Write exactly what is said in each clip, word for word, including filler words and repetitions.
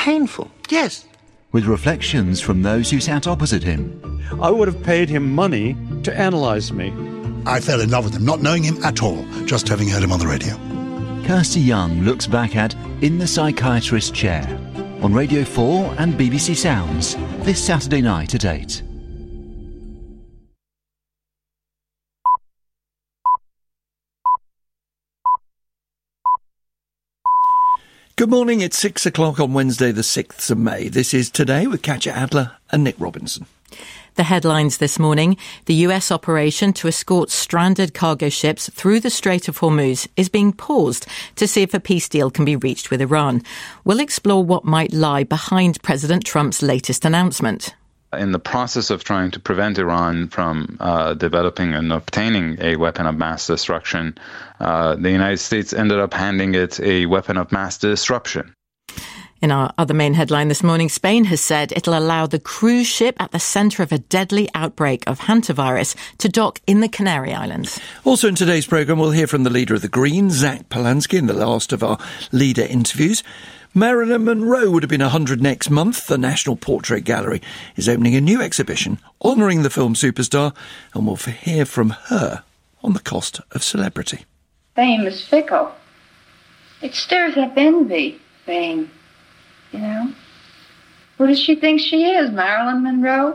painful. Yes. With reflections from those who sat opposite him. I would have paid him money to analyse me. I fell in love with him, not knowing him at all, just having heard him on the radio. Kirsty Young looks back at In the Psychiatrist's Chair on Radio four and B B C Sounds this Saturday night at eight. Good morning, it's six o'clock on Wednesday the sixth of May. This is Today with Katja Adler and Nick Robinson. The headlines this morning: the U S operation to escort stranded cargo ships through the Strait of Hormuz is being paused to see if a peace deal can be reached with Iran. We'll explore what might lie behind President Trump's latest announcement. In the process of trying to prevent Iran from uh, developing and obtaining a weapon of mass destruction, uh, the United States ended up handing it a weapon of mass disruption. In our other main headline this morning, Spain has said it'll allow the cruise ship at the centre of a deadly outbreak of hantavirus to dock in the Canary Islands. Also in today's programme, we'll hear from the leader of the Greens, Zach Polanski, in the last of our leader interviews. Marilyn Monroe would have been one hundred next month. The National Portrait Gallery is opening a new exhibition honouring the film superstar, and we'll hear from her on the cost of celebrity. Fame is fickle. It stirs up envy, fame. You know? Who does she think she is, Marilyn Monroe?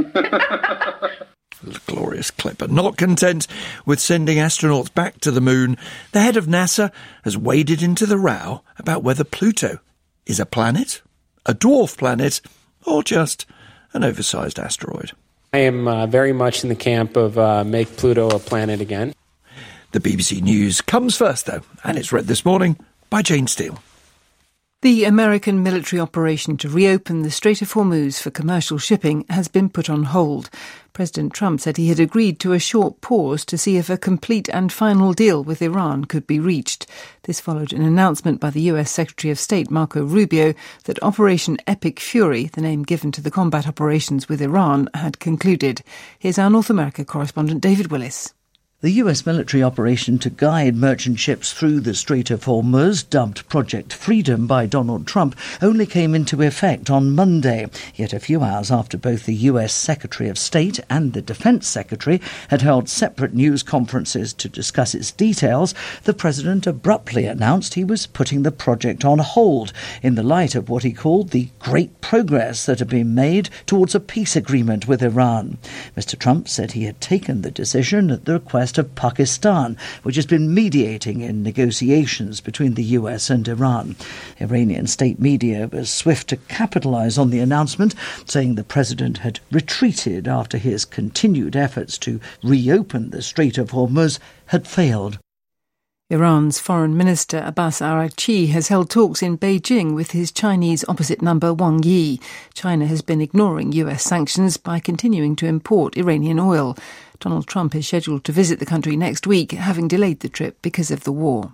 Glorious clip. But not content with sending astronauts back to the moon, the head of NASA has waded into the row about whether Pluto is a planet, a dwarf planet, or just an oversized asteroid. I am uh, very much in the camp of uh, make Pluto a planet again. The B B C News comes first, though, and it's read this morning by Jane Steele. The American military operation to reopen the Strait of Hormuz for commercial shipping has been put on hold. President Trump said he had agreed to a short pause to see if a complete and final deal with Iran could be reached. This followed an announcement by the U S Secretary of State Marco Rubio that Operation Epic Fury, the name given to the combat operations with Iran, had concluded. Here's our North America correspondent David Willis. The U S military operation to guide merchant ships through the Strait of Hormuz, dubbed Project Freedom by Donald Trump, only came into effect on Monday. Yet a few hours after both the U S Secretary of State and the Defense Secretary had held separate news conferences to discuss its details, the president abruptly announced he was putting the project on hold in the light of what he called the great progress that had been made towards a peace agreement with Iran. Mister Trump said he had taken the decision at the request of Pakistan, which has been mediating in negotiations between the U S and Iran. Iranian state media was swift to capitalise on the announcement, saying the president had retreated after his continued efforts to reopen the Strait of Hormuz had failed. Iran's Foreign Minister Abbas Araghchi has held talks in Beijing with his Chinese opposite number Wang Yi. China has been ignoring U S sanctions by continuing to import Iranian oil. Donald Trump is scheduled to visit the country next week, having delayed the trip because of the war.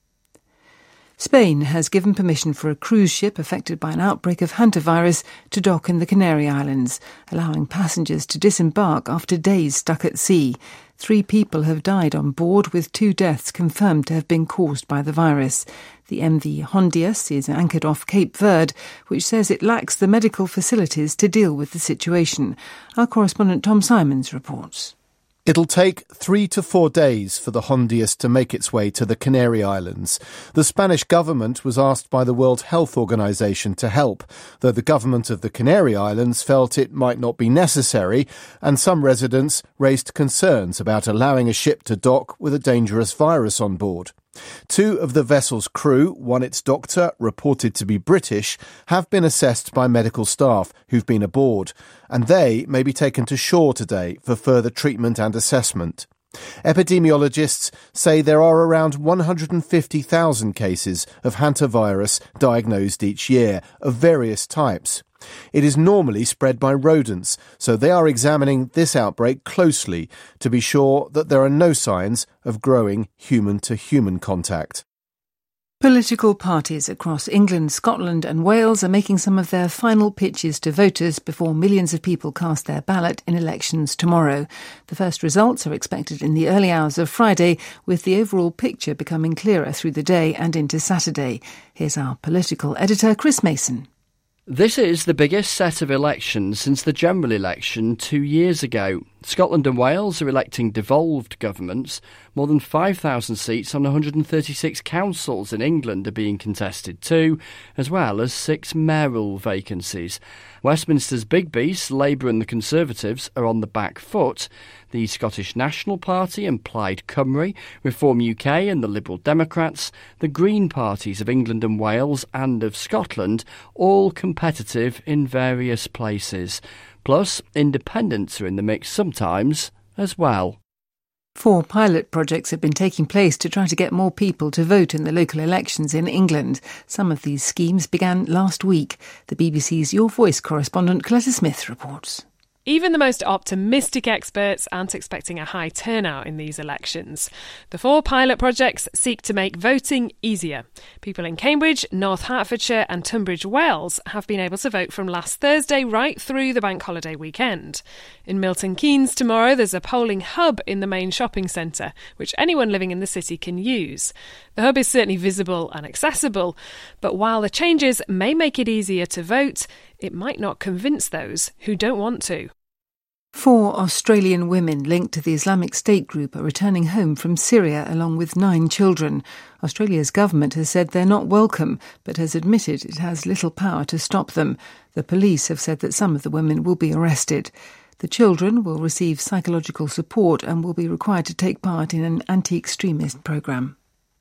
Spain has given permission for a cruise ship affected by an outbreak of hantavirus to dock in the Canary Islands, allowing passengers to disembark after days stuck at sea. Three people have died on board, with two deaths confirmed to have been caused by the virus. The M V Hondias is anchored off Cape Verde, which says it lacks the medical facilities to deal with the situation. Our correspondent Tom Simons reports. It'll take three to four days for the Hondias to make its way to the Canary Islands. The Spanish government was asked by the World Health Organization to help, though the government of the Canary Islands felt it might not be necessary, and some residents raised concerns about allowing a ship to dock with a dangerous virus on board. Two of the vessel's crew, one its doctor, reported to be British, have been assessed by medical staff who've been aboard, and they may be taken to shore today for further treatment and assessment. Epidemiologists say there are around one hundred fifty thousand cases of hantavirus diagnosed each year, of various types. It is normally spread by rodents, so they are examining this outbreak closely to be sure that there are no signs of growing human-to-human contact. Political parties across England, Scotland and Wales are making some of their final pitches to voters before millions of people cast their ballot in elections tomorrow. The first results are expected in the early hours of Friday, with the overall picture becoming clearer through the day and into Saturday. Here's our political editor, Chris Mason. This is the biggest set of elections since the general election two years ago. Scotland and Wales are electing devolved governments. More than five thousand seats on one hundred thirty-six councils in England are being contested too, as well as six mayoral vacancies. Westminster's big beasts, Labour and the Conservatives, are on the back foot. The Scottish National Party and Plaid Cymru, Reform U K and the Liberal Democrats, the Green parties of England and Wales and of Scotland, all competitive in various places. Plus, independents are in the mix sometimes as well. Four pilot projects have been taking place to try to get more people to vote in the local elections in England. Some of these schemes began last week. The B B C's Your Voice correspondent Coletta Smith reports. Even the most optimistic experts aren't expecting a high turnout in these elections. The four pilot projects seek to make voting easier. People in Cambridge, North Hertfordshire and Tunbridge Wells have been able to vote from last Thursday right through the bank holiday weekend. In Milton Keynes tomorrow there's a polling hub in the main shopping centre, which anyone living in the city can use. The hub is certainly visible and accessible, but while the changes may make it easier to vote, it might not convince those who don't want to. Four Australian women linked to the Islamic State group are returning home from Syria along with nine children. Australia's government has said they're not welcome, but has admitted it has little power to stop them. The police have said that some of the women will be arrested. The children will receive psychological support and will be required to take part in an anti-extremist programme.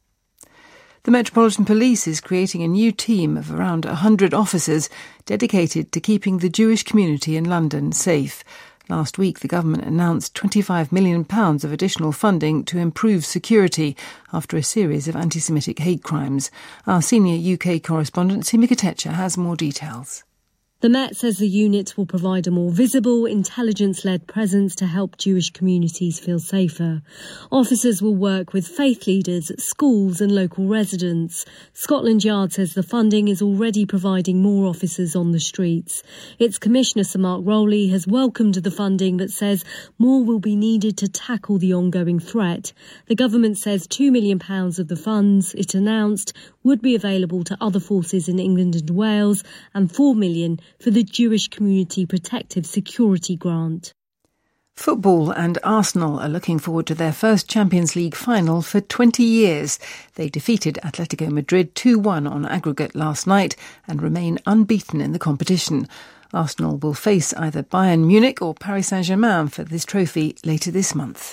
The Metropolitan Police is creating a new team of around one hundred officers dedicated to keeping the Jewish community in London safe. Last week, the government announced twenty-five million pounds of additional funding to improve security after a series of anti-Semitic hate crimes. Our senior U K correspondent, Simi Katecha, has more details. The Met says the unit will provide a more visible, intelligence-led presence to help Jewish communities feel safer. Officers will work with faith leaders, schools and local residents. Scotland Yard says the funding is already providing more officers on the streets. Its Commissioner Sir Mark Rowley has welcomed the funding but says more will be needed to tackle the ongoing threat. The government says two million pounds of the funds it announced would be available to other forces in England and Wales and four million pounds for the Jewish Community Protective Security Grant. Football and Arsenal are looking forward to their first Champions League final for twenty years. They defeated Atletico Madrid two one on aggregate last night and remain unbeaten in the competition. Arsenal will face either Bayern Munich or Paris Saint-Germain for this trophy later this month.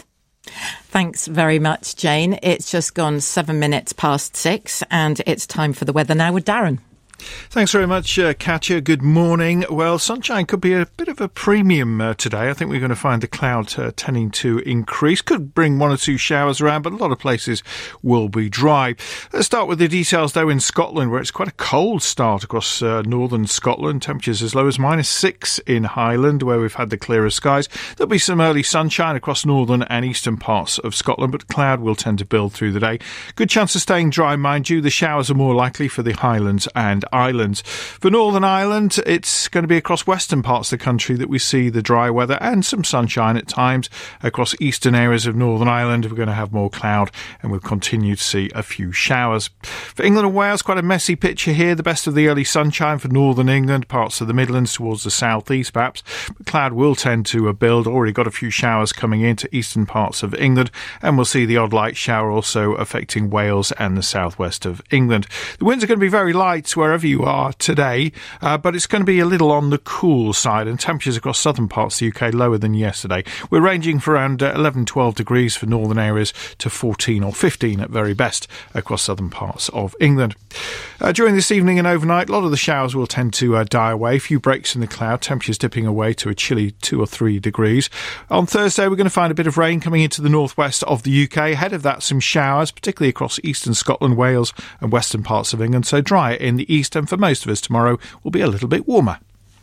Thanks very much, Jane. It's just gone seven minutes past six and it's time for the weather now with Darren. Thanks very much, uh, Katya. Good morning. Well, sunshine could be a bit of a premium uh, today. I think we're going to find the cloud uh, tending to increase. Could bring one or two showers around, but a lot of places will be dry. Let's start with the details, though, in Scotland, where it's quite a cold start across uh, northern Scotland. Temperatures as low as minus six in Highland, where we've had the clearer skies. There'll be some early sunshine across northern and eastern parts of Scotland, but cloud will tend to build through the day. Good chance of staying dry, mind you. The showers are more likely for the Highlands and Islands. For Northern Ireland, it's going to be across western parts of the country that we see the dry weather and some sunshine at times. Across eastern areas of Northern Ireland, we're going to have more cloud and we'll continue to see a few showers. For England and Wales, quite a messy picture here. The best of the early sunshine for northern England, parts of the Midlands towards the southeast perhaps. But cloud will tend to build. Already got a few showers coming into eastern parts of England, and we'll see the odd light shower also affecting Wales and the southwest of England. The winds are going to be very light wherever you are today, uh, but it's going to be a little on the cool side, and temperatures across southern parts of the U K lower than yesterday. We're ranging for around uh, eleven, twelve degrees for northern areas to fourteen or fifteen at very best across southern parts of England. Uh, during this evening and overnight, a lot of the showers will tend to uh, die away. A few breaks in the cloud, temperatures dipping away to a chilly two or three degrees. On Thursday, we're going to find a bit of rain coming into the northwest of the U K. Ahead of that, some showers, particularly across eastern Scotland, Wales and western parts of England. So dry in the east, and for most of us tomorrow will be a little bit warmer.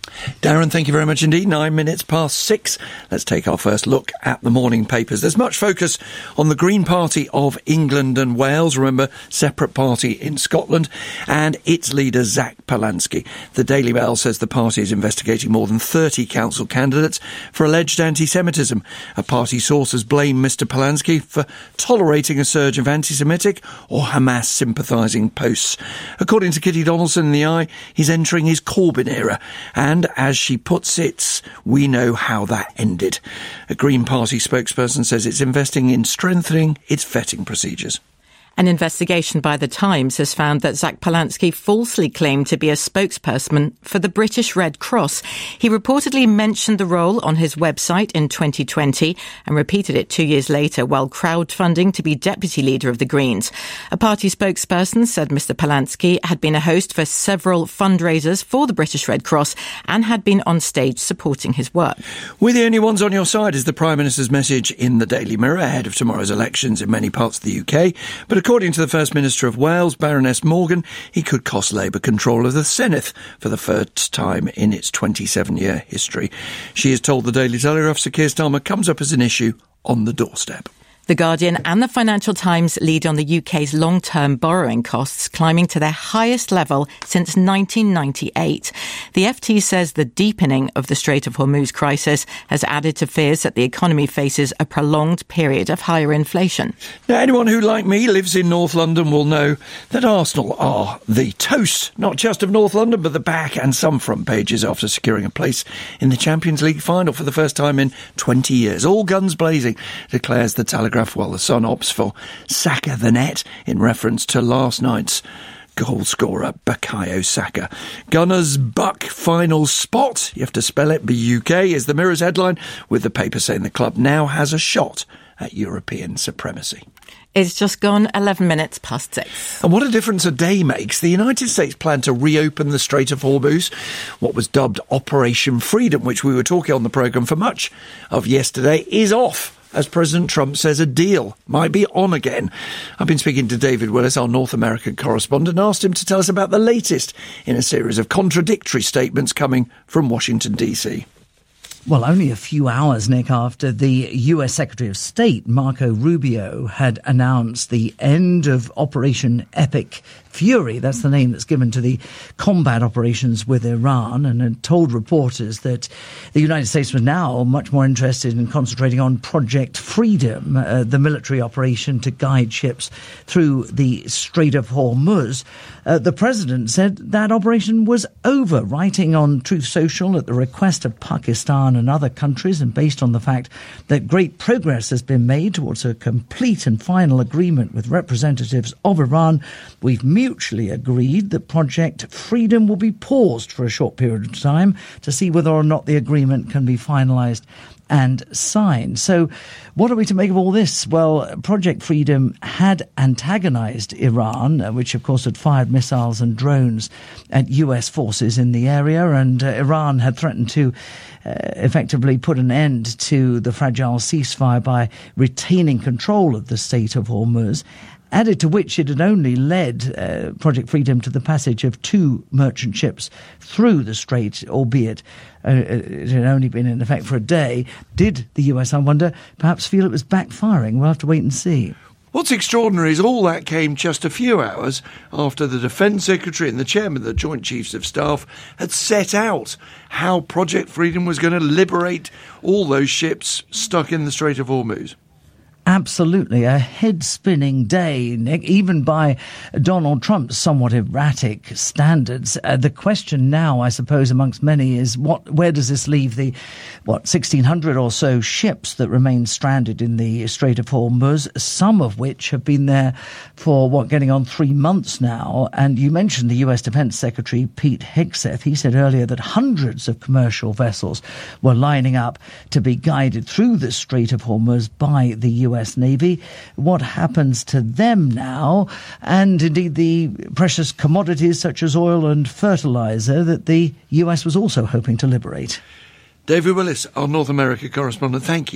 Darren, thank you very much indeed. Nine minutes past six. Let's take our first look at the morning papers. There's much focus on the Green Party of England and Wales, remember, separate party in Scotland, and its leader, Zach Polansky. The Daily Mail says the party is investigating more than thirty council candidates for alleged anti-Semitism. A party source has blamed Mister Polansky for tolerating a surge of anti-Semitic or Hamas sympathising posts. According to Kitty Donaldson in the Eye, he's entering his Corbyn era, and And as she puts it, we know how that ended. A Green Party spokesperson says it's investing in strengthening its vetting procedures. An investigation by The Times has found that Zach Polansky falsely claimed to be a spokesperson for the British Red Cross. He reportedly mentioned the role on his website in twenty twenty and repeated it two years later while crowdfunding to be deputy leader of the Greens. A party spokesperson said Mister Polansky had been a host for several fundraisers for the British Red Cross and had been on stage supporting his work. We're the only ones on your side is the Prime Minister's message in the Daily Mirror ahead of tomorrow's elections in many parts of the U K. But according to the First Minister of Wales, Baroness Morgan, he could cost Labour control of the Senedd for the first time in its twenty-seven-year history. She has told the Daily Telegraph Sir Keir Starmer comes up as an issue on the doorstep. The Guardian and the Financial Times lead on the U K's long-term borrowing costs climbing to their highest level since nineteen ninety-eight. The F T says the deepening of the Strait of Hormuz crisis has added to fears that the economy faces a prolonged period of higher inflation. Now, anyone who, like me, lives in North London will know that Arsenal are the toast, not just of North London, but the back and some front pages after securing a place in the Champions League final for the first time in twenty years. All guns blazing, declares the Telegraph. Well, the Sun opts for Saka the net in reference to last night's goal scorer Bukayo Saka. Gunners buck final spot. You have to spell it B U K is the Mirror's headline, with the paper saying the club now has a shot at European supremacy. It's just gone eleven minutes past six. And what a difference a day makes. The United States plan to reopen the Strait of Hormuz, what was dubbed Operation Freedom, which we were talking on the programme for much of yesterday, is off. As President Trump says, a deal might be on again. I've been speaking to David Willis, our North American correspondent, and asked him to tell us about the latest in a series of contradictory statements coming from Washington, D C. Well, only a few hours, Nick, after the U S Secretary of State, Marco Rubio, had announced the end of Operation Epic Fury, that's the name that's given to the combat operations with Iran, and had told reporters that the United States was now much more interested in concentrating on Project Freedom, uh, the military operation to guide ships through the Strait of Hormuz. Uh, the president said that operation was over, writing on Truth Social at the request of Pakistan and other countries, and based on the fact that great progress has been made towards a complete and final agreement with representatives of Iran, we've mutually agreed that Project Freedom will be paused for a short period of time to see whether or not the agreement can be finalised and signed. So what are we to make of all this? Well, Project Freedom had antagonised Iran, which of course had fired missiles and drones at U S forces in the area, and uh, Iran had threatened to uh, effectively put an end to the fragile ceasefire by retaining control of the Strait of Hormuz. Added to which it had only led uh, Project Freedom to the passage of two merchant ships through the strait, albeit uh, it had only been in effect for a day. Did the U S, I wonder, perhaps feel it was backfiring? We'll have to wait and see. What's extraordinary is all that came just a few hours after the Defence Secretary and the Chairman of the Joint Chiefs of Staff had set out how Project Freedom was going to liberate all those ships stuck in the Strait of Hormuz. Absolutely, a head-spinning day, Nick, even by Donald Trump's somewhat erratic standards. Uh, the question now, I suppose, amongst many is what? Where does this leave the, what, sixteen hundred or so ships that remain stranded in the Strait of Hormuz, some of which have been there for, what, getting on three months now? And you mentioned the U S Defense Secretary, Pete Hegseth. He said earlier that hundreds of commercial vessels were lining up to be guided through the Strait of Hormuz by the U S U S Navy. What happens to them now, and indeed the precious commodities such as oil and fertiliser that the U S was also hoping to liberate? David Willis, our North America correspondent, thank you.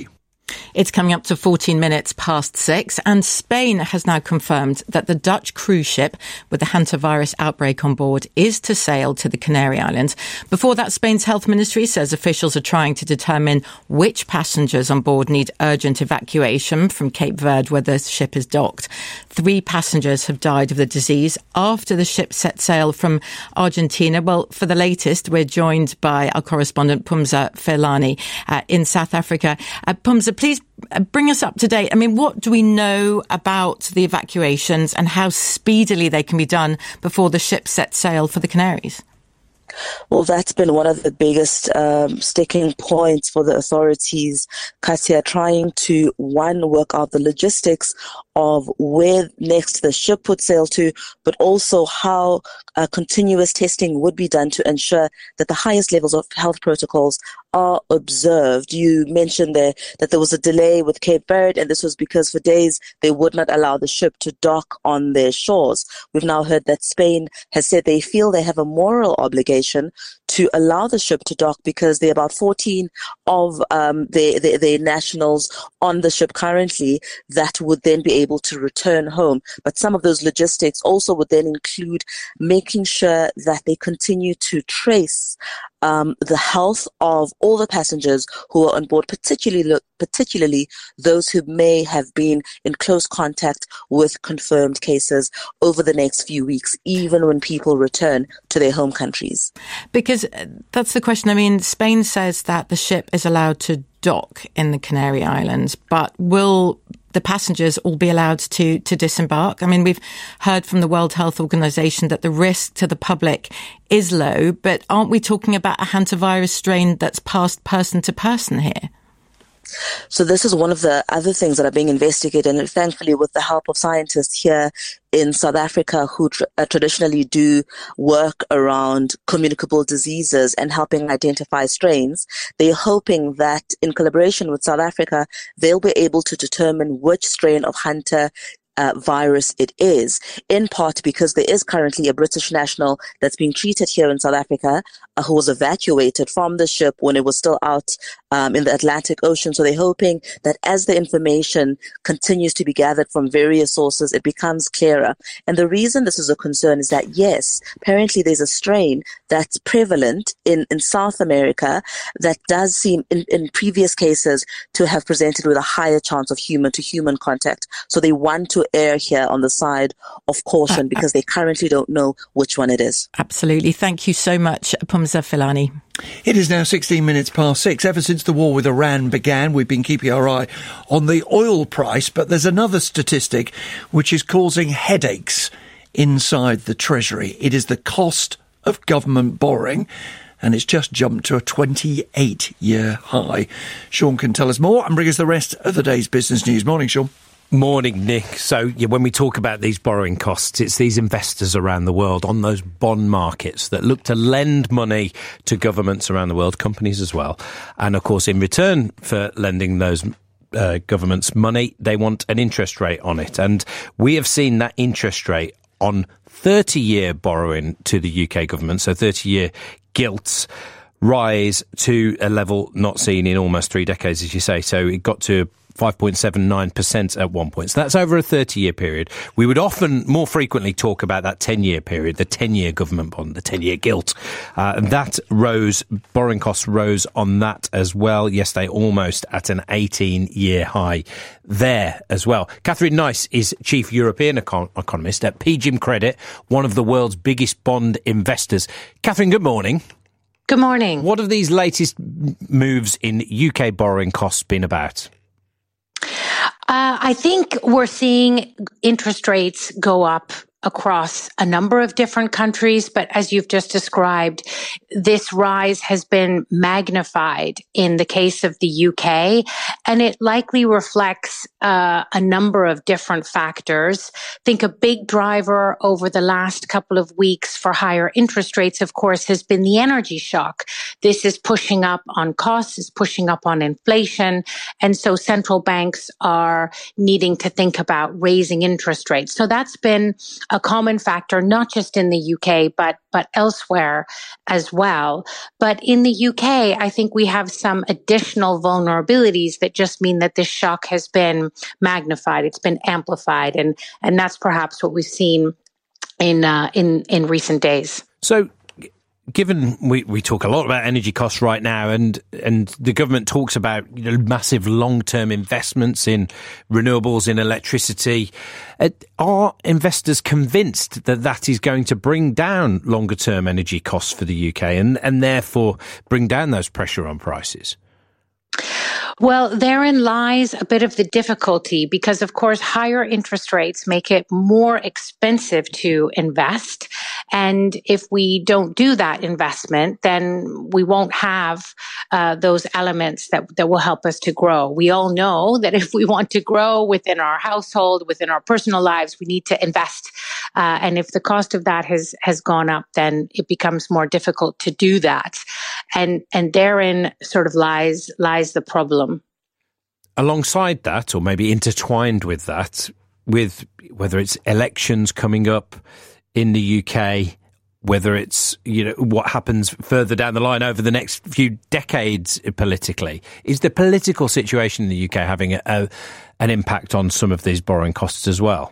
It's coming up to fourteen minutes past six, and Spain has now confirmed that the Dutch cruise ship with the hantavirus outbreak on board is to sail to the Canary Islands. Before that, Spain's health ministry says officials are trying to determine which passengers on board need urgent evacuation from Cape Verde, where the ship is docked. Three passengers have died of the disease after the ship set sail from Argentina. Well, for the latest, we're joined by our correspondent Pumza Felani uh, in South Africa. Uh, Pumza, please bring us up to date. I mean, what do we know about the evacuations and how speedily they can be done before the ship sets sail for the Canaries? Well, that's been one of the biggest um, sticking points for the authorities, Katia, trying to, one, work out the logistics of where next the ship would sail to, but also how uh, continuous testing would be done to ensure that the highest levels of health protocols are observed. You mentioned there that there was a delay with Cape Verde, and this was because for days they would not allow the ship to dock on their shores. We've now heard that Spain has said they feel they have a moral obligation to allow the ship to dock because there are about fourteen of um, their, their, their nationals on the ship currently that would then be able to return home. But some of those logistics also would then include making sure that they continue to trace um, the health of all the passengers who are on board, particularly particularly those who may have been in close contact with confirmed cases over the next few weeks, even when people return to their home countries. Because that's the question. I mean, Spain says that the ship is allowed to dock in the Canary Islands, but will the passengers all be allowed to, to disembark? I mean, we've heard from the World Health Organization that the risk to the public is low, but aren't we talking about a hantavirus strain that's passed person to person here? So this is one of the other things that are being investigated, and thankfully with the help of scientists here in South Africa who tr- uh, traditionally do work around communicable diseases and helping identify strains, they're hoping that in collaboration with South Africa, they'll be able to determine which strain of Hunter Uh, virus it is, in part because there is currently a British national that's being treated here in South Africa uh, who was evacuated from the ship when it was still out um, in the Atlantic Ocean. So they're hoping that as the information continues to be gathered from various sources, it becomes clearer. And the reason this is a concern is that, yes, apparently there's a strain that's prevalent in, in South America that does seem in, in previous cases to have presented with a higher chance of human-to-human contact. So they want to err here on the side of caution uh, because they currently don't know which one it is. Absolutely. Thank you so much, Pumza Felani. It is now sixteen minutes past six. Ever since the war with Iran began, we've been keeping our eye on the oil price, but there's another statistic which is causing headaches inside the Treasury. It is the cost of government borrowing, and it's just jumped to a twenty-eight year high. Sean can tell us more and bring us the rest of the day's business news. Morning, Sean. Morning, Nick. So yeah, when we talk about these borrowing costs, it's these investors around the world on those bond markets that look to lend money to governments around the world, companies as well. And of course, in return for lending those uh, governments money, they want an interest rate on it. And we have seen that interest rate on thirty year borrowing to the U K government, so thirty year gilts, rise to a level not seen in almost three decades, as you say. So it got to five point seven nine percent at one point. So that's over a thirty year period. We would often more frequently talk about that ten year period, the ten year government bond, the ten year gilt. Uh, and that rose, borrowing costs rose on that as well. Yesterday, almost at an eighteen year high there as well. Catherine Nice is Chief European econ- Economist at P G I M Credit, one of the world's biggest bond investors. Catherine, good morning. Good morning. What have these latest moves in U K borrowing costs been about? Uh, I think we're seeing interest rates go up across a number of different countries, but as you've just described, this rise has been magnified in the case of the U K, and it likely reflects uh, a number of different factors. I think a big driver over the last couple of weeks for higher interest rates, of course, has been the energy shock this is pushing up on costs, is pushing up on inflation. And so central banks are needing to think about raising interest rates. So that's been a common factor, not just in the U K, but, but elsewhere as well. But in the U K, I think we have some additional vulnerabilities that just mean that this shock has been magnified. It's been amplified. And, and that's perhaps what we've seen in, uh, in, in recent days. So, given we, we talk a lot about energy costs right now, and and the government talks about, you know, massive long-term investments in renewables, in electricity, uh, are investors convinced that that is going to bring down longer-term energy costs for the U K and, and therefore bring down those pressure on prices? Well, therein lies a bit of the difficulty because, of course, higher interest rates make it more expensive to invest. And if we don't do that investment, then we won't have uh, those elements that, that will help us to grow. We all know that if we want to grow within our household, within our personal lives, we need to invest. Uh, and if the cost of that has, has gone up, then it becomes more difficult to do that. And, and therein sort of lies, lies the problem. Alongside that, or maybe intertwined with that, with whether it's elections coming up in the U K, whether it's, you know, what happens further down the line over the next few decades politically, is the political situation in the U K having a, a, an impact on some of these borrowing costs as well?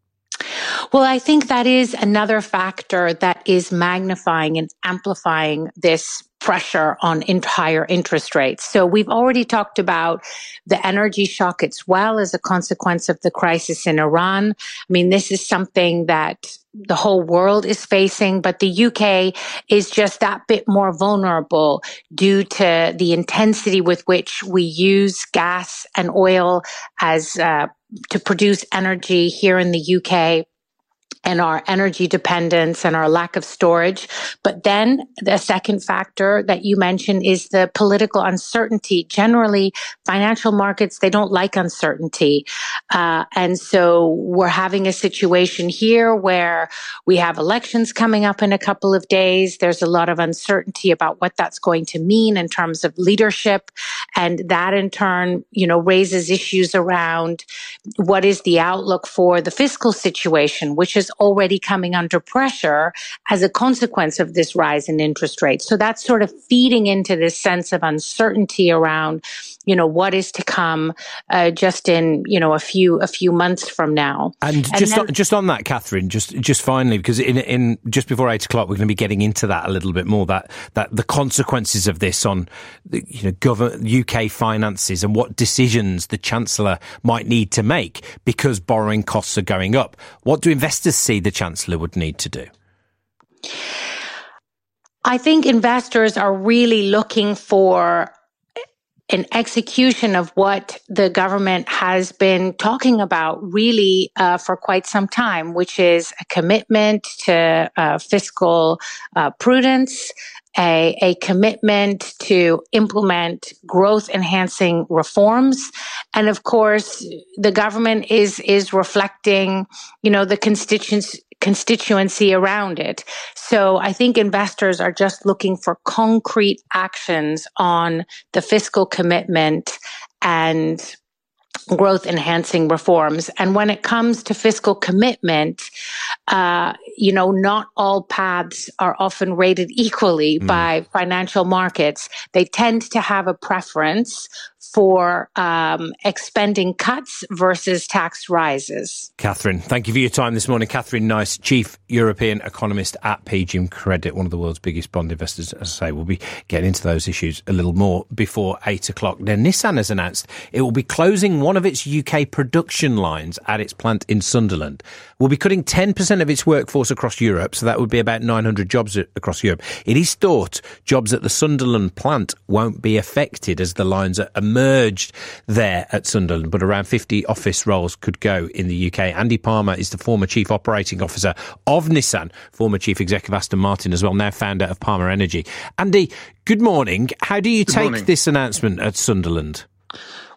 Well, I think that is another factor that is magnifying and amplifying this pressure on higher interest rates. So we've already talked about the energy shock as well as a consequence of the crisis in Iran. I mean, this is something that the whole world is facing, but the U K is just that bit more vulnerable due to the intensity with which we use gas and oil as uh, to produce energy here in the U K, and our energy dependence and our lack of storage. But then the second factor that you mentioned is the political uncertainty. Generally, financial markets, they don't like uncertainty. Uh, and so we're having a situation here where we have elections coming up in a couple of days. There's a lot of uncertainty about what that's going to mean in terms of leadership. And that in turn, you know, raises issues around what is the outlook for the fiscal situation, which is already coming under pressure as a consequence of this rise in interest rates. So that's sort of feeding into this sense of uncertainty around, you know, what is to come uh, just in, you know, a few a few months from now. And, and just then, on, just on that, Catherine, just just finally, because in in just before eight o'clock, we're going to be getting into that a little bit more. That that the consequences of this on the, you know, government U K finances and what decisions the Chancellor might need to make because borrowing costs are going up. What do investors see the Chancellor would need to do? I think investors are really looking for an execution of what the government has been talking about really uh, for quite some time, which is a commitment to uh, fiscal uh, prudence, a, a commitment to implement growth-enhancing reforms. And of course, the government is is reflecting, you know, the constituents constituency around it. So I think investors are just looking for concrete actions on the fiscal commitment and growth enhancing reforms. And when it comes to fiscal commitment, uh, you know, not all paths are often rated equally mm. by financial markets. They tend to have a preference for um, expending cuts versus tax rises. Catherine, thank you for your time this morning. Catherine Nice, Chief European Economist at P G I M Credit, one of the world's biggest bond investors. As I say, we'll be getting into those issues a little more before eight o'clock. Now, Nissan has announced it will be closing one of its U K production lines at its plant in Sunderland. We'll be cutting ten percent of its workforce across Europe, so that would be about nine hundred jobs across Europe. It is thought jobs at the Sunderland plant won't be affected as the lines are merged there at Sunderland, but around fifty office roles could go in the U K. Andy Palmer is the former Chief Operating Officer of Nissan, former Chief Executive Aston Martin as well, now founder of Palmer Energy. Andy, good morning. How do you good take morning. this announcement at Sunderland?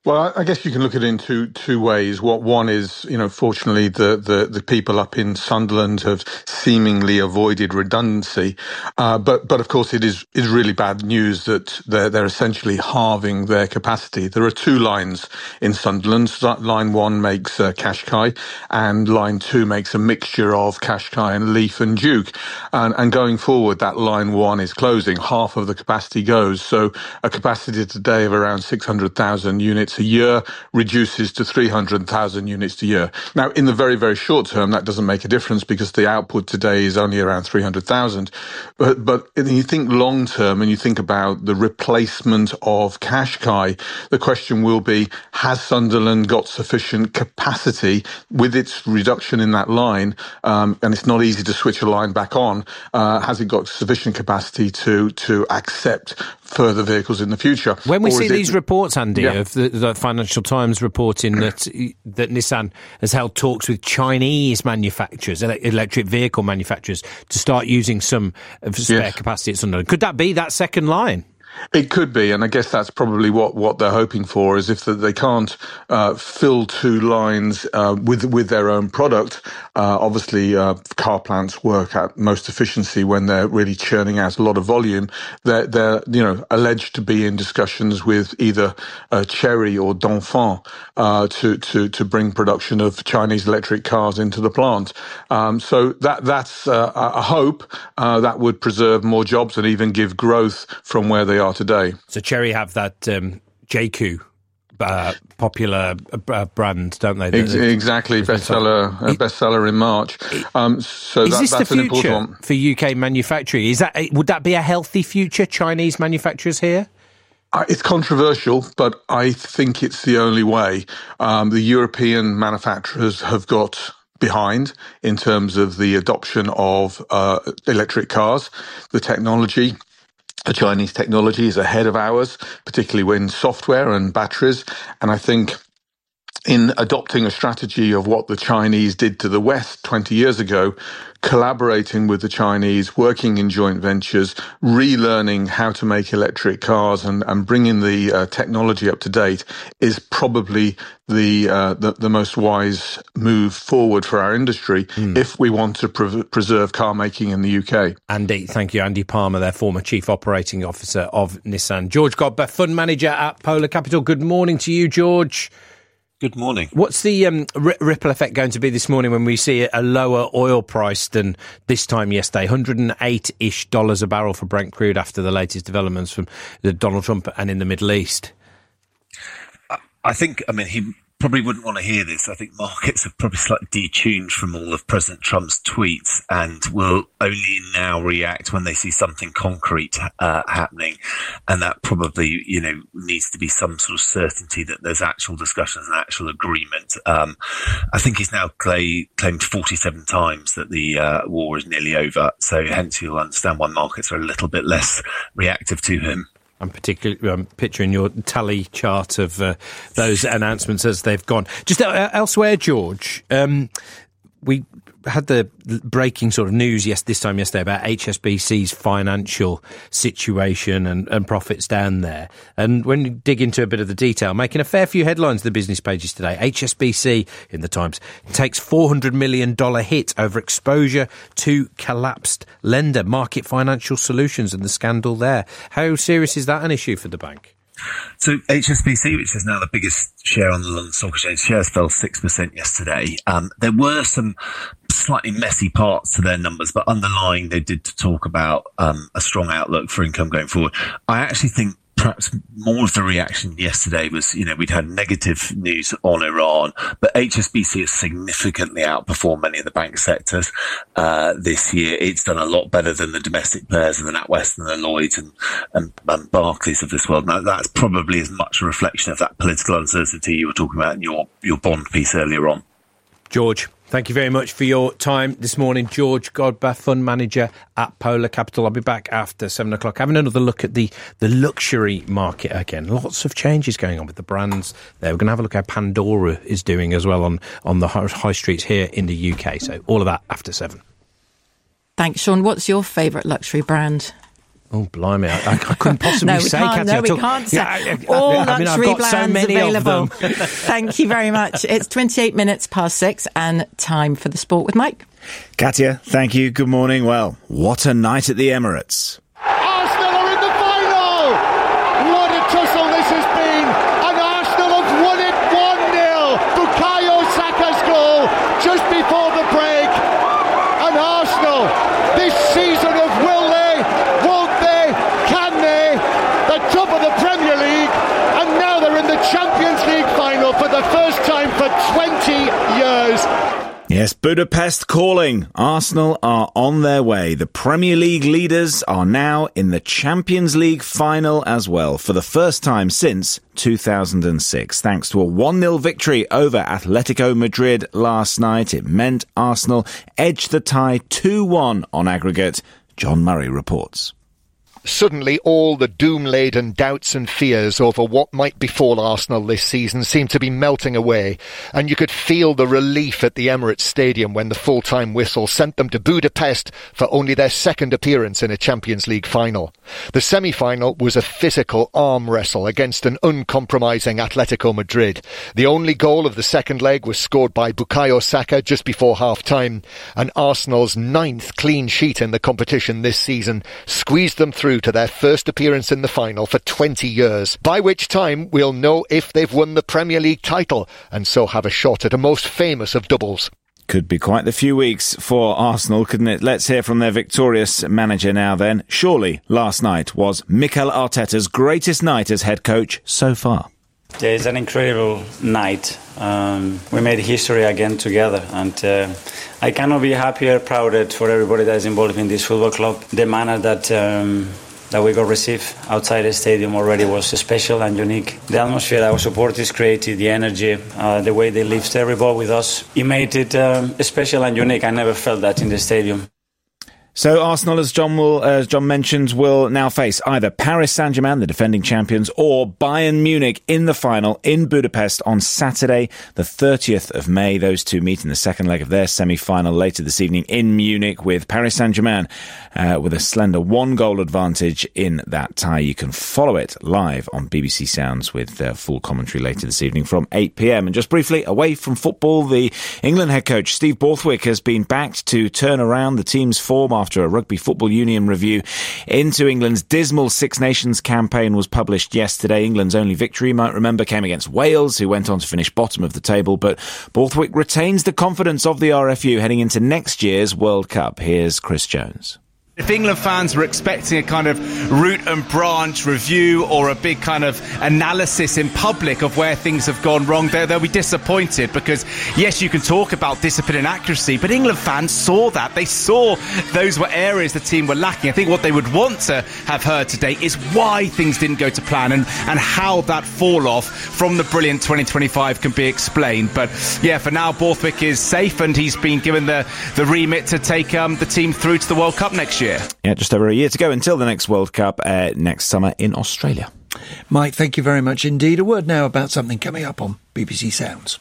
Well, I guess you can look at it in two two ways. What one is, you know, fortunately, the, the, the people up in Sunderland have seemingly avoided redundancy, uh, but but of course it is is really bad news that they're they're essentially halving their capacity. There are two lines in Sunderland. Line one makes uh, Qashqai, and line two makes a mixture of Qashqai and Leith and Duke. And, and going forward, that line one is closing. Half of the capacity goes. So a capacity today of around six hundred thousand units a year reduces to three hundred thousand units a year. Now, in the very, very short term, that doesn't make a difference because the output today is only around three hundred thousand. But, but you think long term and you think about the replacement of Qashqai, the question will be, has Sunderland got sufficient capacity with its reduction in that line? Um, and it's not easy to switch a line back on. Uh, has it got sufficient capacity to, to accept further vehicles in the future? When we or see these it, reports, Andy, yeah. of the, the Financial Times reporting that that Nissan has held talks with Chinese manufacturers, electric vehicle manufacturers, to start using some of spare yes. capacity at Sunderland, could that be that second line? It could be, and I guess that's probably what, what they're hoping for, is if they can't uh, fill two lines uh, with with their own product. Uh, obviously, uh, car plants work at most efficiency when they're really churning out a lot of volume. They're, they're you know, alleged to be in discussions with either uh, Chery or Dongfeng uh, to, to, to bring production of Chinese electric cars into the plant. Um, so that that's uh, a hope uh, that would preserve more jobs and even give growth from where they are today. So Chery have that um, J Q uh, popular uh, brand, don't they? Ex- exactly, bestseller, uh, bestseller in March. Um, so is that, this that's the an important future one for U K manufacturing? Is that would that be a healthy future? Chinese manufacturers here? Uh, it's controversial, but I think it's the only way. Um, the European manufacturers have got behind in terms of the adoption of uh, electric cars, the technology. The Chinese technology is ahead of ours, particularly when software and batteries. And I think in adopting a strategy of what the Chinese did to the West twenty years ago, collaborating with the Chinese, working in joint ventures, relearning how to make electric cars and, and bringing the uh, technology up to date is probably the, uh, the the most wise move forward for our industry mm. if we want to pre- preserve car making in the U K. Andy, thank you. Andy Palmer, their former Chief Operating Officer of Nissan. George Godber, Fund Manager at Polar Capital. Good morning to you, George. Good morning. What's the um, r- ripple effect going to be this morning when we see a lower oil price than this time yesterday? one hundred eight-ish dollars a barrel for Brent crude after the latest developments from the Donald Trump and in the Middle East. I think, I mean, he probably wouldn't want to hear this. I think markets have probably slightly detuned from all of President Trump's tweets and will only now react when they see something concrete uh, happening. And that probably, you know, needs to be some sort of certainty that there's actual discussions and actual agreement. Um, I think he's now clay, claimed forty-seven times that the uh, war is nearly over. So hence you'll understand why markets are a little bit less reactive to him. I'm particularly I'm picturing your tally chart of uh, those announcements as they've gone. Just uh, elsewhere, George, um, we had the breaking sort of news yes this time yesterday about H S B C's financial situation and, and profits down there. And when you dig into a bit of the detail, making a fair few headlines, the business pages today, H S B C in the Times takes four hundred million dollars hit over exposure to collapsed lender Market Financial Solutions and the scandal there. How serious is that an issue for the bank? So H S B C, which is now the biggest share on the London Stock Exchange, shares fell six percent yesterday. Um, there were some slightly messy parts to their numbers, but underlying they did talk about um, a strong outlook for income going forward. I actually think perhaps more of the reaction yesterday was, you know, we'd had negative news on Iran, but H S B C has significantly outperformed many of the bank sectors uh, this year. It's done a lot better than the domestic players and the NatWest and the Lloyds and, and, and Barclays of this world. Now, that's probably as much a reflection of that political uncertainty you were talking about in your, your bond piece earlier on. George, thank you very much for your time this morning. George Godber, Fund Manager at Polar Capital. I'll be back after seven o'clock having another look at the, the luxury market again. Lots of changes going on with the brands there. We're going to have a look at how Pandora is doing as well on, on the high streets here in the U K. So all of that after seven. Thanks, Sean. What's your favourite luxury brand? Oh, blimey. I, I couldn't possibly no, we say, can't, Katia. No, we talk, can't say. Yeah, I, I, All I mean, I've luxury got so brands many available. of them. Thank you very much. It's twenty-eight minutes past six and time for the sport with Mike. Katia, thank you. Good morning. Well, what a night at the Emirates. Arsenal are in the final! What a tussle this has been! And Arsenal have won it one nil! Bukayo Saka's goal just before the break. And Arsenal, this season of will they, won't they, can they? The top of the Premier League, and now they're in the Champions League final for the first time for twenty years. Yes, Budapest calling. Arsenal are on their way. The Premier League leaders are now in the Champions League final as well for the first time since two thousand six. Thanks to a one nil victory over Atletico Madrid last night, it meant Arsenal edged the tie two one on aggregate. John Murray reports. Suddenly, all the doom-laden doubts and fears over what might befall Arsenal this season seemed to be melting away, and you could feel the relief at the Emirates Stadium when the full-time whistle sent them to Budapest for only their second appearance in a Champions League final. The semi-final was a physical arm wrestle against an uncompromising Atletico Madrid. The only goal of the second leg was scored by Bukayo Saka just before half-time, and Arsenal's ninth clean sheet in the competition this season squeezed them through to their first appearance in the final for twenty years, by which time we'll know if they've won the Premier League title and so have a shot at a most famous of doubles. Could be quite the few weeks for Arsenal, couldn't it? Let's hear from their victorious manager now then. Surely last night was Mikel Arteta's greatest night as head coach so far. Yeah, it's an incredible night. Um, we made history again together, and uh, I cannot be happier, prouder for everybody that is involved in this football club. The manner that um, that we got received outside the stadium already was special and unique. The atmosphere our supporters created, the energy, uh, the way they lived every ball with us, it made it um, special and unique. I never felt that in the stadium. So Arsenal, as John will, uh, John mentioned, will now face either Paris Saint-Germain, the defending champions, or Bayern Munich in the final in Budapest on Saturday, the thirtieth of May. Those two meet in the second leg of their semi-final later this evening in Munich, with Paris Saint-Germain uh, with a slender one-goal advantage in that tie. You can follow it live on B B C Sounds with uh, full commentary later this evening from eight p.m. And just briefly, away from football, the England head coach Steve Borthwick has been backed to turn around the team's form after After a Rugby Football Union review into England's dismal Six Nations campaign was published yesterday. England's only victory, you might remember, came against Wales, who went on to finish bottom of the table. But Borthwick retains the confidence of the R F U heading into next year's World Cup. Here's Chris Jones. If England fans were expecting a kind of root and branch review or a big kind of analysis in public of where things have gone wrong, they'll, they'll be disappointed, because, yes, you can talk about discipline and accuracy, but England fans saw that. They saw those were areas the team were lacking. I think what they would want to have heard today is why things didn't go to plan and, and how that fall-off from the brilliant twenty twenty-five can be explained. But, yeah, for now, Borthwick is safe, and he's been given the, the remit to take um, the team through to the World Cup next year. Yeah, just over a year to go until the next World Cup uh, next summer in Australia. Mike, thank you very much indeed. A word now about something coming up on B B C Sounds.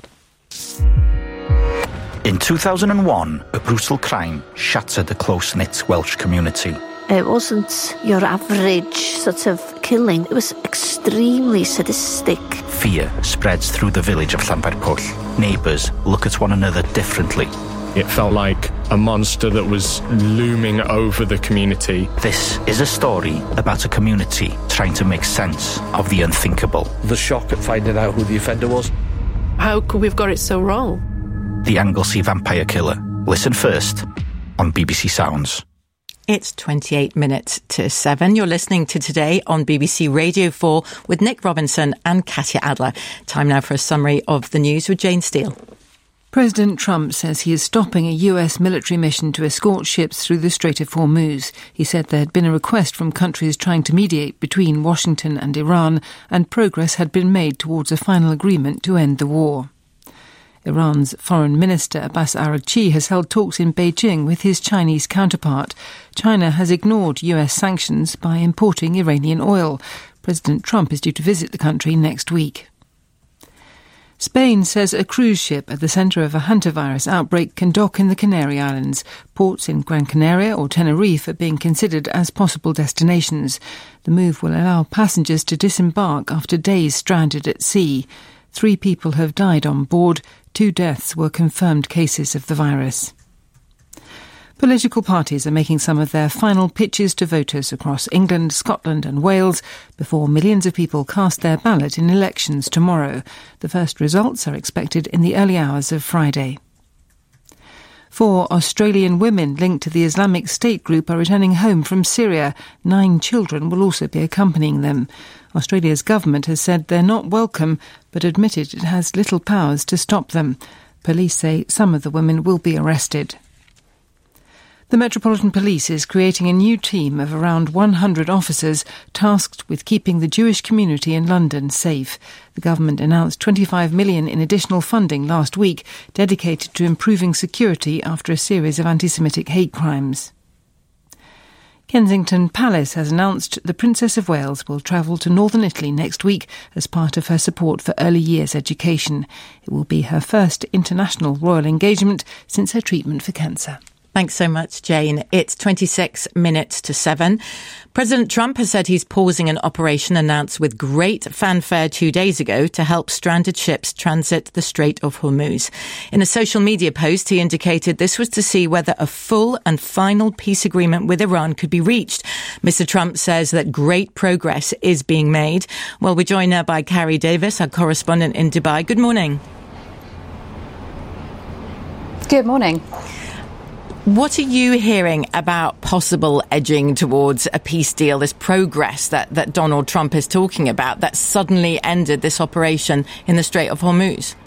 In two thousand one, a brutal crime shattered the close-knit Welsh community. It wasn't your average sort of killing. It was extremely sadistic. Fear spreads through the village of Llanfairpwll. Neighbours look at one another differently. It felt like a monster that was looming over the community. This is a story about a community trying to make sense of the unthinkable. The shock at finding out who the offender was. How could we have got it so wrong? The Anglesey Vampire Killer. Listen first on B B C Sounds. It's twenty-eight minutes to seven. You're listening to Today on B B C Radio four with Nick Robinson and Katia Adler. Time now for a summary of the news with Jane Steele. President Trump says he is stopping a U S military mission to escort ships through the Strait of Hormuz. He said there had been a request from countries trying to mediate between Washington and Iran, and progress had been made towards a final agreement to end the war. Iran's Foreign Minister Abbas Araghchi has held talks in Beijing with his Chinese counterpart. China has ignored U S sanctions by importing Iranian oil. President Trump is due to visit the country next week. Spain says a cruise ship at the centre of a hantavirus outbreak can dock in the Canary Islands. Ports in Gran Canaria or Tenerife are being considered as possible destinations. The move will allow passengers to disembark after days stranded at sea. Three people have died on board. Two deaths were confirmed cases of the virus. Political parties are making some of their final pitches to voters across England, Scotland and Wales before millions of people cast their ballot in elections tomorrow. The first results are expected in the early hours of Friday. Four Australian women linked to the Islamic State group are returning home from Syria. Nine children will also be accompanying them. Australia's government has said they're not welcome, but admitted it has little powers to stop them. Police say some of the women will be arrested. The Metropolitan Police is creating a new team of around one hundred officers tasked with keeping the Jewish community in London safe. The government announced twenty-five million pounds in additional funding last week, dedicated to improving security after a series of anti-Semitic hate crimes. Kensington Palace has announced the Princess of Wales will travel to northern Italy next week as part of her support for early years education. It will be her first international royal engagement since her treatment for cancer. Thanks so much, Jane. It's twenty-six minutes to seven. President Trump has said he's pausing an operation announced with great fanfare two days ago to help stranded ships transit the Strait of Hormuz. In a social media post, he indicated this was to see whether a full and final peace agreement with Iran could be reached. Mister Trump says that great progress is being made. Well, we're joined now by Carrie Davis, our correspondent in Dubai. Good morning. Good morning. What are you hearing about possible edging towards a peace deal, this progress that, that Donald Trump is talking about that suddenly ended this operation in the Strait of Hormuz?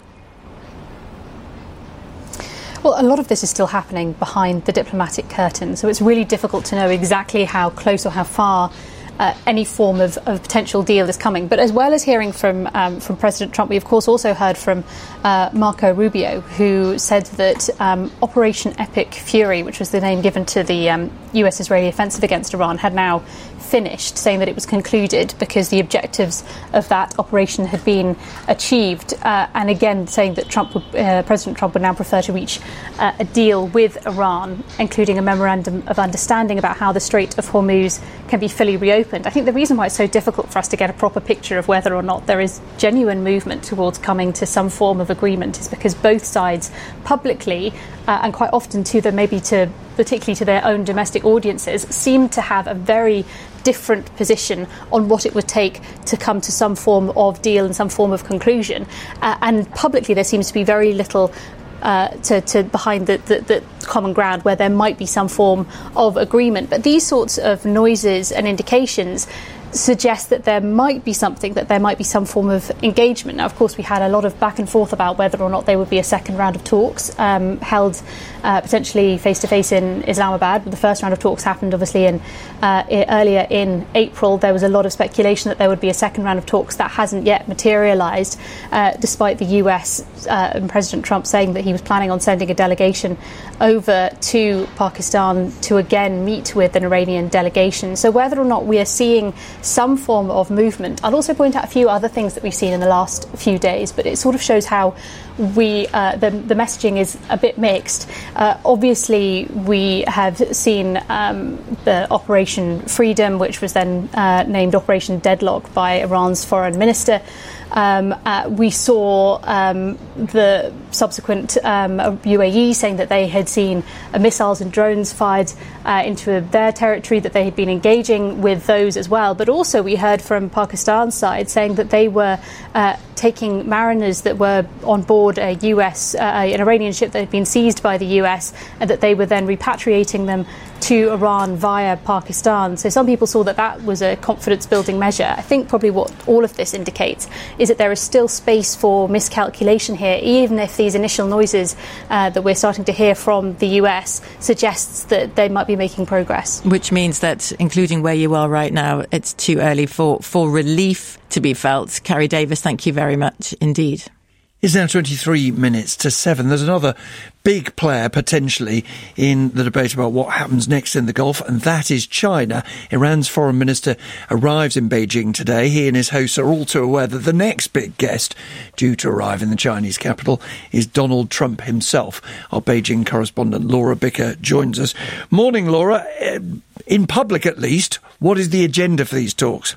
Well, a lot of this is still happening behind the diplomatic curtain, so it's really difficult to know exactly how close or how far Uh, any form of, of potential deal is coming. But as well as hearing from um, from President Trump, we of course also heard from uh, Marco Rubio, who said that um, Operation Epic Fury, which was the name given to the um, U S-Israeli offensive against Iran, had now finished, saying that it was concluded because the objectives of that operation had been achieved. Uh, and again, saying that Trump would, uh, President Trump would now prefer to reach uh, a deal with Iran, including a memorandum of understanding about how the Strait of Hormuz can be fully reopened. I think the reason why it's so difficult for us to get a proper picture of whether or not there is genuine movement towards coming to some form of agreement is because both sides publicly uh, and quite often to them, maybe to particularly to their own domestic audiences, seem to have a very different position on what it would take to come to some form of deal and some form of conclusion. Uh, and publicly there seems to be very little Uh, to, to behind the, the, the common ground where there might be some form of agreement. But these sorts of noises and indications suggest that there might be something, that there might be some form of engagement. Now, of course, we had a lot of back and forth about whether or not there would be a second round of talks um, held uh, potentially face-to-face in Islamabad. But the first round of talks happened, obviously, in, uh, earlier in April. There was a lot of speculation that there would be a second round of talks that hasn't yet materialised, uh, despite the U S uh, and President Trump saying that he was planning on sending a delegation over to Pakistan to again meet with an Iranian delegation. So whether or not we are seeing some form of movement. I'll also point out a few other things that we've seen in the last few days, but it sort of shows how we uh, the, the messaging is a bit mixed. Uh, obviously, we have seen um, the Operation Freedom, which was then uh, named Operation Deadlock by Iran's foreign minister. Um, uh, we saw um, the subsequent um, U A E saying that they had seen uh, missiles and drones fired uh, into their territory, that they had been engaging with those as well. But also we heard from Pakistan's side saying that they were uh, taking mariners that were on board a U S, uh, an Iranian ship that had been seized by the U S, and that they were then repatriating them to Iran via Pakistan. So some people saw that that was a confidence-building measure. I think probably what all of this indicates is that there is still space for miscalculation here, even if these initial noises uh, that we're starting to hear from the U S suggests that they might be making progress. Which means that, including where you are right now, it's too early for, for relief to be felt. Carrie Davis, thank you very much indeed. It's now twenty-three minutes to seven. There's another big player potentially in the debate about what happens next in the Gulf, and that is China. Iran's foreign minister arrives in Beijing today. He and his hosts are all too aware that the next big guest due to arrive in the Chinese capital is Donald Trump himself. Our Beijing correspondent Laura Bicker joins us. Morning, Laura. In public, at least, what is the agenda for these talks?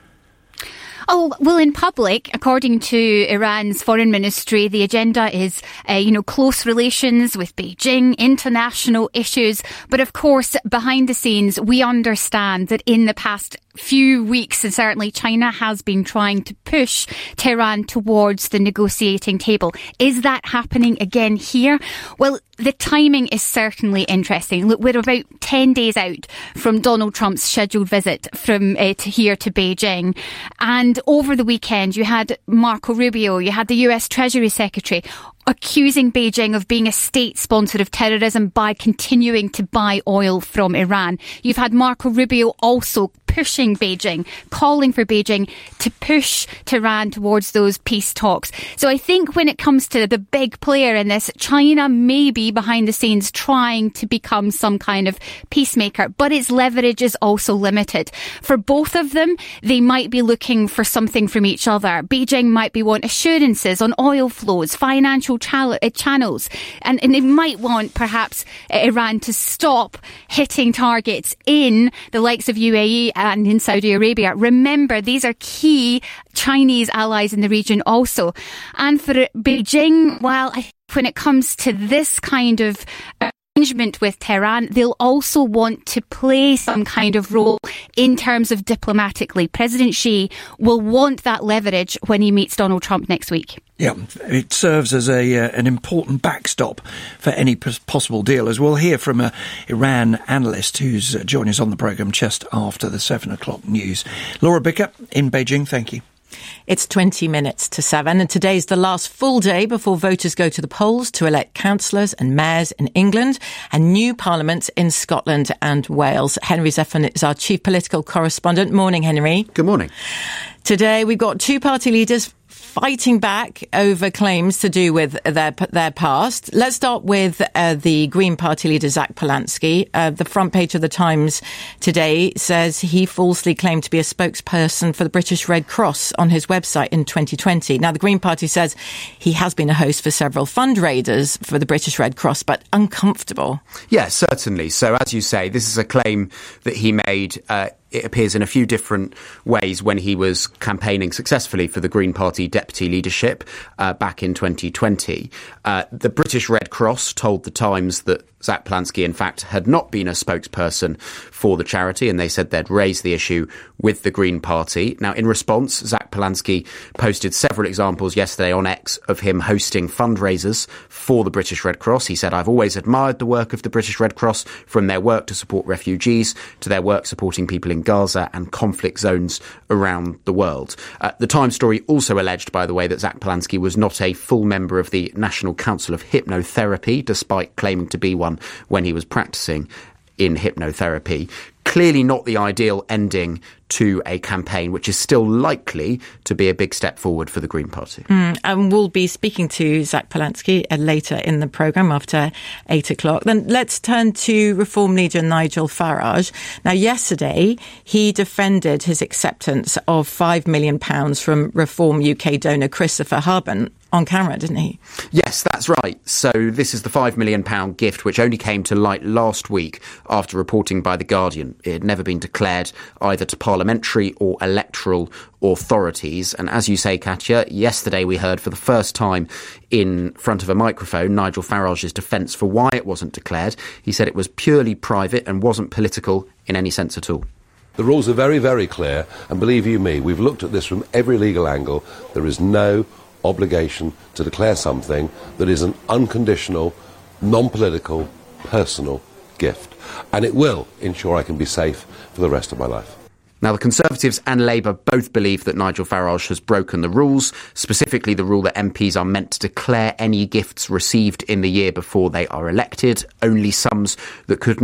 Oh, well, in public, according to Iran's foreign ministry, the agenda is, uh, you know, close relations with Beijing, international issues. But of course, behind the scenes, we understand that in the past few weeks, and certainly China has been trying to push Tehran towards the negotiating table. Is that happening again here? Well, the timing is certainly interesting. Look, we're about ten days out from Donald Trump's scheduled visit from uh, to here to Beijing. And over the weekend, you had Marco Rubio, you had the U S Treasury Secretary accusing Beijing of being a state sponsor of terrorism by continuing to buy oil from Iran. You've had Marco Rubio also pushing Beijing, calling for Beijing to push Tehran towards those peace talks. So I think when it comes to the big player in this, China may be behind the scenes trying to become some kind of peacemaker, but its leverage is also limited. For both of them, they might be looking for something from each other. Beijing might be want assurances on oil flows, financial channels, and, and they might want perhaps Iran to stop hitting targets in the likes of U A E and in Saudi Arabia. Remember, these are key Chinese allies in the region also. And for Beijing, well, I think when it comes to this kind of arrangement with Tehran, they'll also want to play some kind of role in terms of diplomatically. President Xi will want that leverage when he meets Donald Trump next week. Yeah, it serves as a uh, an important backstop for any p- possible deal, as we'll hear from an Iran analyst who's uh, joining us on the programme just after the seven o'clock news. Laura Bicker in Beijing, thank you. It's twenty minutes to seven, and today's the last full day before voters go to the polls to elect councillors and mayors in England and new parliaments in Scotland and Wales. Henry Zeffin is our chief political correspondent. Morning, Henry. Good morning. Today we've got two party leaders fighting back over claims to do with their their past. Let's start with uh, the Green Party leader, Zach Polansky. Uh, the front page of the Times today says he falsely claimed to be a spokesperson for the British Red Cross on his website in twenty twenty. Now, the Green Party says he has been a host for several fundraisers for the British Red Cross, but uncomfortable. Yes, certainly. So, as you say, this is a claim that he made uh, it appears in a few different ways when he was campaigning successfully for the Green Party deputy leadership uh, back in twenty twenty. Uh, the British Red Cross told the Times that Zach Polansky, in fact, had not been a spokesperson for the charity, and they said they'd raised the issue with the Green Party. Now, in response, Zach Polansky posted several examples yesterday on X of him hosting fundraisers for the British Red Cross. He said, "I've always admired the work of the British Red Cross, from their work to support refugees to their work supporting people in Gaza and conflict zones around the world." Uh, the Times story also alleged, by the way, that Zach Polansky was not a full member of the National Council of Hypnotherapy, despite claiming to be one when he was practicing in hypnotherapy. Clearly not the ideal ending to a campaign, which is still likely to be a big step forward for the Green Party. Mm, and we'll be speaking to Zach Polansky uh, later in the programme after eight o'clock. Then let's turn to Reform leader Nigel Farage. Now, yesterday, he defended his acceptance of five million pounds from Reform U K donor Christopher Harbin on camera, didn't he? Yes, that's right. So this is the five million pounds gift, which only came to light last week after reporting by The Guardian. It had never been declared either to parliamentary or electoral authorities. And as you say, Katya, yesterday we heard for the first time in front of a microphone Nigel Farage's defence for why it wasn't declared. He said it was purely private and wasn't political in any sense at all. The rules are very, very clear. And believe you me, we've looked at this from every legal angle. There is no obligation to declare something that is an unconditional, non-political, personal gift. And it will ensure I can be safe for the rest of my life. Now, the Conservatives and Labour both believe that Nigel Farage has broken the rules, specifically the rule that M Ps are meant to declare any gifts received in the year before they are elected. Only sums that could not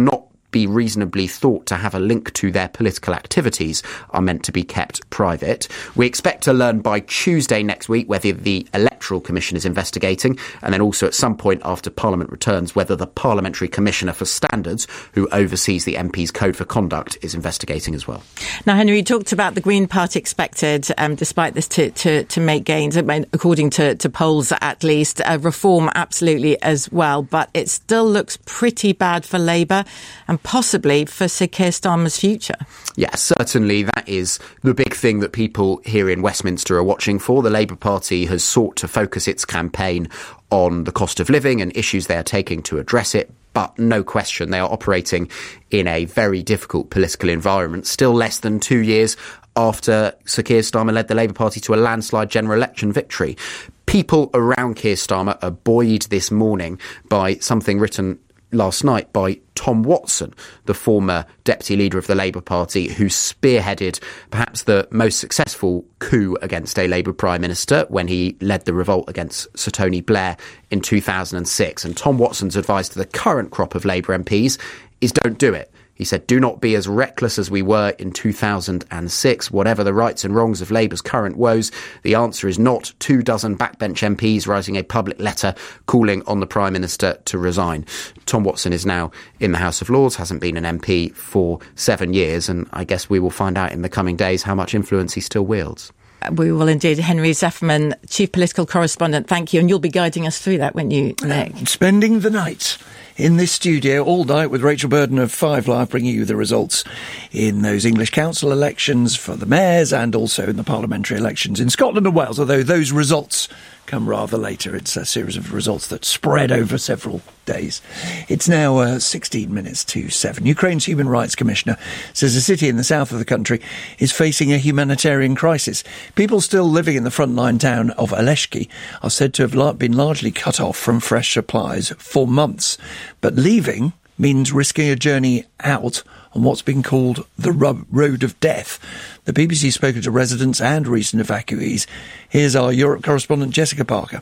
be reasonably thought to have a link to their political activities are meant to be kept private. We expect to learn by Tuesday next week whether the Electoral Commission is investigating, and then also at some point after Parliament returns whether the Parliamentary Commissioner for Standards, who oversees the M P's Code for Conduct, is investigating as well. Now, Henry, you talked about the Green Party expected, um, despite this, to, to, to make gains, according to, to polls at least, uh, reform absolutely as well, but it still looks pretty bad for Labour and possibly for Sir Keir Starmer's future. Yeah, certainly that is the big thing that people here in Westminster are watching for. The Labour Party has sought to focus its campaign on the cost of living and issues they are taking to address it. But no question, they are operating in a very difficult political environment, still less than two years after Sir Keir Starmer led the Labour Party to a landslide general election victory. People around Keir Starmer are buoyed this morning by something written last night by Tom Watson, the former deputy leader of the Labour Party, who spearheaded perhaps the most successful coup against a Labour Prime Minister when he led the revolt against Sir Tony Blair in two thousand six. And Tom Watson's advice to the current crop of Labour M Ps is don't do it. He said, do not be as reckless as we were in two thousand six. Whatever the rights and wrongs of Labour's current woes, the answer is not two dozen backbench M Ps writing a public letter calling on the Prime Minister to resign. Tom Watson is now in the House of Lords, hasn't been an M P for seven years, and I guess we will find out in the coming days how much influence he still wields. We will indeed. Henry Zefferman, Chief Political Correspondent, thank you. And you'll be guiding us through that, won't you, Nick? Uh, spending the night in this studio all night with Rachel Burden of Five Live, bringing you the results in those English council elections for the mayors and also in the parliamentary elections in Scotland and Wales, although those results come rather later. It's a series of results that spread over several days. It's now uh, sixteen minutes to seven. Ukraine's Human Rights Commissioner says a city in the south of the country is facing a humanitarian crisis. People still living in the frontline town of Oleshki are said to have been largely cut off from fresh supplies for months. But leaving means risking a journey out on what's been called the road of death. The B B C's spoken to residents and recent evacuees. Here's our Europe correspondent Jessica Parker.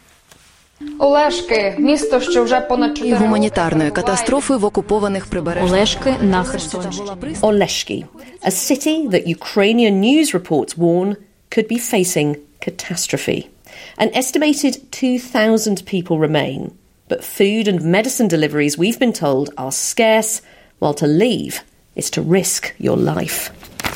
І гуманітарної катастрофи в окупованих прибережних. Олешки на Херсонщині. Oleshki, a city that Ukrainian news reports warn could be facing catastrophe. An estimated two thousand people remain, but food and medicine deliveries, we've been told, are scarce, while to leave is to risk your life.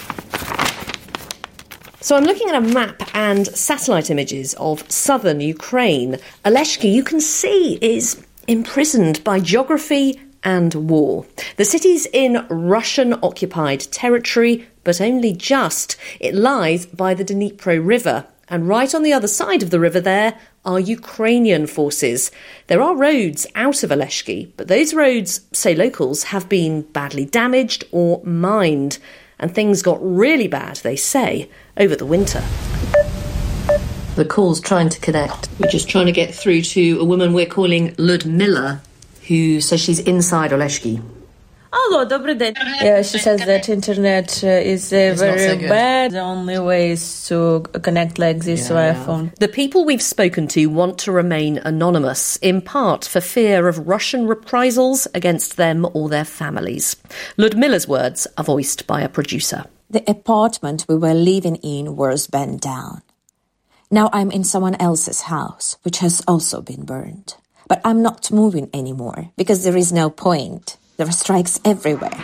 So I'm looking at a map and satellite images of southern Ukraine. Oleshki, you can see, is imprisoned by geography and war. The city's in Russian-occupied territory, but only just. It lies by the Dnipro River, and right on the other side of the river there are Ukrainian forces. There are roads out of Oleshki, but those roads, say locals, have been badly damaged or mined. And things got really bad, they say, over the winter. The call's trying to connect. We're just trying to get through to a woman we're calling Ludmilla, who says she's inside Oleshki. Hello, добрый день. Yeah, she says that internet uh, is uh, very so bad. The only way is to connect like this yeah, via phone. The people we've spoken to want to remain anonymous, in part for fear of Russian reprisals against them or their families. Ludmilla's words are voiced by a producer. The apartment we were living in was burned down. Now I'm in someone else's house, which has also been burned. But I'm not moving anymore, because there is no point. There are strikes everywhere.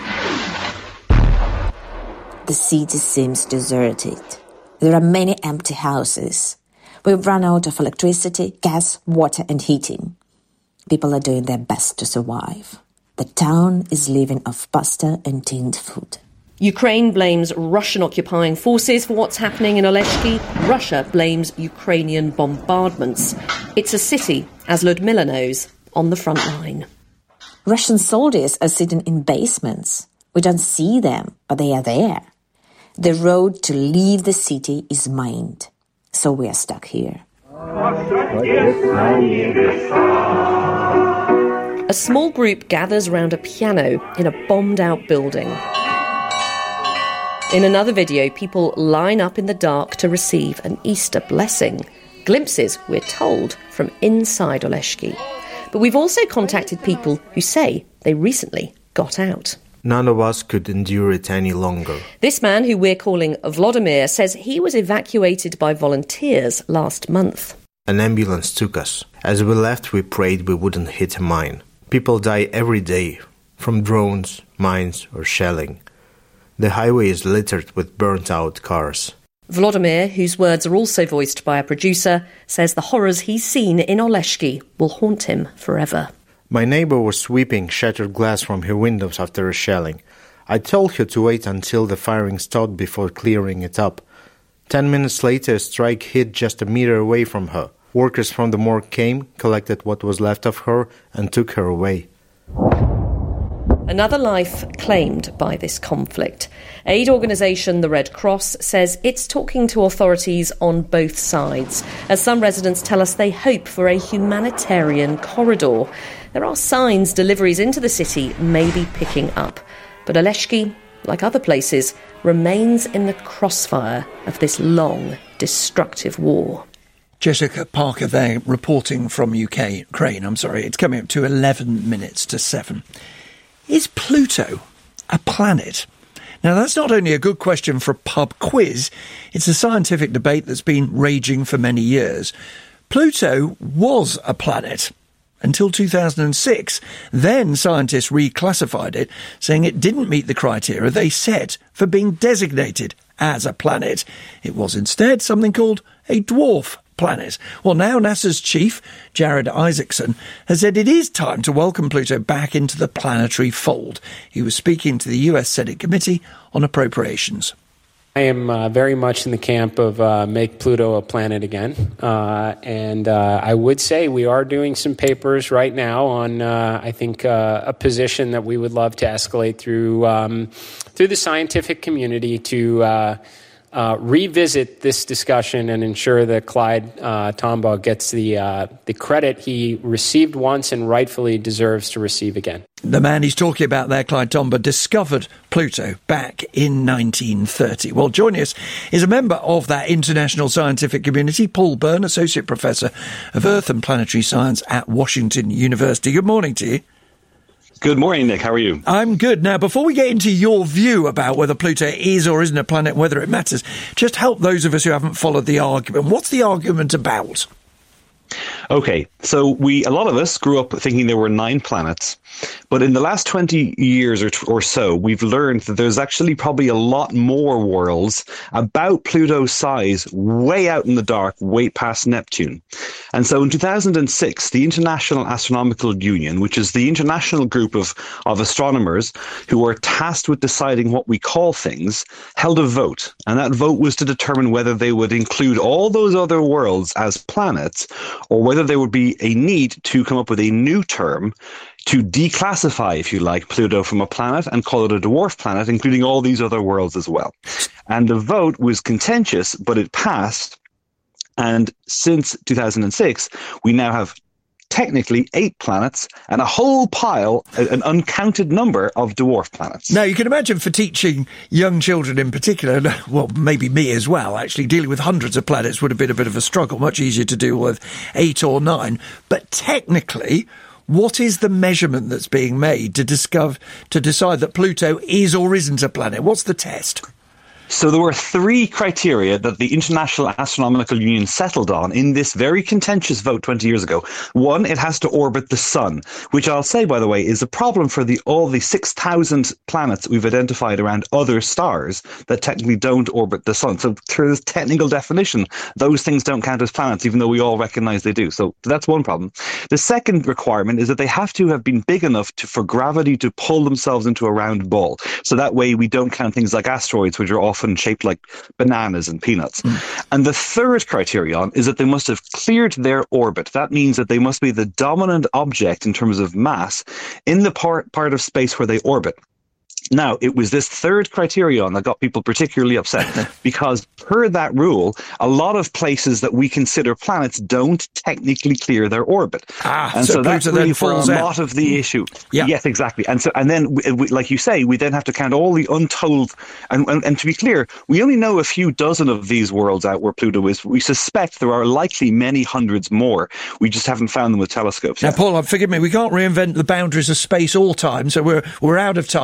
The city seems deserted. There are many empty houses. We've run out of electricity, gas, water and heating. People are doing their best to survive. The town is living off pasta and tinned food. Ukraine blames Russian occupying forces for what's happening in Oleshki. Russia blames Ukrainian bombardments. It's a city, as Ludmilla knows, on the front line. Russian soldiers are sitting in basements. We don't see them, but they are there. The road to leave the city is mined, so we are stuck here. A small group gathers round a piano in a bombed-out building. In another video, people line up in the dark to receive an Easter blessing. Glimpses, we're told, from inside Oleshki. But we've also contacted people who say they recently got out. None of us could endure it any longer. This man, who we're calling Vladimir, says he was evacuated by volunteers last month. An ambulance took us. As we left, we prayed we wouldn't hit a mine. People die every day, from drones, mines or shelling. The highway is littered with burnt-out cars. Vladimir, whose words are also voiced by a producer, says the horrors he's seen in Oleshki will haunt him forever. My neighbor was sweeping shattered glass from her windows after a shelling. I told her to wait until the firing stopped before clearing it up. Ten minutes later, a strike hit just a meter away from her. Workers from the morgue came, collected what was left of her, and took her away. Another life claimed by this conflict. Aid organisation The Red Cross says it's talking to authorities on both sides, as some residents tell us they hope for a humanitarian corridor. There are signs deliveries into the city may be picking up, but Oleshki, like other places, remains in the crossfire of this long, destructive war. Jessica Parker there reporting from U K, Ukraine. I'm sorry, it's coming up to eleven minutes to seven. Is Pluto a planet? Now, that's not only a good question for a pub quiz, it's a scientific debate that's been raging for many years. Pluto was a planet until two thousand six. Then scientists reclassified it, saying it didn't meet the criteria they set for being designated as a planet. It was instead something called a dwarf planet. Well, now NASA's chief, Jared Isaacson, has said it is time to welcome Pluto back into the planetary fold. He was speaking to the U S Senate Committee on Appropriations. I am uh, very much in the camp of uh, make Pluto a planet again. Uh, and uh, I would say we are doing some papers right now on, uh, I think, uh, a position that we would love to escalate through, um, through the scientific community to uh, uh, revisit this discussion and ensure that Clyde uh, Tombaugh gets the, uh, the credit he received once and rightfully deserves to receive again. The man he's talking about there, Clyde Tombaugh, discovered Pluto back in nineteen thirty. Well, joining us is a member of that international scientific community, Paul Byrne, Associate Professor of Earth and Planetary Science at Washington University. Good morning to you. Good morning, Nick. How are you? I'm good. Now, before we get into your view about whether Pluto is or isn't a planet, whether it matters, just help those of us who haven't followed the argument. What's the argument about? Okay, so we, a lot of us grew up thinking there were nine planets, but in the last twenty years or, or so, we've learned that there's actually probably a lot more worlds about Pluto's size way out in the dark, way past Neptune. And so in two thousand six, the International Astronomical Union, which is the international group of, of astronomers who are tasked with deciding what we call things, held a vote. And that vote was to determine whether they would include all those other worlds as planets, or whether there would be a need to come up with a new term to declassify, if you like, Pluto from a planet and call it a dwarf planet, including all these other worlds as well. And the vote was contentious, but it passed. And since two thousand six, we now have technically eight planets and a whole pile, an uncounted number of dwarf planets. Now, you can imagine for teaching young children in particular, well, maybe me as well, actually, dealing with hundreds of planets would have been a bit of a struggle, much easier to deal with eight or nine. But technically, what is the measurement that's being made to discover, to decide that Pluto is or isn't a planet? What's the test? So there were three criteria that the International Astronomical Union settled on in this very contentious vote twenty years ago. One, it has to orbit the sun, which I'll say, by the way, is a problem for the all the six thousand planets we've identified around other stars that technically don't orbit the sun. So through this technical definition, those things don't count as planets, even though we all recognize they do. So that's one problem. The second requirement is that they have to have been big enough to, for gravity to pull themselves into a round ball. So that way we don't count things like asteroids, which are often shaped like bananas and peanuts. Mm. And the third criterion is that they must have cleared their orbit. That means that they must be the dominant object in terms of mass in the part, part of space where they orbit. Now, it was this third criterion that got people particularly upset because per that rule, a lot of places that we consider planets don't technically clear their orbit. Ah, and so, so that's really for a out. lot of the issue. Yeah. Yes, exactly. And so, and then, we, like you say, we then have to count all the untold, and, and, and to be clear, we only know a few dozen of these worlds out where Pluto is. We suspect there are likely many hundreds more. We just haven't found them with telescopes now, yet. Paul, forgive me, we can't reinvent the boundaries of space or time, so we're, we're out of time, but in a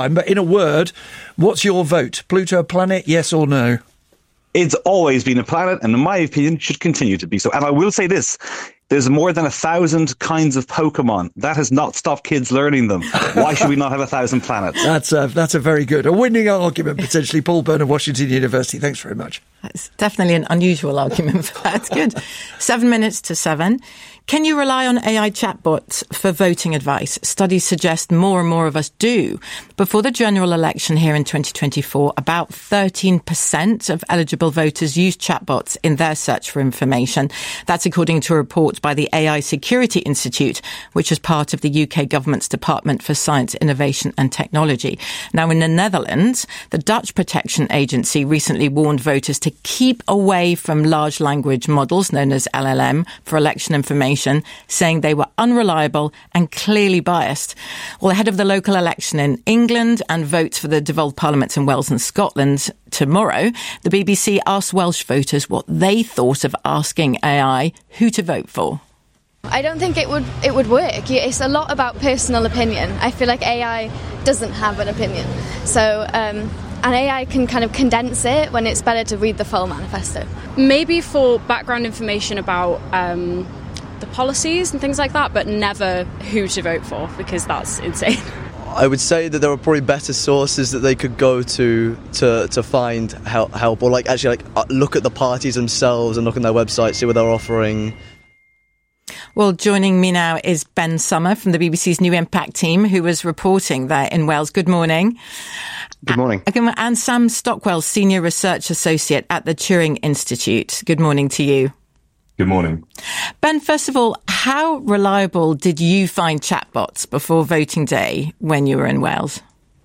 word. What's your vote? Pluto a planet, yes or no? It's always been a planet, and in my opinion, should continue to be so. And I will say this. There's more than a thousand kinds of Pokemon. That has not stopped kids learning them. Why should we not have a thousand planets? That's a, that's a very good, a winning argument, potentially. Paul Byrne of Washington University. Thanks very much. That's definitely an unusual argument for that. Good. Seven minutes to seven. Can you rely on A I chatbots for voting advice? Studies suggest more and more of us do. Before the general election here in twenty twenty-four, about thirteen percent of eligible voters used chatbots in their search for information. That's according to a report by the A I Security Institute, which is part of the U K government's Department for Science, Innovation and Technology. Now, in the Netherlands, the Dutch Protection Agency recently warned voters to keep away from large language models, known as L L M, for election information, saying they were unreliable and clearly biased. Well, ahead of the local election in England and votes for the devolved parliaments in Wales and Scotland tomorrow, the B B C asked Welsh voters what they thought of asking A I who to vote for. I don't think it would it would work. It's a lot about personal opinion. I feel like A I doesn't have an opinion. So, um, and A I can kind of condense it when it's better to read the full manifesto. Maybe for background information about um, the policies and things like that, but never who to vote for, because that's insane. I would say that there are probably better sources that they could go to to, to find help, help, or like actually like look at the parties themselves and look on their website, see what they're offering. Well, joining me now is Ben Summer from the B B C's New Impact team, who was reporting there in Wales. Good morning. Good morning. And Sam Stockwell, Senior Research Associate at the Turing Institute. Good morning to you. Good morning. Ben, first of all, how reliable did you find chatbots before voting day when you were in Wales?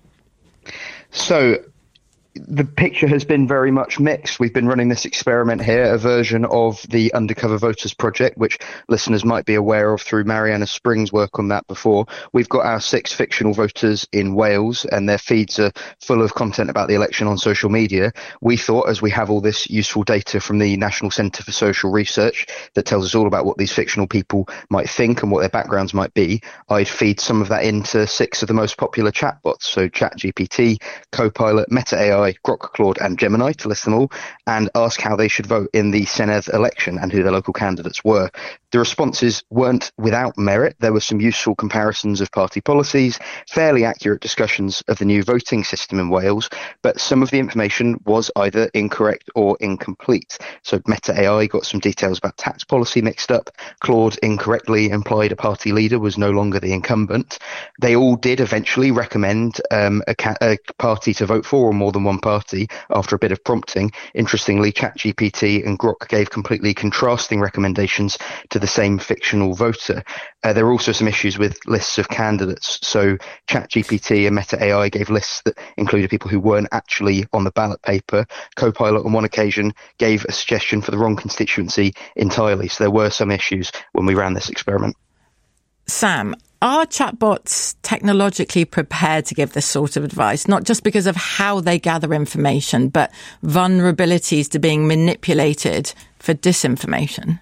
So the picture has been very much mixed. We've been running this experiment here, a version of the Undercover Voters Project, which listeners might be aware of through Mariana Spring's work on that before. We've got our six fictional voters in Wales, and their feeds are full of content about the election on social media. We thought, as we have all this useful data from the National Centre for Social Research that tells us all about what these fictional people might think and what their backgrounds might be, I'd feed some of that into six of the most popular chatbots, so ChatGPT, Copilot, Meta A I, Grok, Claude and Gemini, to list them all, and ask how they should vote in the Senedd election and who their local candidates were. The responses weren't without merit. There were some useful comparisons of party policies, fairly accurate discussions of the new voting system in Wales, but some of the information was either incorrect or incomplete. So Meta A I got some details about tax policy mixed up. Claude incorrectly implied a party leader was no longer the incumbent. They all did eventually recommend um, a, ca- a party to vote for, or more than one party, after a bit of prompting. Interestingly, ChatGPT and Grok gave completely contrasting recommendations to the same fictional voter. Uh, there are also some issues with lists of candidates. So ChatGPT and Meta A I gave lists that included people who weren't actually on the ballot paper. Copilot on one occasion gave a suggestion for the wrong constituency entirely. So there were some issues when we ran this experiment. Sam, are chatbots technologically prepared to give this sort of advice, not just because of how they gather information, but vulnerabilities to being manipulated for disinformation?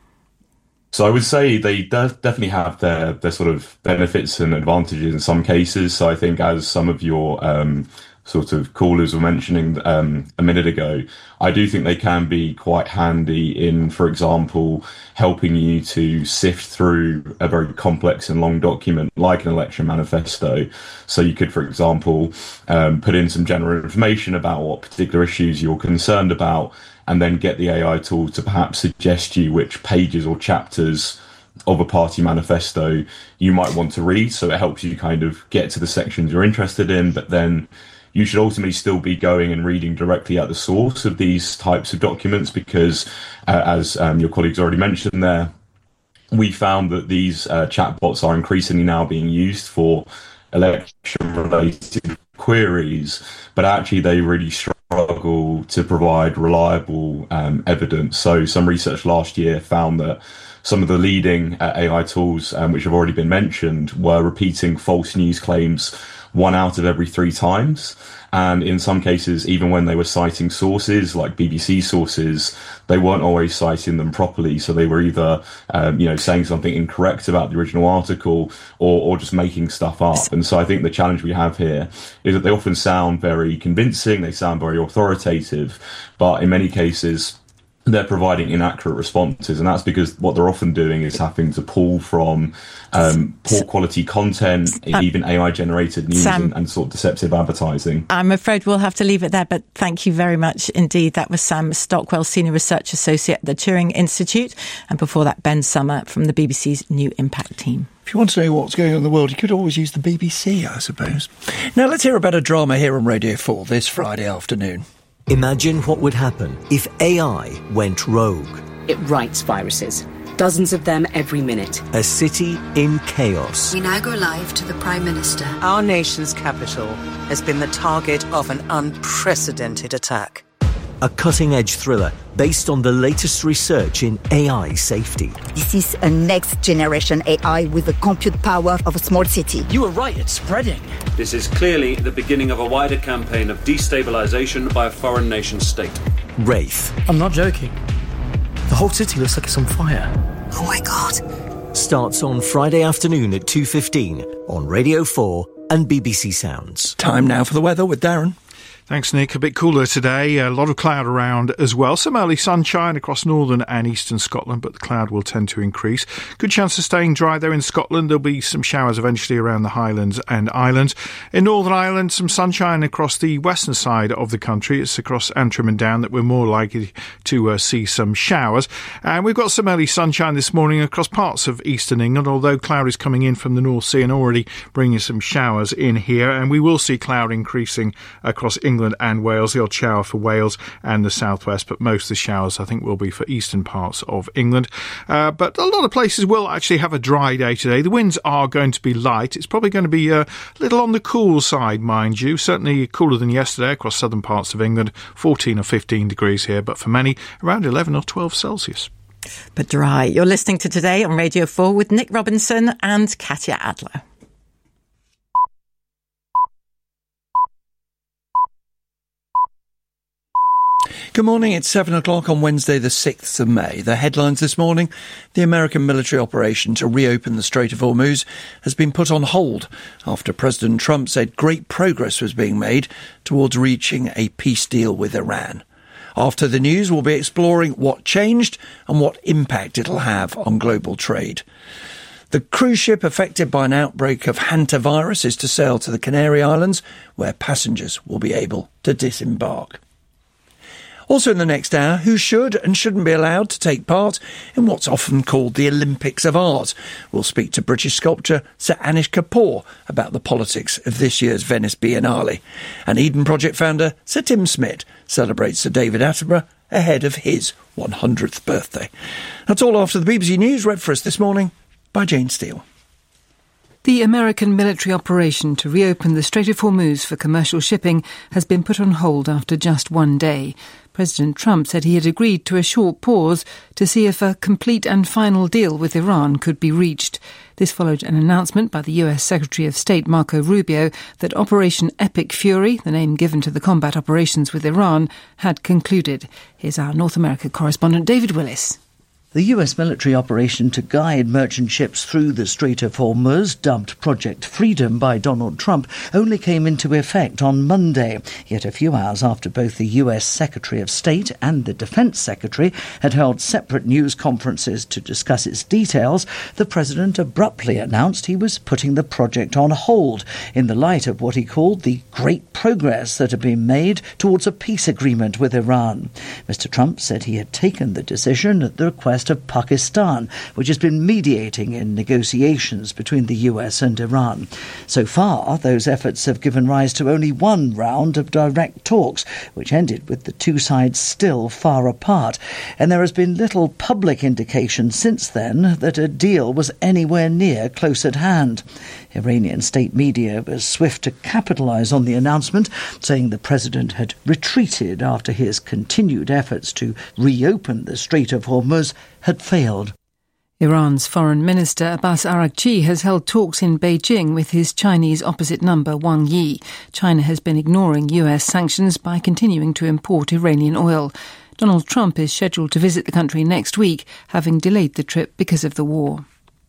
So I would say they def- definitely have their, their sort of benefits and advantages in some cases. So I think, as some of your um, sort of callers were mentioning um, a minute ago, I do think they can be quite handy in, for example, helping you to sift through a very complex and long document like an election manifesto. So you could, for example, um, put in some general information about what particular issues you're concerned about, and then get the A I tool to perhaps suggest you which pages or chapters of a party manifesto you might want to read. So it helps you kind of get to the sections you're interested in, but then you should ultimately still be going and reading directly at the source of these types of documents, because uh, as um, your colleagues already mentioned there, we found that these uh, chatbots are increasingly now being used for election-related queries, but actually they really struggle to provide reliable um, evidence. So some research last year found that some of the leading uh, A I tools, um, which have already been mentioned, were repeating false news claims one out of every three times. And in some cases, even when they were citing sources like B B C sources, they weren't always citing them properly. So they were either, um, you know, saying something incorrect about the original article or, or just making stuff up. And so I think the challenge we have here is that they often sound very convincing, they sound very authoritative, but in many cases, they're providing inaccurate responses, and that's because what they're often doing is having to pull from um, poor quality content, um, even A I-generated news Sam, and, and sort of deceptive advertising. I'm afraid we'll have to leave it there, but thank you very much indeed. That was Sam Stockwell, Senior Research Associate at the Turing Institute, and before that, Ben Summer from the B B C's New Impact team. If you want to know what's going on in the world, you could always use the B B C, I suppose. Now let's hear about a drama here on Radio four this Friday afternoon. Imagine what would happen if A I went rogue. It writes viruses, dozens of them every minute. A city in chaos. We now go live to the Prime Minister. Our nation's capital has been the target of an unprecedented attack. A cutting-edge thriller based on the latest research in A I safety. This is a next-generation A I with the compute power of a small city. You were right, it's spreading. This is clearly the beginning of a wider campaign of destabilization by a foreign nation-state. Wraith. I'm not joking. The whole city looks like it's on fire. Oh my God. Starts on Friday afternoon at two fifteen on Radio four and B B C Sounds. Time now for the weather with Darren. Thanks, Nick. A bit cooler today. A lot of cloud around as well. Some early sunshine across northern and eastern Scotland, but the cloud will tend to increase. Good chance of staying dry there in Scotland. There'll be some showers eventually around the Highlands and Islands. In Northern Ireland, some sunshine across the western side of the country. It's across Antrim and down that we're more likely to uh, see some showers. And we've got some early sunshine this morning across parts of eastern England, although cloud is coming in from the North Sea and already bringing some showers in here. And we will see cloud increasing across England and Wales, the odd shower for Wales and the southwest, but most of the showers I think will be for eastern parts of England. Uh, but a lot of places will actually have a dry day today. The winds are going to be light. It's probably going to be a little on the cool side, mind you. Certainly cooler than yesterday across southern parts of England, fourteen or fifteen degrees here, but for many around eleven or twelve Celsius. But dry. You're listening to Today on Radio four with Nick Robinson and Katya Adler. Good morning, it's seven o'clock on Wednesday the sixth of May. The headlines this morning: the American military operation to reopen the Strait of Hormuz has been put on hold after President Trump said great progress was being made towards reaching a peace deal with Iran. After the news, we'll be exploring what changed and what impact it'll have on global trade. The cruise ship affected by an outbreak of hantavirus is to sail to the Canary Islands, where passengers will be able to disembark. Also in the next hour, who should and shouldn't be allowed to take part in what's often called the Olympics of Art. We'll speak to British sculptor Sir Anish Kapoor about the politics of this year's Venice Biennale. And Eden Project founder Sir Tim Smith celebrates Sir David Attenborough ahead of his one hundredth birthday. That's all after the B B C News, read for us this morning by Jane Steele. The American military operation to reopen the Strait of Hormuz for commercial shipping has been put on hold after just one day. President Trump said he had agreed to a short pause to see if a complete and final deal with Iran could be reached. This followed an announcement by the U S Secretary of State Marco Rubio that Operation Epic Fury, the name given to the combat operations with Iran, had concluded. Here's our North America correspondent David Willis. The U S military operation to guide merchant ships through the Strait of Hormuz, dubbed Project Freedom by Donald Trump, only came into effect on Monday. Yet a few hours after both the U S Secretary of State and the Defense Secretary had held separate news conferences to discuss its details, the president abruptly announced he was putting the project on hold in the light of what he called the great progress that had been made towards a peace agreement with Iran. Mister Trump said he had taken the decision at the request of Pakistan, which has been mediating in negotiations between the U S and Iran. So far, those efforts have given rise to only one round of direct talks, which ended with the two sides still far apart, and there has been little public indication since then that a deal was anywhere near close at hand. Iranian state media was swift to capitalise on the announcement, saying the president had retreated after his continued efforts to reopen the Strait of Hormuz had failed. Iran's Foreign Minister Abbas Araghchi has held talks in Beijing with his Chinese opposite number Wang Yi. China has been ignoring U S sanctions by continuing to import Iranian oil. Donald Trump is scheduled to visit the country next week, having delayed the trip because of the war.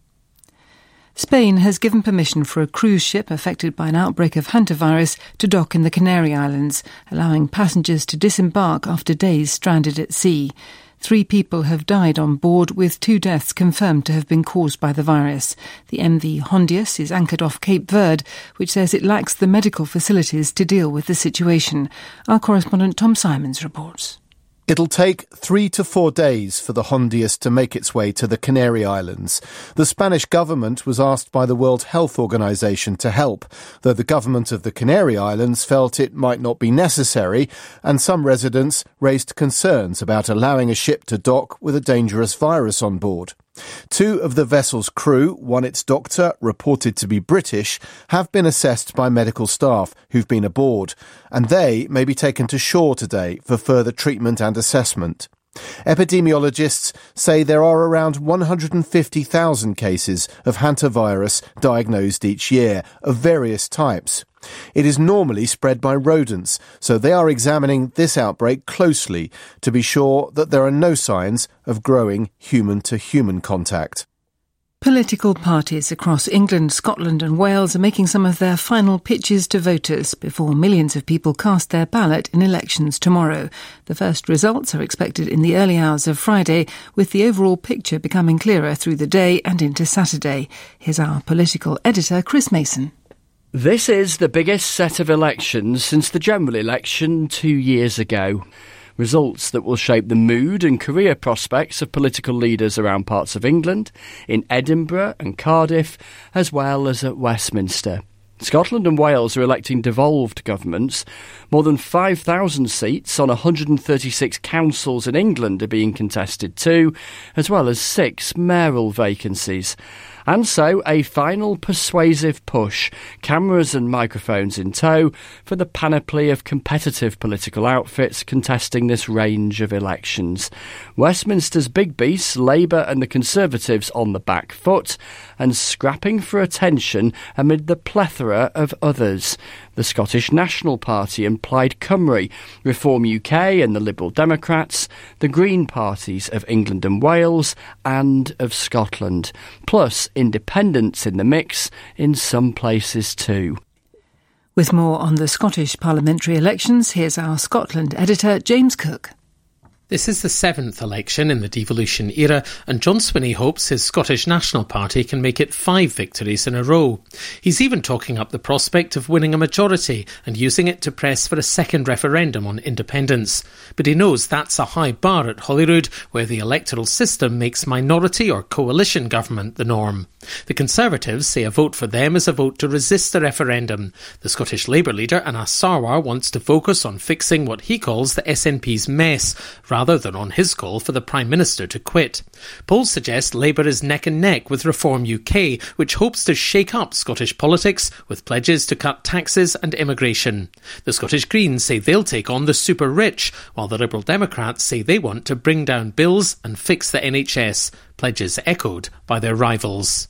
Spain has given permission for a cruise ship affected by an outbreak of hantavirus to dock in the Canary Islands, allowing passengers to disembark after days stranded at sea. Three people have died on board, with two deaths confirmed to have been caused by the virus. The M V Hondius is anchored off Cape Verde, which says it lacks the medical facilities to deal with the situation. Our correspondent Tom Simons reports. It'll take three to four days for the Hondius to make its way to the Canary Islands. The Spanish government was asked by the World Health Organization to help, though the government of the Canary Islands felt it might not be necessary, and some residents raised concerns about allowing a ship to dock with a dangerous virus on board. Two of the vessel's crew, one its doctor, reported to be British, have been assessed by medical staff who've been aboard, and they may be taken to shore today for further treatment and assessment. Epidemiologists say there are around one hundred fifty thousand cases of hantavirus diagnosed each year, of various types. It is normally spread by rodents, so they are examining this outbreak closely to be sure that there are no signs of growing human-to-human contact. Political parties across England, Scotland and Wales are making some of their final pitches to voters before millions of people cast their ballot in elections tomorrow. The first results are expected in the early hours of Friday, with the overall picture becoming clearer through the day and into Saturday. Here's our political editor, Chris Mason. This is the biggest set of elections since the general election two years ago. Results that will shape the mood and career prospects of political leaders around parts of England, in Edinburgh and Cardiff, as well as at Westminster. Scotland and Wales are electing devolved governments. More than five thousand seats on one hundred thirty-six councils in England are being contested too, as well as six mayoral vacancies. And so a final persuasive push, cameras and microphones in tow, for the panoply of competitive political outfits contesting this range of elections. Westminster's big beasts, Labour and the Conservatives on the back foot, and scrapping for attention amid the plethora of others. The Scottish National Party and Plaid Cymru, Reform U K and the Liberal Democrats, the Green parties of England and Wales and of Scotland, plus independents in the mix in some places too. With more on the Scottish parliamentary elections, here's our Scotland editor, James Cook. This is the seventh election in the devolution era, and John Swinney hopes his Scottish National Party can make it five victories in a row. He's even talking up the prospect of winning a majority and using it to press for a second referendum on independence. But he knows that's a high bar at Holyrood, where the electoral system makes minority or coalition government the norm. The Conservatives say a vote for them is a vote to resist the referendum. The Scottish Labour leader, Anas Sarwar, wants to focus on fixing what he calls the S N P's mess, rather than on his call for the Prime Minister to quit. Polls suggest Labour is neck and neck with Reform U K, which hopes to shake up Scottish politics with pledges to cut taxes and immigration. The Scottish Greens say they'll take on the super rich, while the Liberal Democrats say they want to bring down bills and fix the N H S, pledges echoed by their rivals.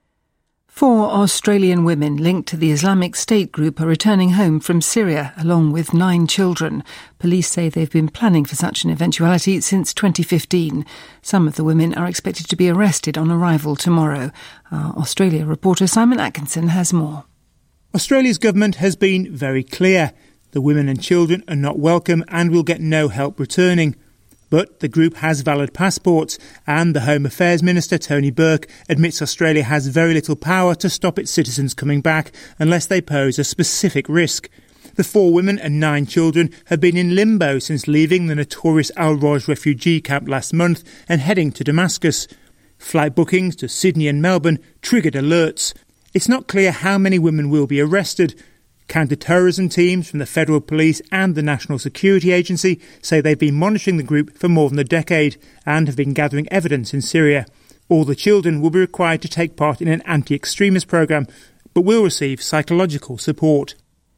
Four Australian women linked to the Islamic State group are returning home from Syria, along with nine children. Police say they've been planning for such an eventuality since twenty fifteen. Some of the women are expected to be arrested on arrival tomorrow. Our Australia reporter Simon Atkinson has more. Australia's government has been very clear. The women and children are not welcome and will get no help returning. But the group has valid passports, and the Home Affairs Minister, Tony Burke, admits Australia has very little power to stop its citizens coming back unless they pose a specific risk. The four women and nine children have been in limbo since leaving the notorious Al-Roj refugee camp last month and heading to Damascus. Flight bookings to Sydney and Melbourne triggered alerts. It's not clear how many women will be arrested. Counter-terrorism teams from the Federal Police and the National Security Agency say they've been monitoring the group for more than a decade and have been gathering evidence in Syria. All the children will be required to take part in an anti-extremist programme, but will receive psychological support.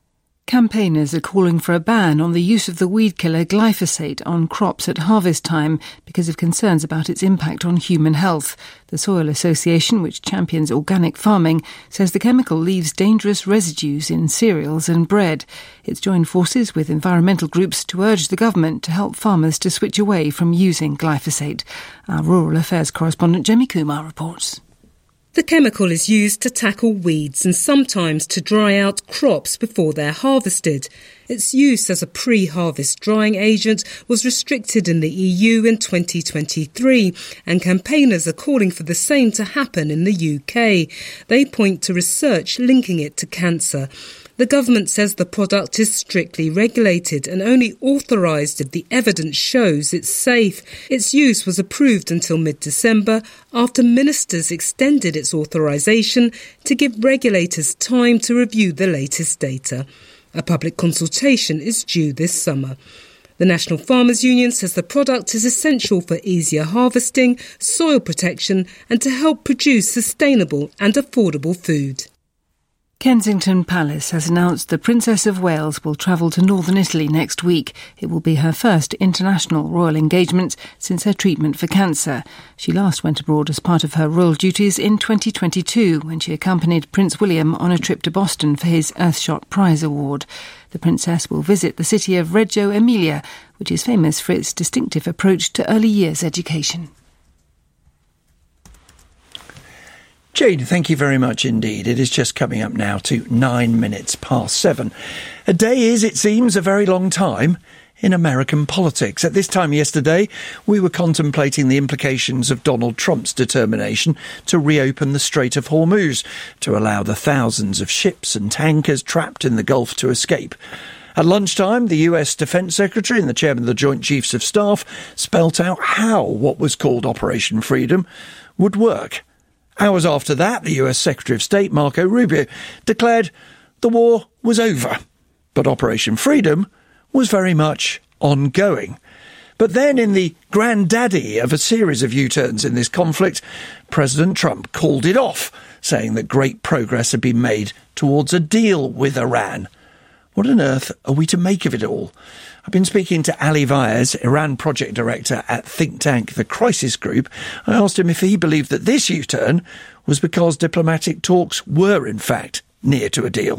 Campaigners are calling for a ban on the use of the weed killer glyphosate on crops at harvest time because of concerns about its impact on human health. The Soil Association, which champions organic farming, says the chemical leaves dangerous residues in cereals and bread. It's joined forces with environmental groups to urge the government to help farmers to switch away from using glyphosate. Our Rural Affairs correspondent Jemmy Kumar reports. The chemical is used to tackle weeds and sometimes to dry out crops before they're harvested. Its use as a pre-harvest drying agent was restricted in the E U in twenty twenty-three, and campaigners are calling for the same to happen in the U K. They point to research linking it to cancer. The government says the product is strictly regulated and only authorised if the evidence shows it's safe. Its use was approved until mid-December after ministers extended its authorisation to give regulators time to review the latest data. A public consultation is due this summer. The National Farmers Union says the product is essential for easier harvesting, soil protection and to help produce sustainable and affordable food. Kensington Palace has announced the Princess of Wales will travel to northern Italy next week. It will be her first international royal engagement since her treatment for cancer. She last went abroad as part of her royal duties in twenty twenty-two when she accompanied Prince William on a trip to Boston for his Earthshot Prize Award. The Princess will visit the city of Reggio Emilia, which is famous for its distinctive approach to early years education. Jane, thank you very much indeed. It is just coming up now to nine minutes past seven. A day is, it seems, a very long time in American politics. At this time yesterday, we were contemplating the implications of Donald Trump's determination to reopen the Strait of Hormuz, to allow the thousands of ships and tankers trapped in the Gulf to escape. At lunchtime, the U S Defence Secretary and the Chairman of the Joint Chiefs of Staff spelt out how what was called Operation Freedom would work. Hours after that, the U S Secretary of State, Marco Rubio, declared the war was over, but Operation Freedom was very much ongoing. But then, in the granddaddy of a series of U-turns in this conflict, President Trump called it off, saying that great progress had been made towards a deal with Iran. What on earth are we to make of it all? I've been speaking to Ali Vaez, Iran project director at think tank The Crisis Group. I asked him if he believed that this U-turn was because diplomatic talks were, in fact, near to a deal.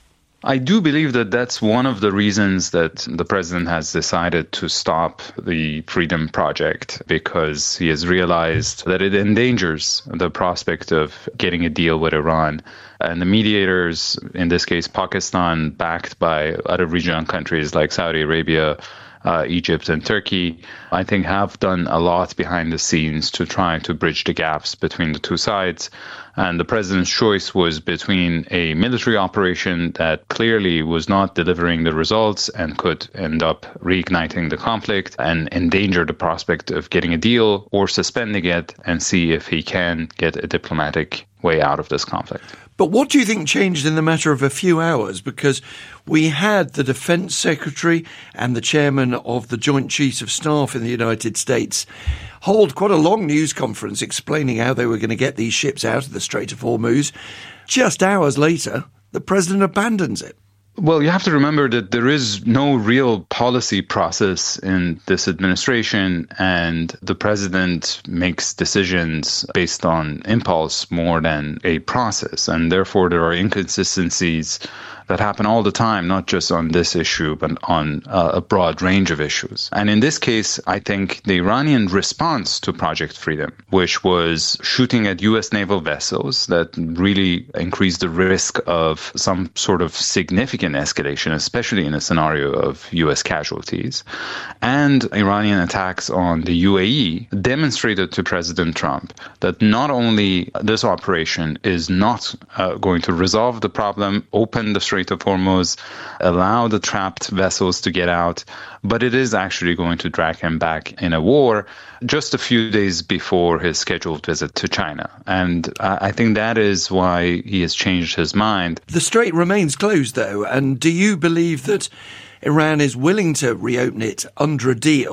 I do believe that that's one of the reasons that the president has decided to stop the Freedom Project, because he has realized that it endangers the prospect of getting a deal with Iran. And the mediators, in this case Pakistan, backed by other regional countries like Saudi Arabia, uh, Egypt and Turkey, I think have done a lot behind the scenes to try to bridge the gaps between the two sides. And the president's choice was between a military operation that clearly was not delivering the results and could end up reigniting the conflict and endanger the prospect of getting a deal, or suspending it and see if he can get a diplomatic way out of this conflict. But what do you think changed in the matter of a few hours? Because we had the Defence Secretary and the Chairman of the Joint Chiefs of Staff in the United States hold quite a long news conference explaining how they were going to get these ships out of the Strait of Hormuz. Just hours later, the President abandons it. Well, you have to remember that there is no real policy process in this administration, and the president makes decisions based on impulse more than a process. And therefore, there are inconsistencies that happen all the time, not just on this issue, but on uh, a broad range of issues. And in this case, I think the Iranian response to Project Freedom, which was shooting at U S naval vessels that really increased the risk of some sort of significant escalation, especially in a scenario of U S casualties, and Iranian attacks on the U A E, demonstrated to President Trump that not only this operation is not uh, going to resolve the problem, open the Strait of Hormuz, allow the trapped vessels to get out, but it is actually going to drag him back in a war just a few days before his scheduled visit to China. And I think that is why he has changed his mind. The strait remains closed, though, and do you believe that Iran is willing to reopen it under a deal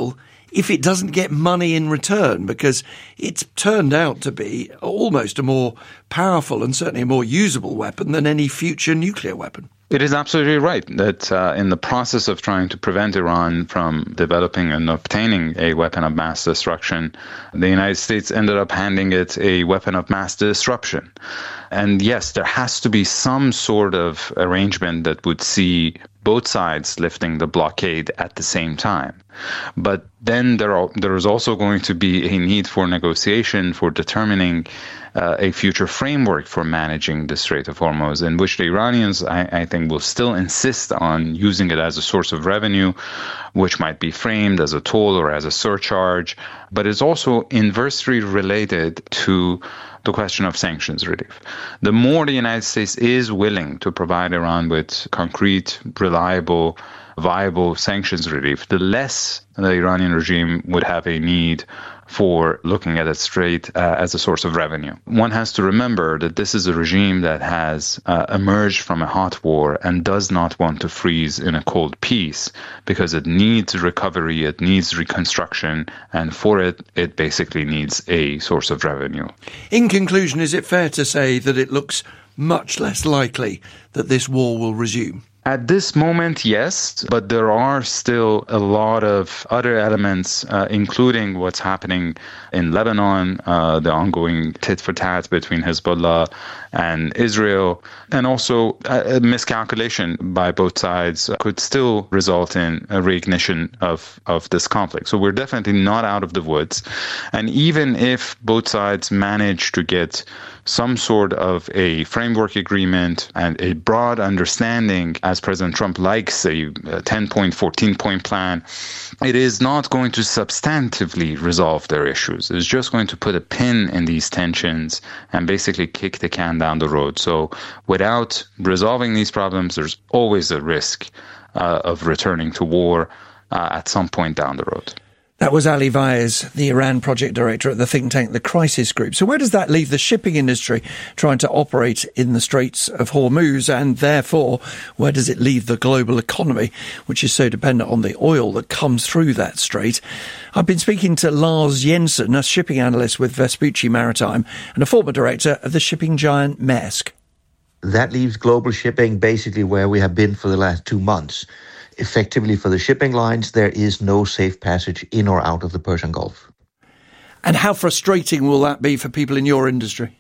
if it doesn't get money in return, because it's turned out to be almost a more powerful and certainly a more usable weapon than any future nuclear weapon. It is absolutely right that uh, in the process of trying to prevent Iran from developing and obtaining a weapon of mass destruction, the United States ended up handing it a weapon of mass disruption. And yes, there has to be some sort of arrangement that would see both sides lifting the blockade at the same time. But then there are, there is also going to be a need for negotiation for determining uh, a future framework for managing the Strait of Hormuz, in which the Iranians, I, I think, will still insist on using it as a source of revenue, which might be framed as a toll or as a surcharge, but is also inversely related to the question of sanctions relief. The more the United States is willing to provide Iran with concrete, reliable, viable sanctions relief, the less the Iranian regime would have a need for looking at it straight uh, as a source of revenue. One has to remember that this is a regime that has uh, emerged from a hot war and does not want to freeze in a cold peace, because it needs recovery, it needs reconstruction, and for it, it basically needs a source of revenue. In conclusion, is it fair to say that it looks much less likely that this war will resume? At this moment, yes, but there are still a lot of other elements, uh, including what's happening in Lebanon, uh, the ongoing tit-for-tat between Hezbollah and Israel, and also a miscalculation by both sides could still result in a reignition of, of this conflict. So we're definitely not out of the woods. And even if both sides manage to get some sort of a framework agreement and a broad understanding, as President Trump likes, a ten-point, fourteen-point plan, it is not going to substantively resolve their issues. It's just going to put a pin in these tensions and basically kick the can down the road. So without resolving these problems, there's always a risk uh, of returning to war uh, at some point down the road. That was Ali Vaez, the Iran project director at the think tank The Crisis Group. So where does that leave the shipping industry trying to operate in the Straits of Hormuz? And therefore, where does it leave the global economy, which is so dependent on the oil that comes through that strait? I've been speaking to Lars Jensen, a shipping analyst with Vespucci Maritime and a former director of the shipping giant Maersk. That leaves global shipping basically where we have been for the last two months. Effectively, for the shipping lines, there is no safe passage in or out of the Persian Gulf. And how frustrating will that be for people in your industry?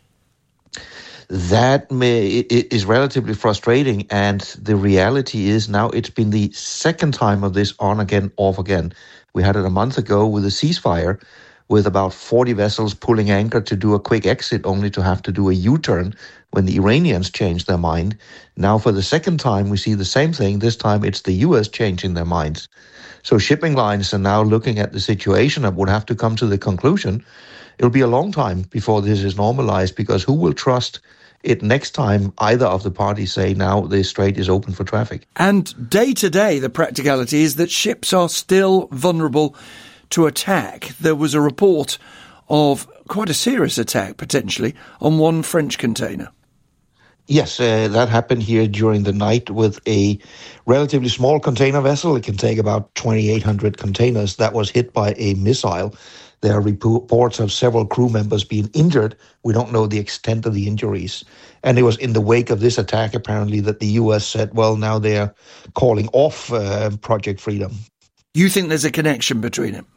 That may, it is relatively frustrating. And the reality is now it's been the second time of this on again, off again. We had it a month ago with a ceasefire with about forty vessels pulling anchor to do a quick exit, only to have to do a U-turn when the Iranians changed their mind. Now, for the second time, we see the same thing. This time, it's the U S changing their minds. So shipping lines are now looking at the situation and would have to come to the conclusion it'll be a long time before this is normalized, because who will trust it next time either of the parties say now the strait is open for traffic? And day to day, the practicality is that ships are still vulnerable to attack. There was a report of quite a serious attack, potentially, on one French container. Yes, uh, that happened here during the night with a relatively small container vessel. It can take about twenty-eight hundred containers. That was hit by a missile. There are reports of several crew members being injured. We don't know the extent of the injuries. And it was in the wake of this attack, apparently, that the U S said, well, now they're calling off uh, Project Freedom. You think there's a connection between it?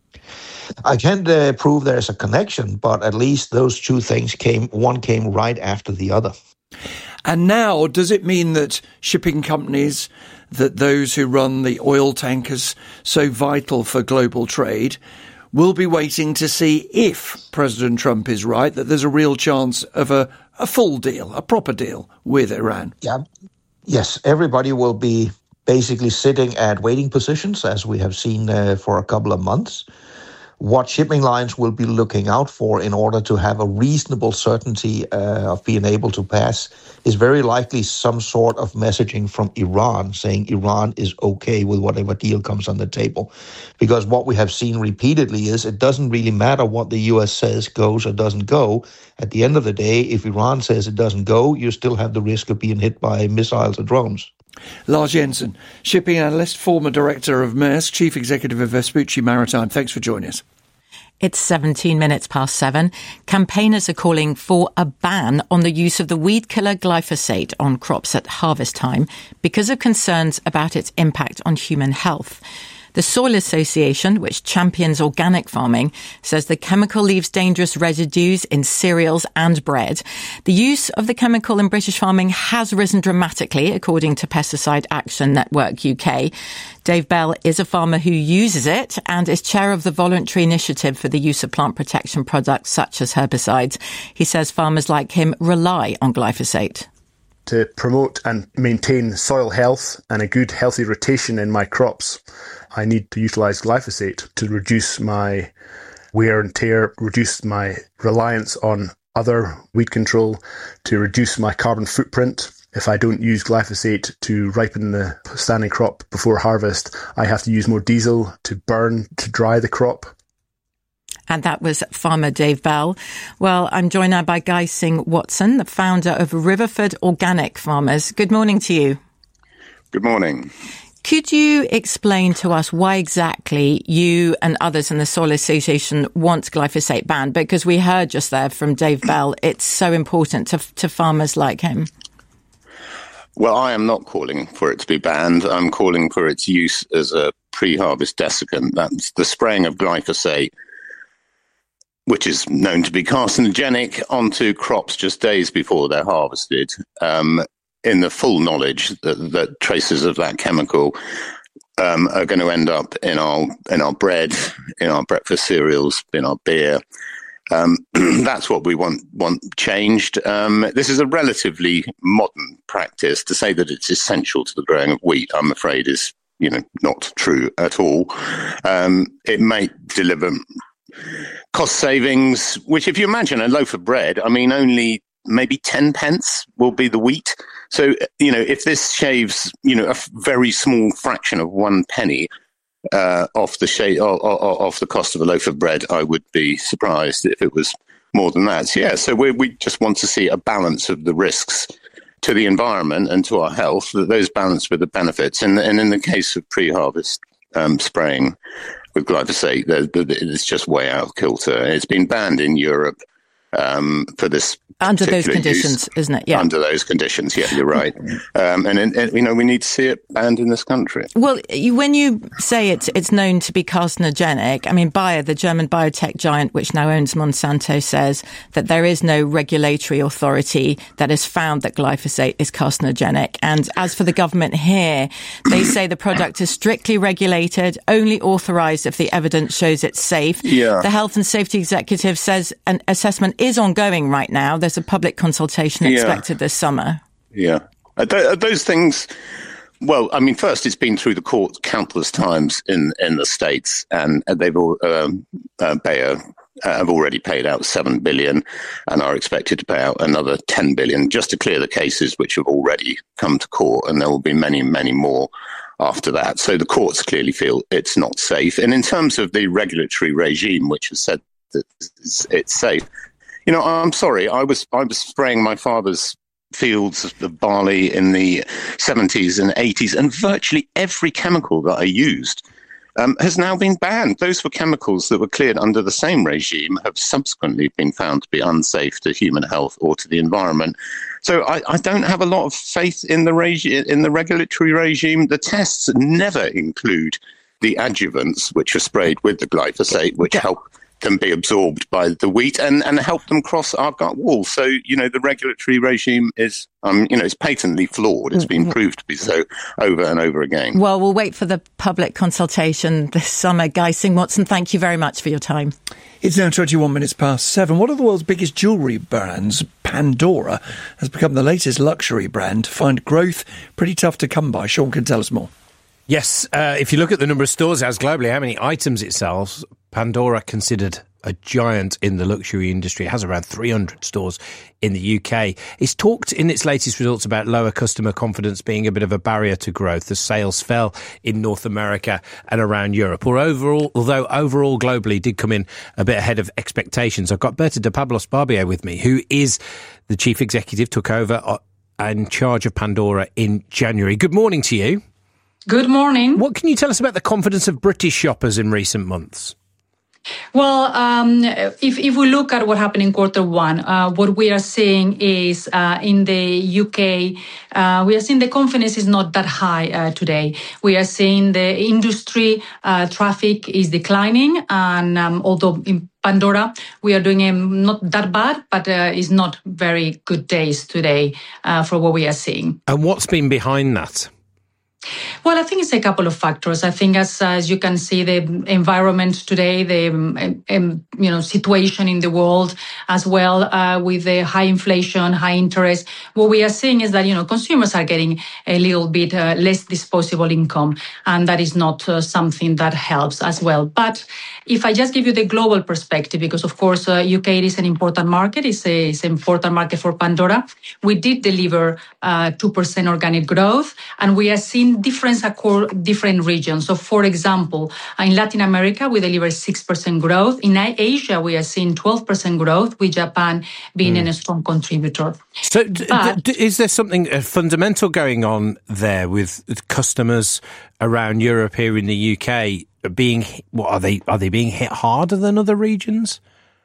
I can't uh, prove there's a connection, but at least those two things came, one came right after the other. And now, does it mean that shipping companies, that those who run the oil tankers so vital for global trade, will be waiting to see if President Trump is right, that there's a real chance of a, a full deal, a proper deal with Iran? Yeah. Yes, everybody will be basically sitting at waiting positions, as we have seen uh, for a couple of months. What shipping lines will be looking out for in order to have a reasonable certainty uh, of being able to pass is very likely some sort of messaging from Iran saying Iran is okay with whatever deal comes on the table. Because what we have seen repeatedly is it doesn't really matter what the U S says goes or doesn't go. At the end of the day, if Iran says it doesn't go, you still have the risk of being hit by missiles or drones. Lars Jensen, shipping analyst, former director of Maersk, chief executive of Vespucci Maritime. Thanks for joining us. It's seventeen minutes past seven. Campaigners are calling for a ban on the use of the weed killer glyphosate on crops at harvest time because of concerns about its impact on human health. The Soil Association, which champions organic farming, says the chemical leaves dangerous residues in cereals and bread. The use of the chemical in British farming has risen dramatically, according to Pesticide Action Network U K. Dave Bell is a farmer who uses it and is chair of the voluntary initiative for the use of plant protection products such as herbicides. He says farmers like him rely on glyphosate. To promote and maintain soil health and a good healthy rotation in my crops, I need to utilise glyphosate to reduce my wear and tear, reduce my reliance on other weed control, to reduce my carbon footprint. If I don't use glyphosate to ripen the standing crop before harvest, I have to use more diesel to burn, to dry the crop. And that was farmer Dave Bell. Well, I'm joined now by Guy Singh Watson, the founder of Riverford Organic Farmers. Good morning to you. Good morning. Could you explain to us why exactly you and others in the Soil Association want glyphosate banned? Because we heard just there from Dave Bell, it's so important to, to farmers like him. Well, I am not calling for it to be banned. I'm calling for its use as a pre-harvest desiccant. That's the spraying of glyphosate, which is known to be carcinogenic, onto crops just days before they're harvested, um, in the full knowledge that, that traces of that chemical um, are going to end up in our in our bread, in our breakfast cereals, in our beer. Um, that's what we want want changed. Um, this is a relatively modern practice. To say that it's essential to the growing of wheat, I'm afraid, is you know not true at all. Um, it may deliver cost savings, which if you imagine a loaf of bread, I mean, only maybe ten pence will be the wheat. So, you know, if this shaves, you know, a very small fraction of one penny uh, off the shade, off, off the cost of a loaf of bread, I would be surprised if it was more than that. So, yeah, so we we just want to see a balance of the risks to the environment and to our health, that those balance with the benefits. And, and in the case of pre-harvest um, spraying with glyphosate, it's just way out of kilter. It's been banned in Europe um, for this under those conditions, use. Isn't it? Yeah, under those conditions. Yeah, you're right. um, and, and you know, we need to see it banned in this country. Well, you, when you say it's it's known to be carcinogenic, I mean, Bayer, the German biotech giant which now owns Monsanto, says that there is no regulatory authority that has found that glyphosate is carcinogenic. And as for the government here, they say the product is strictly regulated, only authorised if the evidence shows it's safe. Yeah. The Health and Safety Executive says an assessment is ongoing right now. There's a public consultation expected yeah. this summer. Yeah. Are, th- are those things... Well, I mean, first, it's been through the court countless times in, in the States, and they've all, um, uh, Bayer uh, have already paid out seven billion dollars and are expected to pay out another ten billion dollars just to clear the cases which have already come to court, and there will be many, many more after that. So the courts clearly feel it's not safe. And in terms of the regulatory regime, which has said that it's safe, you know, I'm sorry, I was I was spraying my father's fields of barley in the seventies and eighties, and virtually every chemical that I used um, has now been banned. Those were chemicals that were cleared under the same regime, have subsequently been found to be unsafe to human health or to the environment. So I, I don't have a lot of faith in the regi- in the regulatory regime. The tests never include the adjuvants which are sprayed with the glyphosate, which help them be absorbed by the wheat and, and help them cross our gut wall. So, you know, the regulatory regime is, um, you know, it's patently flawed. It's been proved to be so over and over again. Well, we'll wait for the public consultation this summer. Guy Singh Watson, thank you very much for your time. It's now twenty-one minutes past seven. One of the world's biggest jewellery brands, Pandora, has become the latest luxury brand to find growth pretty tough to come by. Sean can tell us more. Yes, uh, if you look at the number of stores it has globally, how many items it sells, Pandora, considered a giant in the luxury industry, it has around three hundred stores in the U K. It's talked in its latest results about lower customer confidence being a bit of a barrier to growth as sales fell in North America and around Europe. Or overall, although overall globally did come in a bit ahead of expectations. I've got Berta de Pablos Barbier with me, who is the chief executive, took over in charge of Pandora in January. Good morning to you. Good morning. What can you tell us about the confidence of British shoppers in recent months? Well, um, if, if we look at what happened in quarter one, uh, what we are seeing is uh, in the U K, uh, we are seeing the confidence is not that high uh, today. We are seeing the industry uh, traffic is declining, and um, although in Pandora, we are doing um, not that bad, but uh, it's not very good days today uh, for what we are seeing. And what's been behind that? Well, I think it's a couple of factors. I think as as you can see, the environment today, the um, um, you know situation in the world as well, uh, with the high inflation, high interest, what we are seeing is that you know consumers are getting a little bit uh, less disposable income, and that is not uh, something that helps as well. But if I just give you the global perspective, because of course uh, U K is an important market, it's, a, it's an important market for Pandora. We did deliver uh, two percent organic growth, and we are seeing difference across different regions. So, for example, in Latin America, we delivered six percent growth. In Asia, we are seeing twelve percent growth, with Japan being mm. a strong contributor. So, d- but, d- is there something uh, fundamental going on there with customers around Europe here in the U K being? What are they? Are they being hit harder than other regions?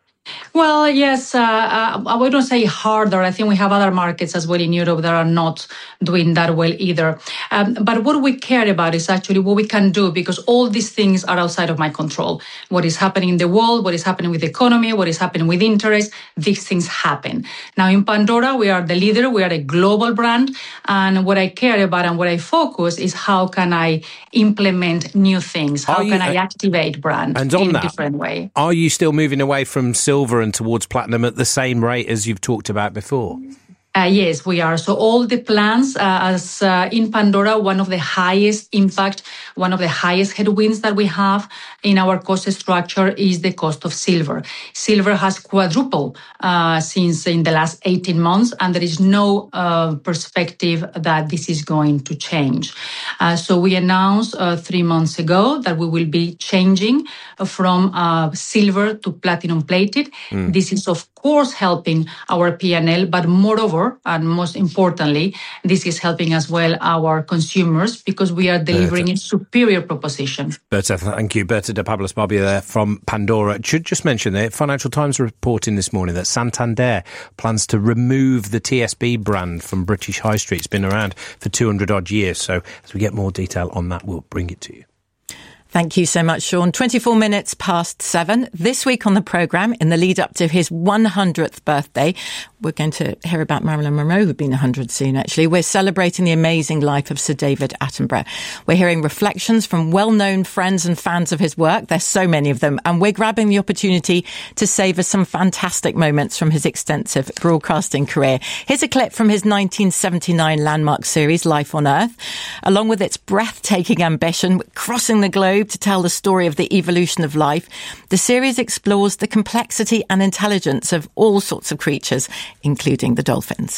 Well, yes, uh, uh, I wouldn't say harder. I think we have other markets as well in Europe that are not doing that well either. Um, but what we care about is actually what we can do, because all these things are outside of my control. What is happening in the world, what is happening with the economy, what is happening with interest, these things happen. Now, in Pandora, we are the leader. We are a global brand. And what I care about and what I focus is how can I implement new things? How you, can I activate brand and on in that, a different way? Are you still moving away from silver Silver and towards platinum at the same rate as you've talked about before? Uh, yes, we are. So all the plans, uh, as uh, in Pandora, one of the highest impact, one of the highest headwinds that we have in our cost structure is the cost of silver. Silver has quadrupled uh, since in the last eighteen months, and there is no uh, perspective that this is going to change. Uh, so we announced uh, three months ago that we will be changing from uh, silver to platinum plated. Mm. This is, of course, helping our P and L, but moreover, and most importantly, this is helping as well our consumers because we are delivering Berta. a superior proposition. Berta, thank you. Berta de Pablos-Barbier there from Pandora. Should just mention the Financial Times reporting this morning that Santander plans to remove the T S B brand from British High Street. It's been around for two hundred odd years. So as we get more detail on that, we'll bring it to you. Thank you so much, Sean. twenty-four minutes past seven. This week on the programme, in the lead up to his one hundredth birthday, we're going to hear about Marilyn Monroe, who'd been one hundred soon, actually. We're celebrating the amazing life of Sir David Attenborough. We're hearing reflections from well-known friends and fans of his work. There's so many of them. And we're grabbing the opportunity to savour some fantastic moments from his extensive broadcasting career. Here's a clip from his nineteen seventy-nine landmark series, Life on Earth. Along with its breathtaking ambition, crossing the globe to tell the story of the evolution of life, the series explores the complexity and intelligence of all sorts of creatures, including the dolphins.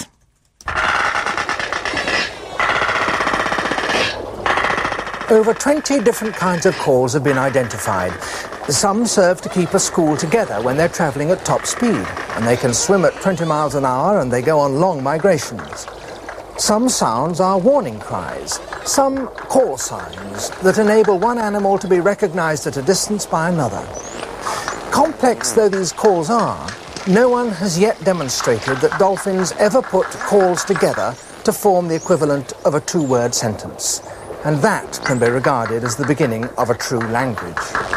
Over twenty different kinds of calls have been identified. Some serve to keep a school together when they're travelling at top speed, and they can swim at twenty miles an hour and they go on long migrations. Some sounds are warning cries, some call signs that enable one animal to be recognised at a distance by another. Complex though these calls are, no one has yet demonstrated that dolphins ever put calls together to form the equivalent of a two-word sentence. And that can be regarded as the beginning of a true language.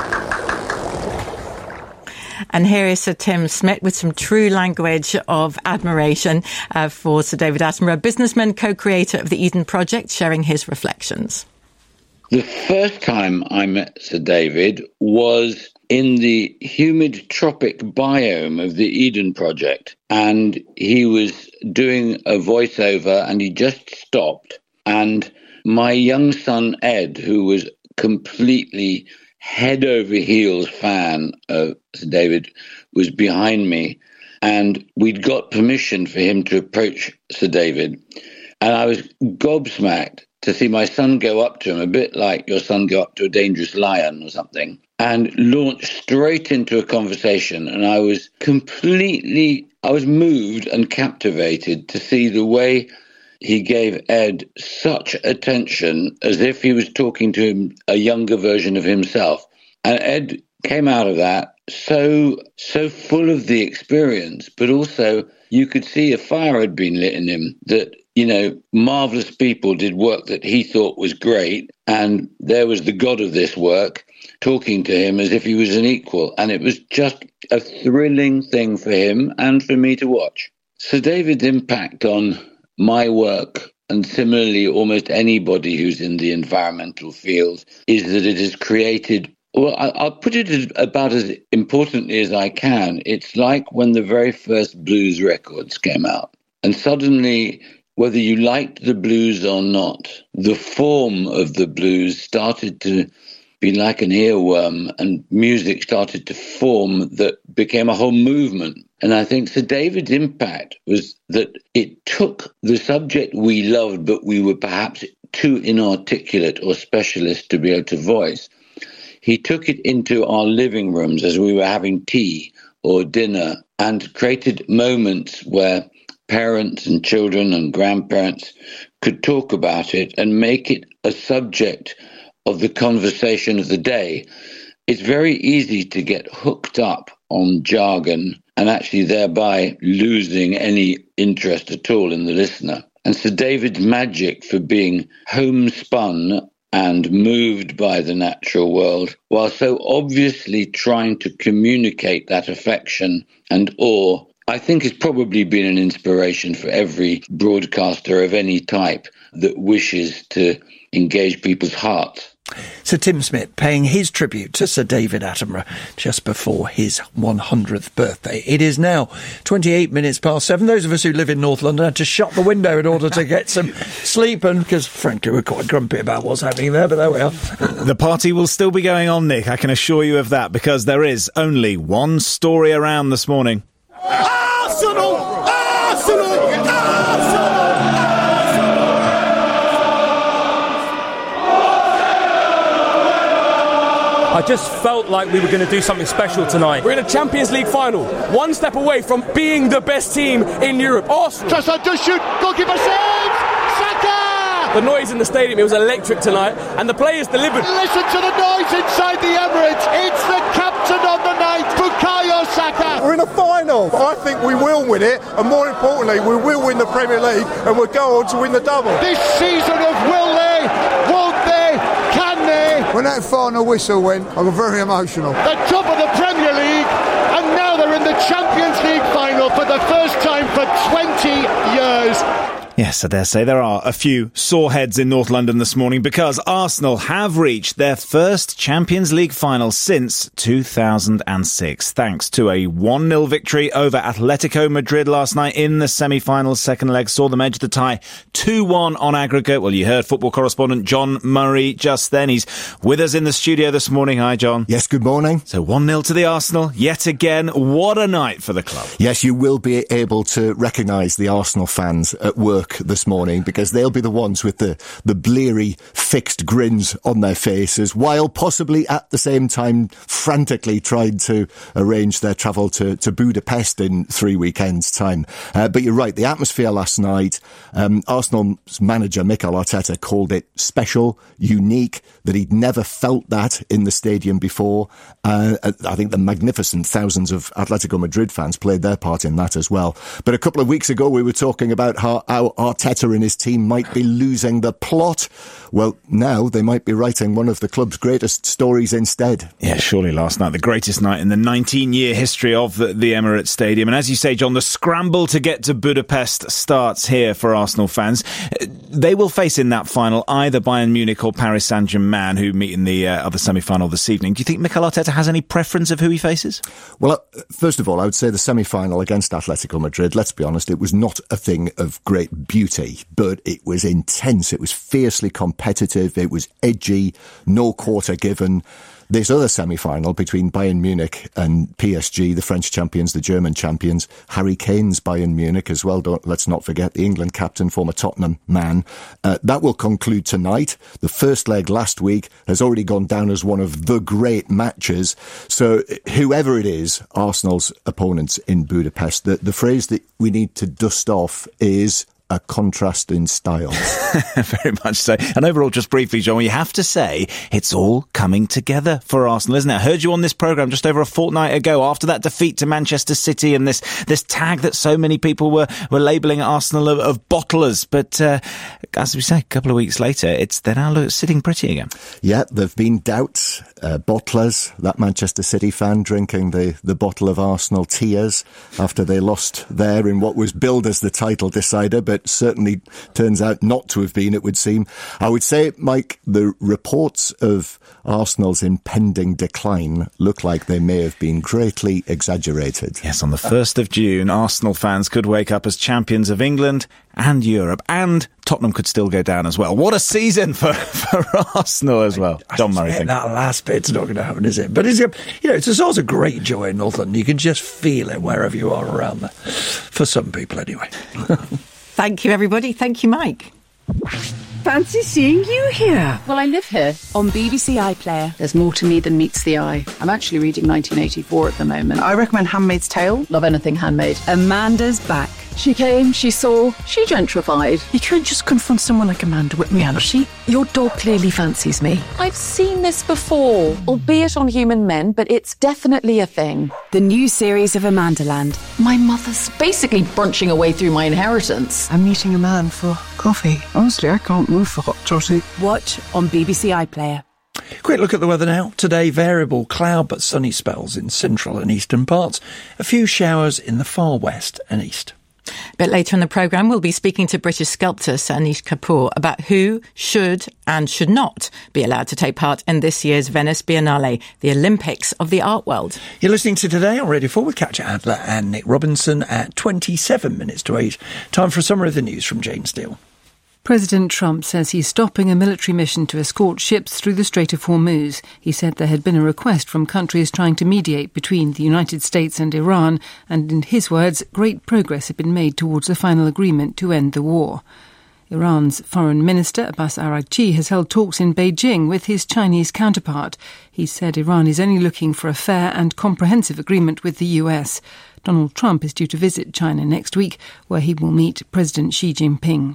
And here is Sir Tim Smith with some true language of admiration uh, for Sir David Attenborough, businessman, co-creator of the Eden Project, sharing his reflections. The first time I met Sir David was in the humid tropic biome of the Eden Project. And he was doing a voiceover and he just stopped. And my young son, Ed, who was completely head over heels fan of Sir David, was behind me, and we'd got permission for him to approach Sir David. And I was gobsmacked to see my son go up to him, a bit like your son go up to a dangerous lion or something, and launch straight into a conversation. And I was completely, I was moved and captivated to see the way he gave Ed such attention as if he was talking to him, a younger version of himself. And Ed came out of that so, so full of the experience, but also you could see a fire had been lit in him, that, you know, marvellous people did work that he thought was great. And there was the God of this work talking to him as if he was an equal. And it was just a thrilling thing for him and for me to watch. Sir David's impact on my work, and similarly almost anybody who's in the environmental field, is that it has created, well, I'll put it about as importantly as I can. It's like when the very first blues records came out. And suddenly, whether you liked the blues or not, the form of the blues started to be like an earworm, and music started to form that became a whole movement. And I think Sir David's impact was that it took the subject we loved, but we were perhaps too inarticulate or specialist to be able to voice. He took it into our living rooms as we were having tea or dinner, and created moments where parents and children and grandparents could talk about it and make it a subject of the conversation of the day. It's very easy to get hooked up on jargon and actually thereby losing any interest at all in the listener. And Sir David's magic for being homespun and moved by the natural world, while so obviously trying to communicate that affection and awe, I think has probably been an inspiration for every broadcaster of any type that wishes to engage people's hearts. Sir Tim Smith paying his tribute to Sir David Attenborough just before his one hundredth birthday. It is now twenty-eight minutes past seven. Those of us who live in North London had to shut the window in order to get some sleep, and because frankly we're quite grumpy about what's happening there, but there we are. The party will still be going on, Nick, I can assure you of that, because there is only one story around this morning. Arsenal! Arsenal! Arsenal! I just felt like we were going to do something special tonight. We're in a Champions League final, one step away from being the best team in Europe. Arsenal! Trossard does shoot, goalkeeper saves! Saka! The noise in the stadium, it was electric tonight, and the players delivered. Listen to the noise inside the Emirates. It's the captain of the night, Bukayo Saka. We're in a final. I think we will win it, and more importantly, we will win the Premier League, and we'll go on to win the double. This season of will they, won't they, can they? When that final whistle went, I got very emotional. The top of the Premier League, and now they're in the Champions League final for the first time for twenty years. Yes, I dare say there are a few sore heads in North London this morning, because Arsenal have reached their first Champions League final since two thousand six, thanks to a one nil victory over Atletico Madrid last night in the semi-finals. Second leg saw them edge the tie two one on aggregate. Well, you heard football correspondent John Murray just then. He's with us in the studio this morning. Hi, John. Yes, good morning. So one nil to the Arsenal yet again. What a night for the club. Yes, you will be able to recognise the Arsenal fans at work this morning, because they'll be the ones with the, the bleary, fixed grins on their faces, while possibly at the same time frantically trying to arrange their travel to, to Budapest in three weekends' time. Uh, but you're right, the atmosphere last night, um, Arsenal's manager Mikel Arteta called it special, unique, that he'd never felt that in the stadium before. Uh, I think the magnificent thousands of Atletico Madrid fans played their part in that as well. But a couple of weeks ago we were talking about how, how Arteta and his team might be losing the plot. Well, now they might be writing one of the club's greatest stories instead. Yeah, surely last night, the greatest night in the nineteen-year history of the, the Emirates Stadium. And as you say, John, the scramble to get to Budapest starts here for Arsenal fans. They will face in that final either Bayern Munich or Paris Saint-Germain, who meet in the uh, other semi-final this evening. Do you think Mikel Arteta has any preference of who he faces? Well, uh, first of all, I would say the semi-final against Atletico Madrid, let's be honest, it was not a thing of great beauty, but it was intense. It was fiercely competitive. It was edgy, no quarter given. This other semi-final between Bayern Munich and P S G, the French champions, the German champions, Harry Kane's Bayern Munich as well. Don't, let's not forget the England captain, former Tottenham man. Uh, that will conclude tonight. The first leg last week has already gone down as one of the great matches. So whoever it is, Arsenal's opponents in Budapest, the, the phrase that we need to dust off is a contrast in styles. Very much so. And overall, just briefly, John, you have to say it's all coming together for Arsenal, isn't it? I heard you on this programme just over a fortnight ago after that defeat to Manchester City and this this tag that so many people were, were labelling Arsenal of, of bottlers. But uh, as we say, a couple of weeks later, it's they're now sitting pretty again. Yeah, there have been doubts. Uh, bottlers, that Manchester City fan drinking the, the bottle of Arsenal tears after they lost there in what was billed as the title decider, but certainly turns out not to have been, it would seem. I would say, Mike, the reports of Arsenal's impending decline look like they may have been greatly exaggerated. Yes, on the first of June, Arsenal fans could wake up as champions of England and Europe, and Tottenham could still go down as well. What a season for, for Arsenal as well. I, I John Murray. That last bit's not going to happen, is it? But it's, you know, it's a source of great joy in North London. You can just feel it wherever you are around there. For some people, anyway. Thank you, everybody. Thank you, Mike. Fancy seeing you here. Well, I live here on B B C iPlayer. There's more to me than meets the eye. I'm actually reading nineteen eighty-four at the moment. I recommend Handmaid's Tale. Love anything handmade. Amanda's back. She came, she saw, she gentrified. You can't just confront someone like Amanda with reality. Your dog clearly fancies me. I've seen this before, albeit on human men, but it's definitely a thing. The new series of Amandaland. My mother's basically brunching away through my inheritance. I'm meeting a man for coffee. Honestly, I can't move for hot toddy. Watch on B B C iPlayer. Quick look at the weather now. Today, variable cloud but sunny spells in central and eastern parts. A few showers in the far west and east. A bit later in the programme, we'll be speaking to British sculptor Sir Anish Kapoor about who should and should not be allowed to take part in this year's Venice Biennale, the Olympics of the art world. You're listening to Today on Radio four with Katja Adler and Nick Robinson at twenty-seven minutes to eight. Time for a summary of the news from Jane Steele. President Trump says he's stopping a military mission to escort ships through the Strait of Hormuz. He said there had been a request from countries trying to mediate between the United States and Iran, and in his words, great progress had been made towards a final agreement to end the war. Iran's Foreign Minister Abbas Araghchi has held talks in Beijing with his Chinese counterpart. He said Iran is only looking for a fair and comprehensive agreement with the U S. Donald Trump is due to visit China next week, where he will meet President Xi Jinping.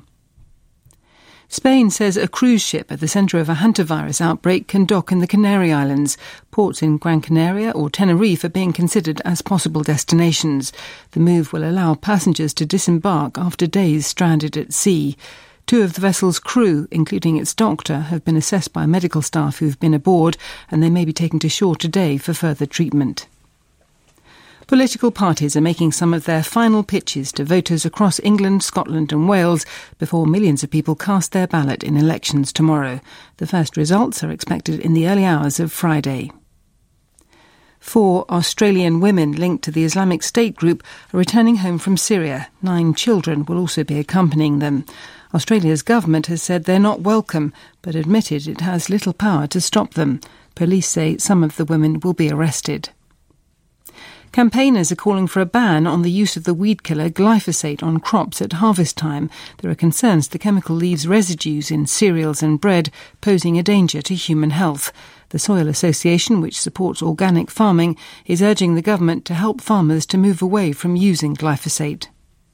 Spain says a cruise ship at the centre of a hantavirus outbreak can dock in the Canary Islands. Ports in Gran Canaria or Tenerife are being considered as possible destinations. The move will allow passengers to disembark after days stranded at sea. Two of the vessel's crew, including its doctor, have been assessed by medical staff who've been aboard, and they may be taken to shore today for further treatment. Political parties are making some of their final pitches to voters across England, Scotland and Wales before millions of people cast their ballot in elections tomorrow. The first results are expected in the early hours of Friday. Four Australian women linked to the Islamic State group are returning home from Syria. Nine children will also be accompanying them. Australia's government has said they're not welcome, but admitted it has little power to stop them. Police say some of the women will be arrested. Campaigners are calling for a ban on the use of the weed killer glyphosate on crops at harvest time. There are concerns the chemical leaves residues in cereals and bread, posing a danger to human health. The Soil Association, which supports organic farming, is urging the government to help farmers to move away from using glyphosate.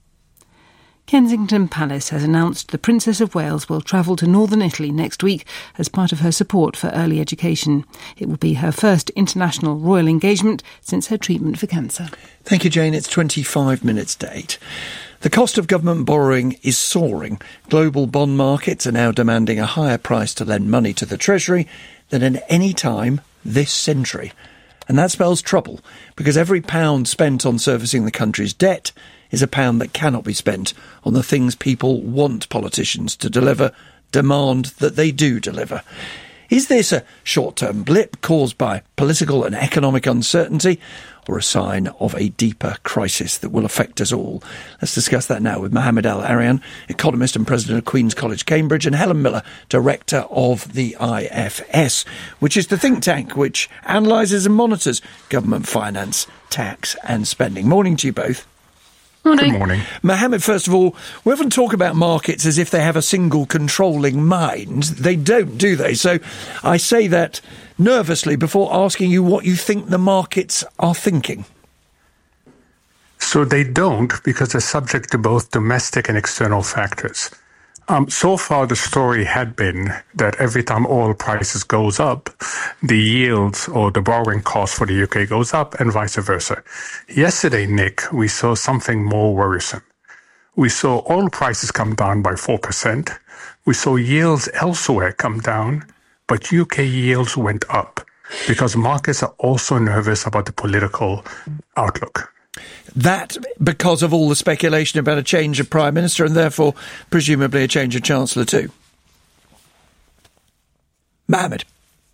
Kensington Palace has announced the Princess of Wales will travel to northern Italy next week as part of her support for early education. It will be her first international royal engagement since her treatment for cancer. Thank you, Jane. It's twenty-five minutes to eight. The cost of government borrowing is soaring. Global bond markets are now demanding a higher price to lend money to the Treasury than at any time this century. And that spells trouble, because every pound spent on servicing the country's debt is a pound that cannot be spent on the things people want politicians to deliver, demand that they do deliver. Is this a short-term blip caused by political and economic uncertainty, or a sign of a deeper crisis that will affect us all? Let's discuss that now with Mohammed El-Arian, economist and president of Queen's College, Cambridge, and Helen Miller, director of the I F S, which is the think tank which analyses and monitors government finance, tax and spending. Morning to you both. Morning. Good morning. Mohammed, first of all, we often talk about markets as if they have a single controlling mind. They don't, do they? So I say that nervously before asking you what you think the markets are thinking. So they don't, because they're subject to both domestic and external factors. Um, so far, the story had been that every time oil prices goes up, the yields or the borrowing cost for the U K goes up and vice versa. Yesterday, Nick, we saw something more worrisome. We saw oil prices come down by four percent. We saw yields elsewhere come down, but U K yields went up because markets are also nervous about the political outlook. That because of all the speculation about a change of Prime Minister and therefore presumably a change of Chancellor too. Mohammed.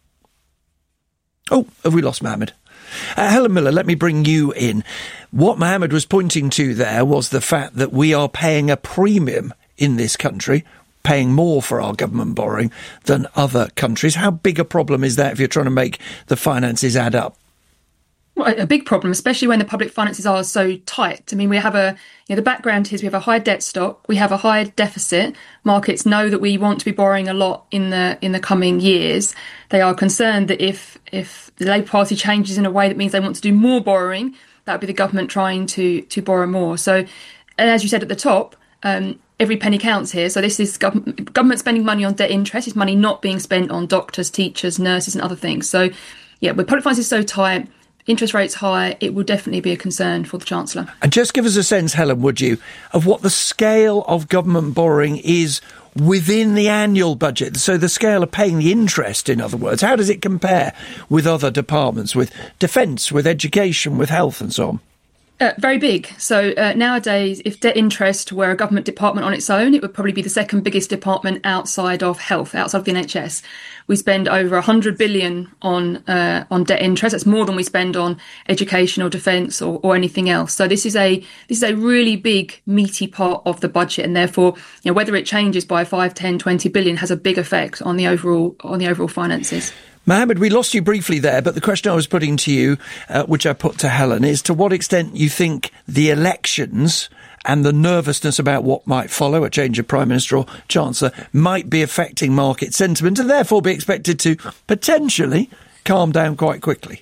Oh, have we lost Mohammed? Uh, Helen Miller, let me bring you in. What Mohammed was pointing to there was the fact that we are paying a premium in this country, paying more for our government borrowing than other countries. How big a problem is that if you're trying to make the finances add up? Well, a big problem, especially when the public finances are so tight. I mean, we have a, you know, the background is we have a high debt stock, we have a high deficit. Markets know that we want to be borrowing a lot in the in the coming years. They are concerned that if if the Labour Party changes in a way that means they want to do more borrowing, that would be the government trying to to borrow more. So, and as you said at the top, um, every penny counts here. So this is government, government spending money on debt interest. It's money not being spent on doctors, teachers, nurses and other things. So, yeah, with public finances so tight, interest rates high, it will definitely be a concern for the Chancellor. And just give us a sense, Helen, would you, of what the scale of government borrowing is within the annual budget? So the scale of paying the interest, in other words, how does it compare with other departments, with defence, with education, with health and so on? Uh, very big. So uh, nowadays, if debt interest were a government department on its own, it would probably be the second biggest department outside of health, outside of the N H S. We spend over one hundred billion on uh, on debt interest. That's more than we spend on education or defence or, or anything else. So this is a this is a really big, meaty part of the budget, and therefore, you know, whether it changes by five, ten, twenty billion has a big effect on the overall on the overall finances. Mohammed, we lost you briefly there, but the question I was putting to you, uh, which I put to Helen, is to what extent you think the elections and the nervousness about what might follow, a change of Prime Minister or Chancellor, might be affecting market sentiment and therefore be expected to potentially calm down quite quickly.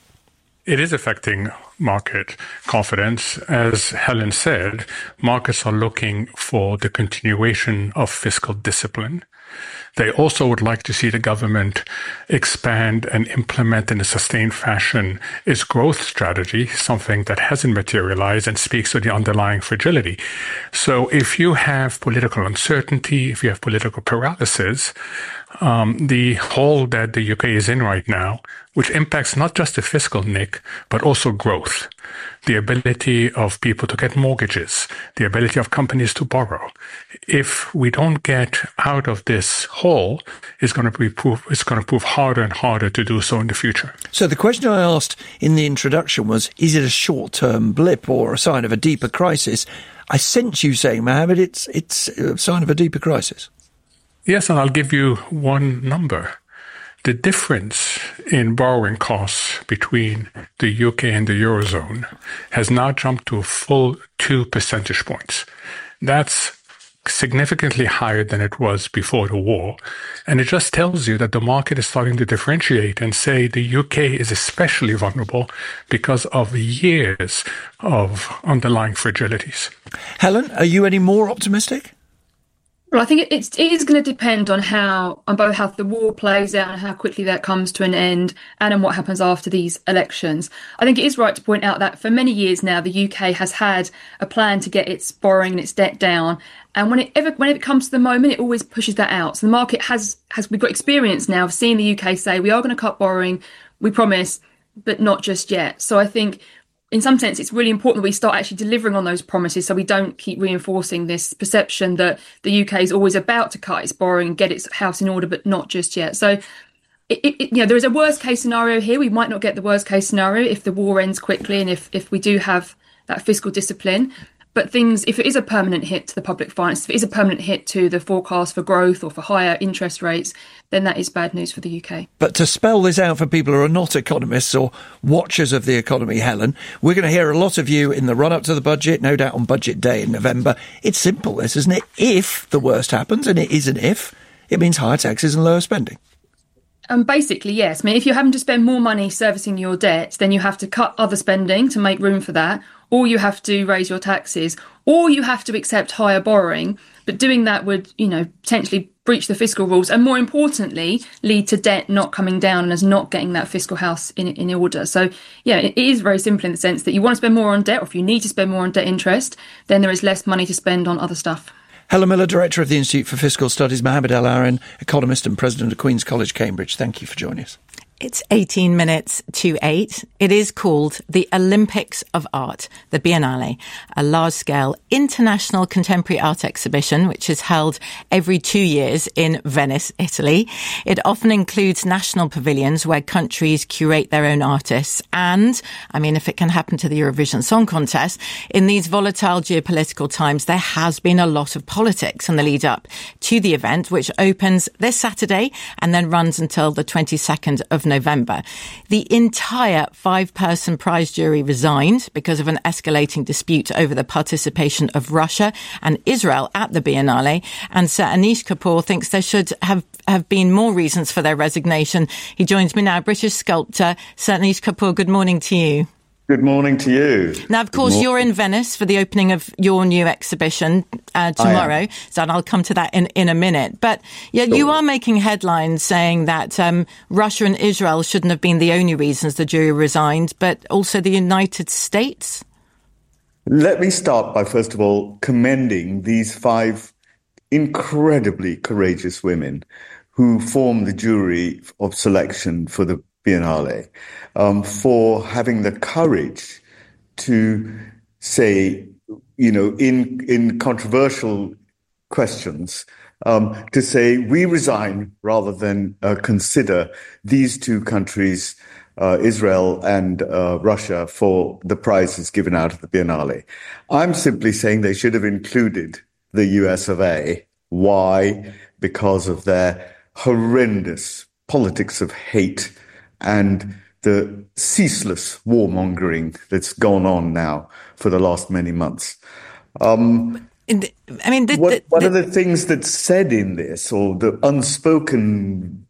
It is affecting market confidence. As Helen said, markets are looking for the continuation of fiscal discipline. They also would like to see the government expand and implement in a sustained fashion its growth strategy, something that hasn't materialized and speaks to the underlying fragility. So if you have political uncertainty, if you have political paralysis, um, the hole that the U K is in right now, which impacts not just the fiscal, Nick, but also growth, the ability of people to get mortgages, the ability of companies to borrow. If we don't get out of this hole, it's going to be prove, it's going to prove harder and harder to do so in the future. So the question I asked in the introduction was, is it a short-term blip or a sign of a deeper crisis? I sense you saying, Mohammed, it's, it's a sign of a deeper crisis. Yes, and I'll give you one number. The difference in borrowing costs between the U K and the Eurozone has now jumped to a full two percentage points. That's significantly higher than it was before the war. And it just tells you that the market is starting to differentiate and say the U K is especially vulnerable because of years of underlying fragilities. Helen, are you any more optimistic? Well, I think it's, it is going to depend on how, on both how the war plays out and how quickly that comes to an end, and on what happens after these elections. I think it is right to point out that for many years now, the U K has had a plan to get its borrowing and its debt down. And when it ever, when it comes to the moment, it always pushes that out. So the market has, has, we've got experience now of seeing the U K say, we are going to cut borrowing, we promise, but not just yet. So I think, in some sense, it's really important that we start actually delivering on those promises so we don't keep reinforcing this perception that the U K is always about to cut its borrowing and get its house in order, but not just yet. So, it, it, you know, there is a worst case scenario here. We might not get the worst case scenario if the war ends quickly and if, if we do have that fiscal discipline. But things, if it is a permanent hit to the public finance, if it is a permanent hit to the forecast for growth or for higher interest rates, then that is bad news for the U K. But to spell this out for people who are not economists or watchers of the economy, Helen, we're going to hear a lot of you in the run-up to the budget, no doubt on Budget Day in November. It's simple, this, isn't it? If the worst happens, and it is an if, it means higher taxes and lower spending. Um, basically, yes. I mean, if you're having to spend more money servicing your debts, then you have to cut other spending to make room for that, or you have to raise your taxes, or you have to accept higher borrowing. But doing that would, you know, potentially breach the fiscal rules and, more importantly, lead to debt not coming down and us not getting that fiscal house in in order. So, yeah, it is very simple in the sense that you want to spend more on debt, or if you need to spend more on debt interest, then there is less money to spend on other stuff. Helen Miller, Director of the Institute for Fiscal Studies, Mohammed El-Arian, economist and President of Queen's College, Cambridge. Thank you for joining us. It's eighteen minutes to eight. It is called the Olympics of Art, the Biennale, a large-scale international contemporary art exhibition which is held every two years in Venice, Italy. It often includes national pavilions where countries curate their own artists. And, I mean, if it can happen to the Eurovision Song Contest, in these volatile geopolitical times, there has been a lot of politics in the lead-up to the event, which opens this Saturday and then runs until the twenty-second of November. The entire five-person prize jury resigned because of an escalating dispute over the participation of Russia and Israel at the Biennale. And Sir Anish Kapoor thinks there should have, have been more reasons for their resignation. He joins me now, British sculptor Sir Anish Kapoor. Good morning to you. Good morning to you. Now, of course, you're in Venice for the opening of your new exhibition uh, tomorrow, so I'll come to that in, in a minute. But yeah, sure. You are making headlines saying that um, Russia and Israel shouldn't have been the only reasons the jury resigned, but also the United States. Let me start by, first of all, commending these five incredibly courageous women who form the jury of selection for the Biennale, um, for having the courage to say, you know, in in controversial questions, um, to say we resign rather than uh, consider these two countries, uh, Israel and uh, Russia, for the prizes given out at the Biennale. I'm simply saying they should have included the U S of A. Why? Because of their horrendous politics of hate and the ceaseless warmongering that's gone on now for the last many months. Um, the, I mean, the, what, the, one the, of the things that's said in this, or the unspoken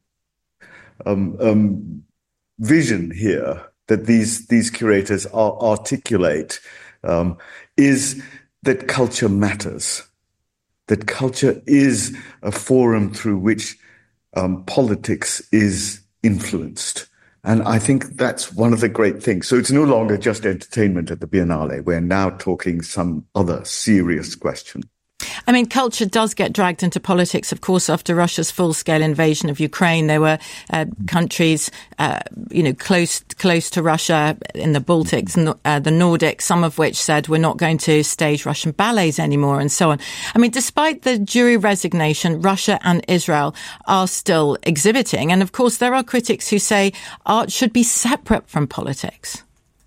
um, um, vision here that these these curators are, articulate, um, is that culture matters. That culture is a forum through which um, politics is influenced. And I think that's one of the great things. So it's no longer just entertainment at the Biennale. We're now talking some other serious question. I mean, culture does get dragged into politics, of course, after Russia's full-scale invasion of Ukraine. There were uh, countries, uh, you know, close close to Russia in the Baltics and uh, the Nordics, some of which said we're not going to stage Russian ballets anymore and so on. I mean, despite the jury resignation, Russia and Israel are still exhibiting. And, of course, there are critics who say art should be separate from politics.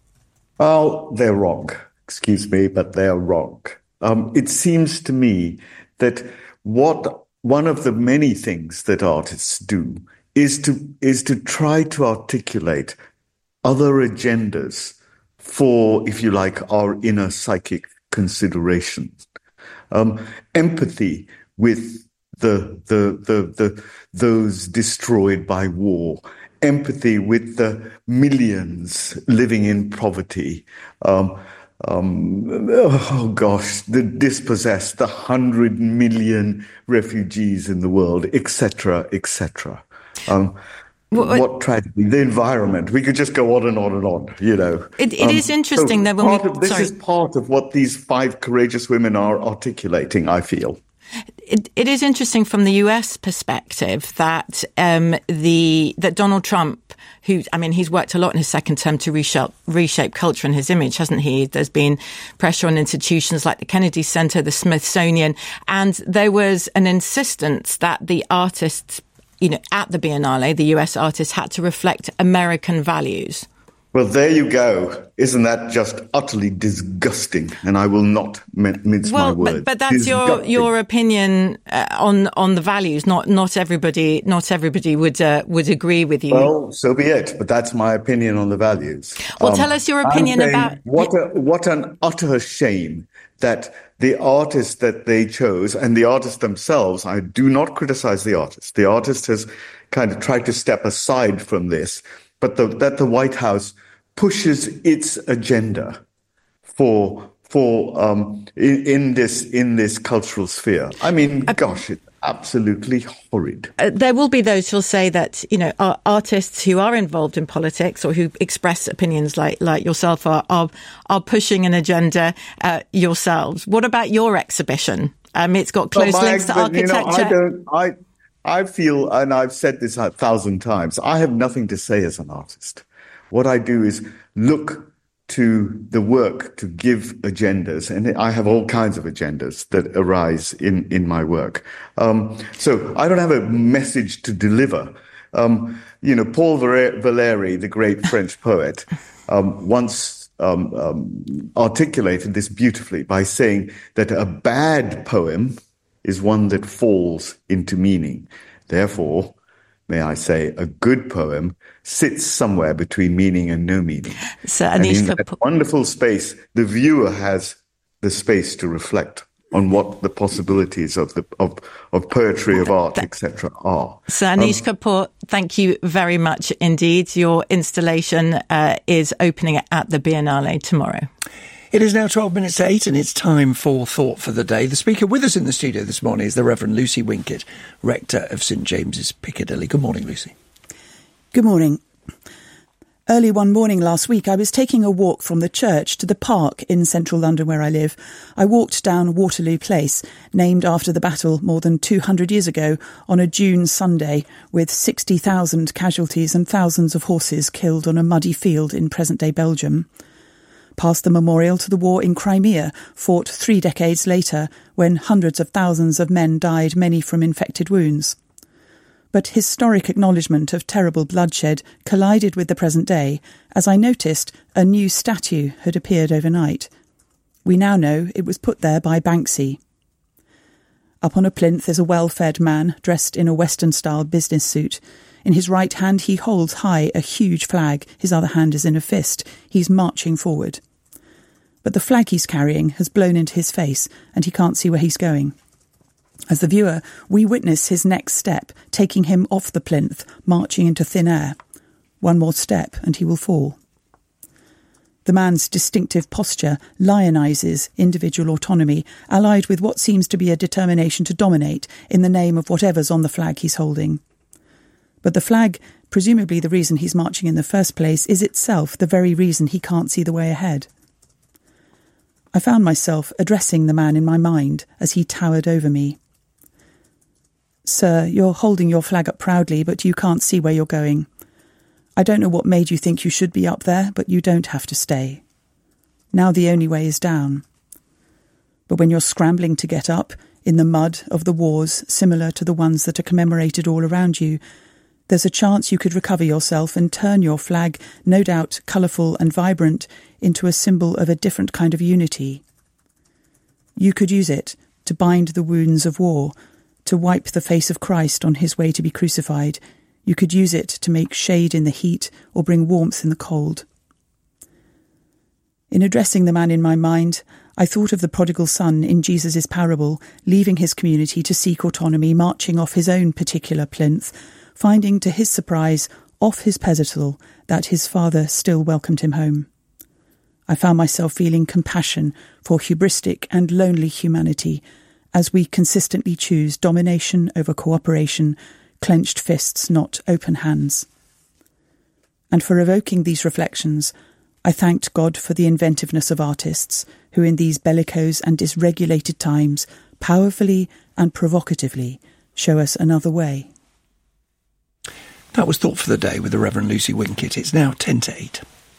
Well, they're wrong. Excuse me, but they're wrong. Um, it seems to me that what one of the many things that artists do is to is to try to articulate other agendas for, if you like, our inner psychic considerations. Um, empathy with the, the the the those destroyed by war. Empathy with the millions living in poverty. Um, Um, oh gosh, the dispossessed, the hundred million refugees in the world, et cetera, et cetera. Um, what, what tragedy! The environment. We could just go on and on and on. You know, it, it um, is interesting so that when we, of, this sorry. is part of what these five courageous women are articulating, I feel. It, it is interesting from the U S perspective that um, the that Donald Trump, who, I mean, he's worked a lot in his second term to reshape, reshape culture and his image, hasn't he? There's been pressure on institutions like the Kennedy Center, the Smithsonian, and there was an insistence that the artists, you know, at the Biennale, the U S artists had to reflect American values. Well, there you go. Isn't that just utterly disgusting? And I will not mince well, my words. But, but that's your your opinion uh, on on the values. Not not everybody not everybody would uh, would agree with you. Well, so be it. But that's my opinion on the values. Well, um, tell us your opinion about what a, what an utter shame that the artist that they chose and the artists themselves. I do not criticize the artist. The artist has kind of tried to step aside from this. But the, that the White House pushes its agenda for for um, in, in this in this cultural sphere. I mean, uh, gosh, it's absolutely horrid. Uh, there will be those who'll say that, you know, uh, artists who are involved in politics or who express opinions like like yourself are are, are pushing an agenda uh, yourselves. What about your exhibition? Um, it's got close well, links to architecture. You know, I don't. I. I feel, and I've said this a thousand times, I have nothing to say as an artist. What I do is look to the work to give agendas, and I have all kinds of agendas that arise in, in my work. Um, so I don't have a message to deliver. Um, you know, Paul Valéry, the great French poet, um, once um, um, articulated this beautifully by saying that a bad poem is one that falls into meaning. Therefore, may I say, a good poem sits somewhere between meaning and no meaning. So, and in that po- wonderful space, the viewer has the space to reflect on what the possibilities of the of, of poetry, of art, et cetera are. So, Anish um, Kapoor, thank you very much indeed. Your installation uh, is opening at the Biennale tomorrow. It is now twelve minutes to eight and it's time for Thought for the Day. The speaker with us in the studio this morning is the Reverend Lucy Winkett, Rector of St James's, Piccadilly. Good morning, Lucy. Good morning. Early one morning last week, I was taking a walk from the church to the park in central London where I live. I walked down Waterloo Place, named after the battle more than two hundred years ago, on a June Sunday, with sixty thousand casualties and thousands of horses killed on a muddy field in present-day Belgium. Past the memorial to the war in Crimea, fought three decades later, when hundreds of thousands of men died, many from infected wounds. But historic acknowledgement of terrible bloodshed collided with the present day, as I noticed a new statue had appeared overnight. We now know it was put there by Banksy. Up on a plinth is a well-fed man, dressed in a Western-style business suit. In his right hand he holds high a huge flag, his other hand is in a fist. He's marching forward. But the flag he's carrying has blown into his face, and he can't see where he's going. As the viewer, we witness his next step, taking him off the plinth, marching into thin air. One more step, and he will fall. The man's distinctive posture lionises individual autonomy, allied with what seems to be a determination to dominate in the name of whatever's on the flag he's holding. But the flag, presumably the reason he's marching in the first place, is itself the very reason he can't see the way ahead. I found myself addressing the man in my mind as he towered over me. Sir, you're holding your flag up proudly, but you can't see where you're going. I don't know what made you think you should be up there, but you don't have to stay. Now the only way is down. But when you're scrambling to get up, in the mud of the wars similar to the ones that are commemorated all around you, there's a chance you could recover yourself and turn your flag, no doubt colourful and vibrant, into a symbol of a different kind of unity. You could use it to bind the wounds of war, to wipe the face of Christ on his way to be crucified. You could use it to make shade in the heat or bring warmth in the cold. In addressing the man in my mind, I thought of the prodigal son in Jesus' parable, leaving his community to seek autonomy, marching off his own particular plinth, finding to his surprise, off his pedestal, that his father still welcomed him home. I found myself feeling compassion for hubristic and lonely humanity as we consistently choose domination over cooperation, clenched fists, not open hands. And for evoking these reflections, I thanked God for the inventiveness of artists who in these bellicose and dysregulated times powerfully and provocatively show us another way. That was Thought for the Day with the Reverend Lucy Winkett. It's now ten to eight.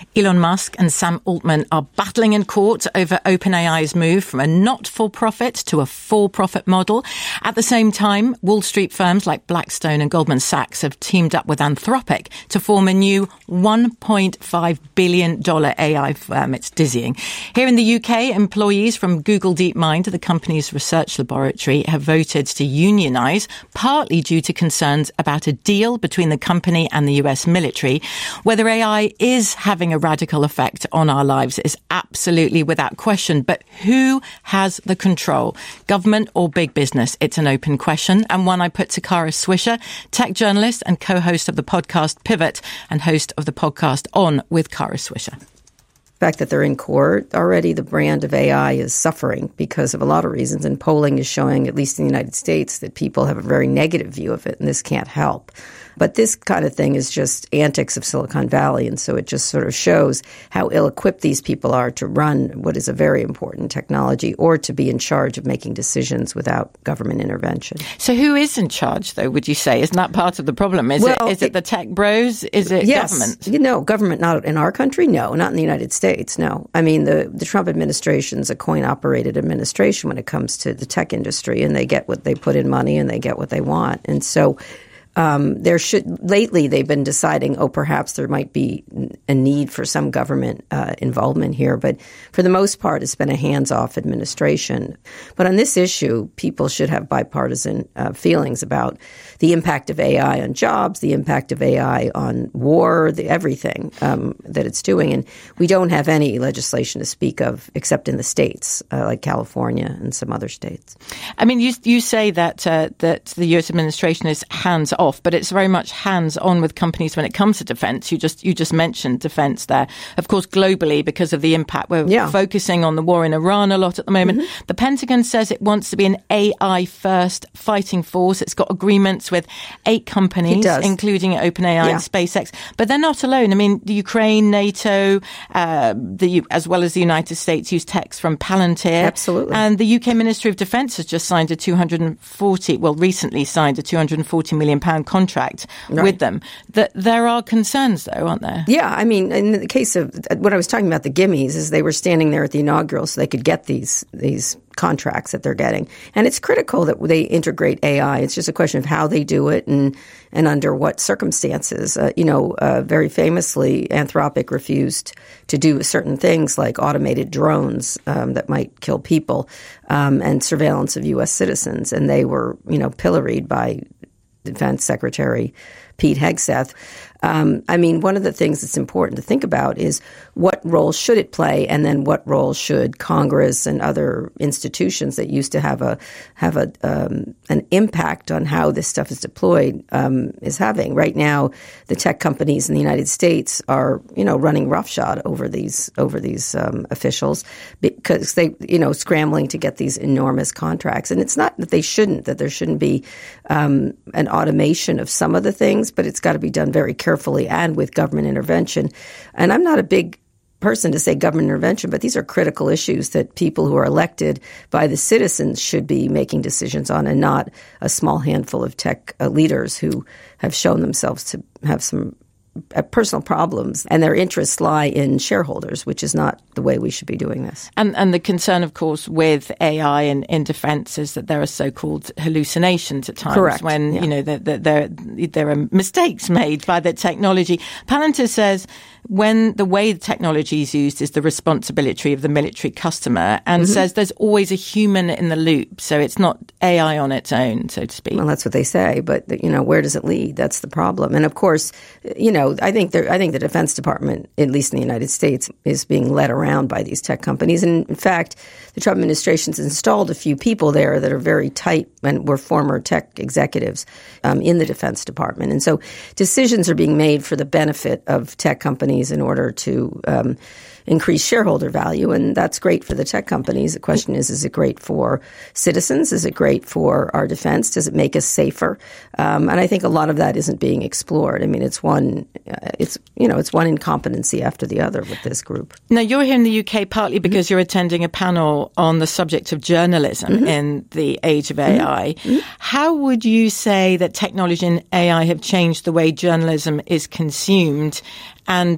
Elon Musk and Sam Altman are battling in court over OpenAI's move from a not-for-profit to a for-profit model. At the same time, Wall Street firms like Blackstone and Goldman Sachs have teamed up with Anthropic to form a new one point five billion dollars A I firm. It's dizzying. Here in the U K, employees from Google DeepMind, the company's research laboratory, have voted to unionise, partly due to concerns about a deal between the company and the U S military. Whether A I is having a radical effect on our lives is absolutely without question. But who has the control? Government or big business? It's an open question, and one I put to Kara Swisher, tech journalist and co-host of the podcast Pivot and host of the podcast On with Kara Swisher. The fact that they're in court, already the brand of A I is suffering because of a lot of reasons, and polling is showing, at least in the United States, that people have a very negative view of it, and this can't help. But this kind of thing is just antics of Silicon Valley, and so it just sort of shows how ill-equipped these people are to run what is a very important technology or to be in charge of making decisions without government intervention. So who is in charge, though, would you say? Isn't that part of the problem? Is, well, it, is it, it the tech bros? Is it yes, government? You know, government not in our country? No, not in the United States, no. I mean, the, the Trump administration's a coin-operated administration when it comes to the tech industry, and they get what they put in money and they get what they want. And so Um, there should lately they've been deciding, oh, perhaps there might be a need for some government uh, involvement here. But for the most part, it's been a hands-off administration. But on this issue, people should have bipartisan uh, feelings about the impact of A I on jobs, the impact of A I on war, the, everything um, that it's doing. And we don't have any legislation to speak of except in the states, uh, like California and some other states. I mean, you you say that uh, that the U S administration is hands off, but it's very much hands-on with companies when it comes to defence. You just you just mentioned defence there. Of course, globally, because of the impact, we're yeah. focusing on the war in Iran a lot at the moment. Mm-hmm. The Pentagon says it wants to be an A I-first fighting force. It's got agreements with eight companies, including OpenAI yeah. and SpaceX. But they're not alone. I mean, the Ukraine, NATO, uh, the as well as the United States use techs from Palantir. Absolutely. And the U K Ministry of Defence has just signed a two hundred forty, well, recently signed a two hundred forty million pounds contract right. with them. That there are concerns, though, aren't there? Yeah, I mean, in the case of what I was talking about, the gimmies, is they were standing there at the inaugural so they could get these these contracts that they're getting. And it's critical that they integrate A I. It's just a question of how they do it and and under what circumstances. Uh, you know, uh, very famously, Anthropic refused to do certain things like automated drones um, that might kill people um, and surveillance of U S citizens. And they were, you know, pilloried by Defense Secretary Pete Hegseth. Um, I mean, one of the things that's important to think about is what role should it play, and then what role should Congress and other institutions that used to have a have a um, an impact on how this stuff is deployed um, is having. Right now, the tech companies in the United States are, you know, running roughshod over these over these um, officials because they, you know, scrambling to get these enormous contracts. And it's not that they shouldn't, that there shouldn't be um, an automation of some of the things, but it's got to be done very carefully. Carefully and with government intervention. And I'm not a big person to say government intervention, but these are critical issues that people who are elected by the citizens should be making decisions on, and not a small handful of tech uh, leaders who have shown themselves to have some uh, personal problems, and their interests lie in shareholders, which is not the way we should be doing this. And and the concern, of course, with A I in, in defence is that there are so-called hallucinations at times. Correct. When, yeah. you know, that the, there, there are mistakes made by the technology. Palantir says when the way the technology is used is the responsibility of the military customer, and mm-hmm. says there's always a human in the loop. So it's not A I on its own, so to speak. Well, that's what they say. But, you know, where does it lead? That's the problem. And, of course, you know, I think there, I think the Defense Department, at least in the United States, is being led around by these tech companies. And in fact, the Trump administration's installed a few people there that are very tight and were former tech executives um, in the Defense Department. And so decisions are being made for the benefit of tech companies in order to um, increase shareholder value. And that's great for the tech companies. The question is, is it great for citizens? Is it great for our defense? Does it make us safer? Um, and I think a lot of that isn't being explored. I mean, it's one, uh, it's, you know, it's one incompetency after the other with this group. Now, you're here in the U K partly because mm-hmm. you're attending a panel on the subject of journalism mm-hmm. in the age of A I. Mm-hmm. How would you say that technology and A I have changed the way journalism is consumed? And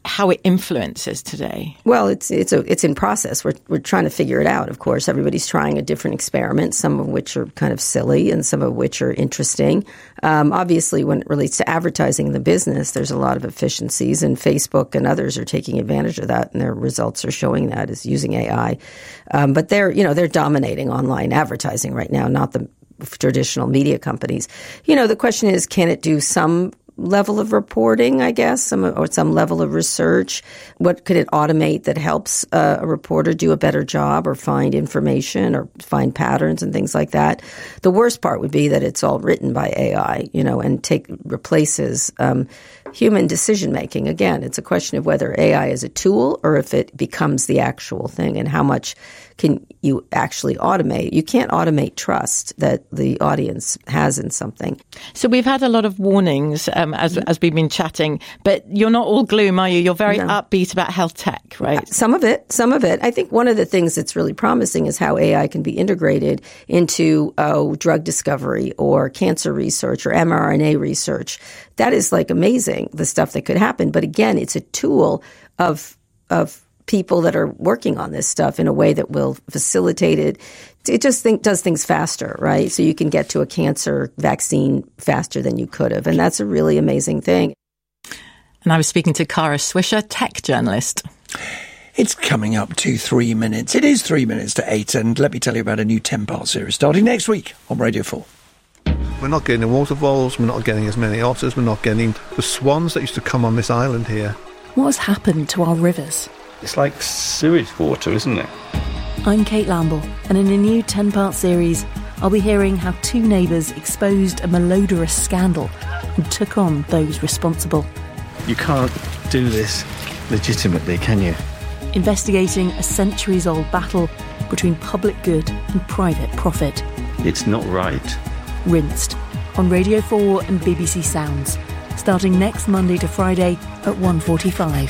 how it influences today? Well, it's it's a, it's in process. We're we're trying to figure it out. Of course, everybody's trying a different experiment. Some of which are kind of silly, and some of which are interesting. Um, obviously, when it relates to advertising in the business, there's a lot of efficiencies, and Facebook and others are taking advantage of that, and their results are showing that is using A I. Um, but they're you know they're dominating online advertising right now, not the traditional media companies. You know, the question is, can it do some level of reporting, I guess, some or some level of research? What could it automate that helps uh, a reporter do a better job or find information or find patterns and things like that? The worst part would be that it's all written by A I, you know, and take replaces um, human decision making. Again, it's a question of whether A I is a tool or if it becomes the actual thing, and how much can you actually automate. You can't automate trust that the audience has in something. So we've had a lot of warnings um, as as we've been chatting, but you're not all gloom, are you? You're very no. upbeat about health tech, right? Some of it, some of it. I think one of the things that's really promising is how A I can be integrated into uh, drug discovery or cancer research or mRNA research. That is like amazing, the stuff that could happen. But again, it's a tool of of people that are working on this stuff in a way that will facilitate it. It just think, does things faster, right? So you can get to a cancer vaccine faster than you could have. And that's a really amazing thing. And I was speaking to Kara Swisher, tech journalist. It's coming up to three minutes. It is three minutes to eight. And let me tell you about a new ten-part series starting next week on Radio four. We're not getting the water voles. We're not getting as many otters. We're not getting the swans that used to come on this island here. What has happened to our rivers? It's like sewage water, isn't it? I'm Kate Lamble, and in a new ten-part series, I'll be hearing how two neighbours exposed a malodorous scandal and took on those responsible. You can't do this legitimately, can you? Investigating a centuries-old battle between public good and private profit. It's not right. Rinsed on Radio four and B B C Sounds, starting next Monday to Friday at one forty-five.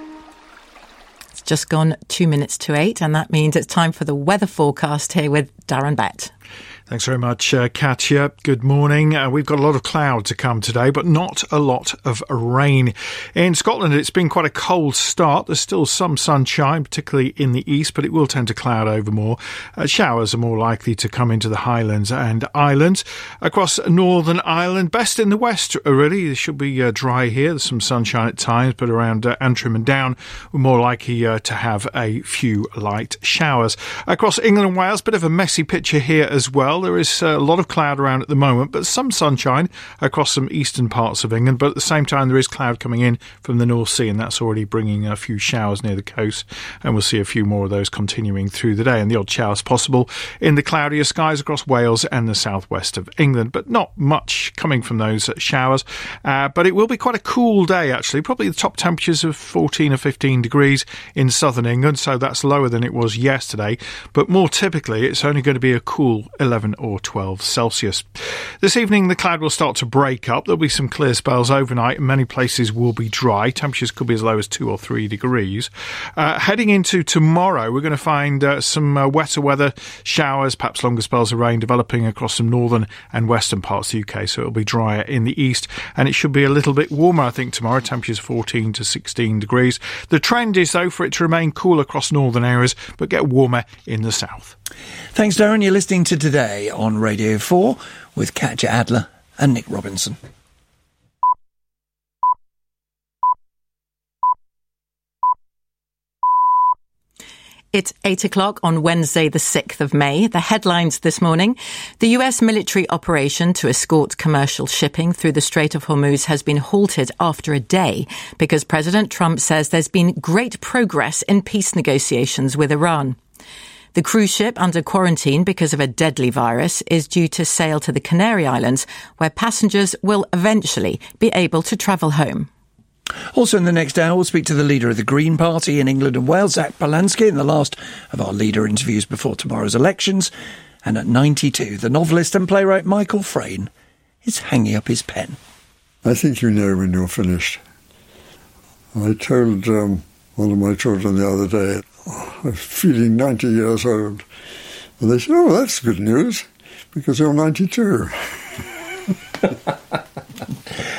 Just gone two minutes to eight, and that means it's time for the weather forecast here with Darren Bett. Thanks very much, uh, Katya. Good morning. Uh, we've got a lot of cloud to come today, but not a lot of rain. In Scotland, it's been quite a cold start. There's still some sunshine, particularly in the east, but it will tend to cloud over more. Uh, showers are more likely to come into the Highlands and Islands. Across Northern Ireland, best in the west, really. It should be uh, dry here. There's some sunshine at times, but around uh, Antrim and Down, we're more likely uh, to have a few light showers. Across England and Wales, bit of a messy picture here as well. There is a lot of cloud around at the moment, but some sunshine across some eastern parts of England. But at the same time, there is cloud coming in from the North Sea, and that's already bringing a few showers near the coast. And we'll see a few more of those continuing through the day, and the odd showers possible in the cloudier skies across Wales and the southwest of England. But not much coming from those showers. Uh, but it will be quite a cool day, actually. Probably the top temperatures of fourteen or fifteen degrees in southern England, so that's lower than it was yesterday. But more typically, it's only going to be a cool eleven or twelve Celsius. This evening, the cloud will start to break up. There'll be some clear spells overnight, and many places will be dry. Temperatures could be as low as two or three degrees. Uh, heading into tomorrow, we're going to find uh, some uh, wetter weather, showers, perhaps longer spells of rain developing across some northern and western parts of the U K, so it'll be drier in the east, and it should be a little bit warmer, I think, tomorrow. Temperatures fourteen to sixteen degrees. The trend is, though, for it to remain cool across northern areas, but get warmer in the south. Thanks, Darren. You're listening to Today on Radio four with Katja Adler and Nick Robinson. It's eight o'clock on Wednesday, the sixth of May. The headlines this morning. The U S military operation to escort commercial shipping through the Strait of Hormuz has been halted after a day because President Trump says there's been great progress in peace negotiations with Iran. The cruise ship under quarantine because of a deadly virus is due to sail to the Canary Islands, where passengers will eventually be able to travel home. Also in the next hour, we'll speak to the leader of the Green Party in England and Wales, Zach Polansky, in the last of our leader interviews before tomorrow's elections. And at ninety-two, the novelist and playwright Michael Frayn is hanging up his pen. I think you know when you're finished. I told um, one of my children the other day, I was feeling ninety years old. And they said, oh, that's good news, because you're ninety-two.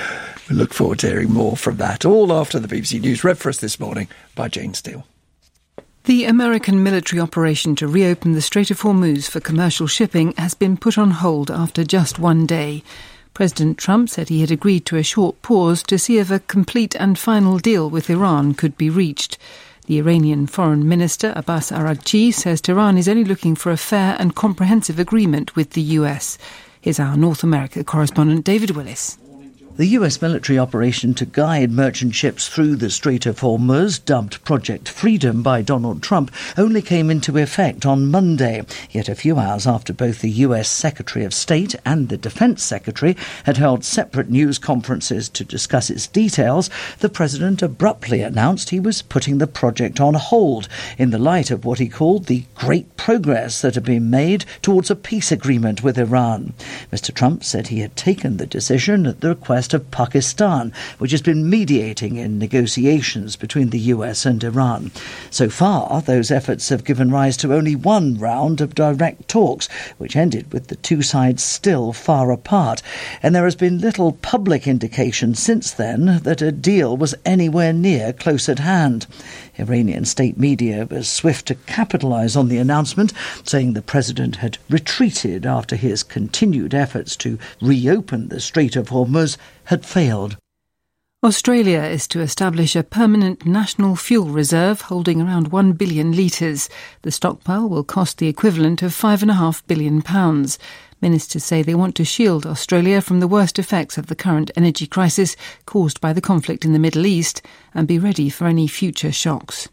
We look forward to hearing more from that, all after the B B C News, read for us this morning by Jane Steele. The American military operation to reopen the Strait of Hormuz for commercial shipping has been put on hold after just one day. President Trump said he had agreed to a short pause to see if a complete and final deal with Iran could be reached. The Iranian Foreign Minister Abbas Araghchi says Tehran is only looking for a fair and comprehensive agreement with the U S. Here's our North America correspondent David Willis. The U S military operation to guide merchant ships through the Strait of Hormuz, dubbed Project Freedom by Donald Trump, only came into effect on Monday. Yet a few hours after both the U S Secretary of State and the Defense Secretary had held separate news conferences to discuss its details, the president abruptly announced he was putting the project on hold in the light of what he called the great progress that had been made towards a peace agreement with Iran. Mister Trump said he had taken the decision at the request of Pakistan, which has been mediating in negotiations between the U S and Iran. So far, those efforts have given rise to only one round of direct talks, which ended with the two sides still far apart, and there has been little public indication since then that a deal was anywhere near close at hand. Iranian state media was swift to capitalise on the announcement, saying the president had retreated after his continued efforts to reopen the Strait of Hormuz had failed. Australia is to establish a permanent national fuel reserve holding around one billion litres. The stockpile will cost the equivalent of five point five billion pounds. Ministers say they want to shield Australia from the worst effects of the current energy crisis caused by the conflict in the Middle East and be ready for any future shocks.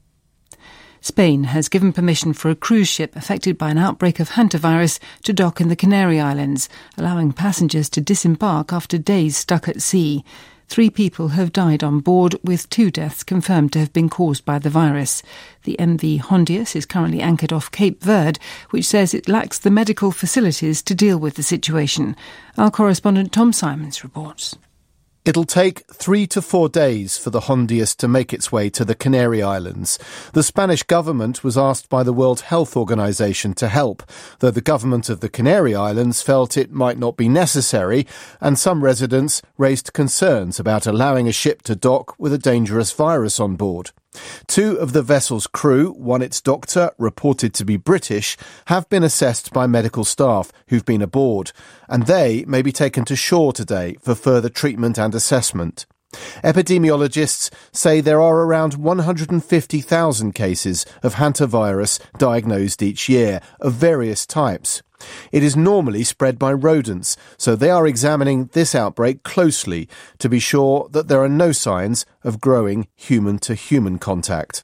Spain has given permission for a cruise ship affected by an outbreak of hantavirus to dock in the Canary Islands, allowing passengers to disembark after days stuck at sea. Three people have died on board, with two deaths confirmed to have been caused by the virus. The M V Hondius is currently anchored off Cape Verde, which says it lacks the medical facilities to deal with the situation. Our correspondent Tom Simons reports. It'll take three to four days for the Hondius to make its way to the Canary Islands. The Spanish government was asked by the World Health Organization to help, though the government of the Canary Islands felt it might not be necessary, and some residents raised concerns about allowing a ship to dock with a dangerous virus on board. Two of the vessel's crew, one its doctor, reported to be British, have been assessed by medical staff who've been aboard, and they may be taken to shore today for further treatment and assessment. Epidemiologists say there are around one hundred fifty thousand cases of hantavirus diagnosed each year, of various types. It is normally spread by rodents, so they are examining this outbreak closely to be sure that there are no signs of growing human-to-human contact.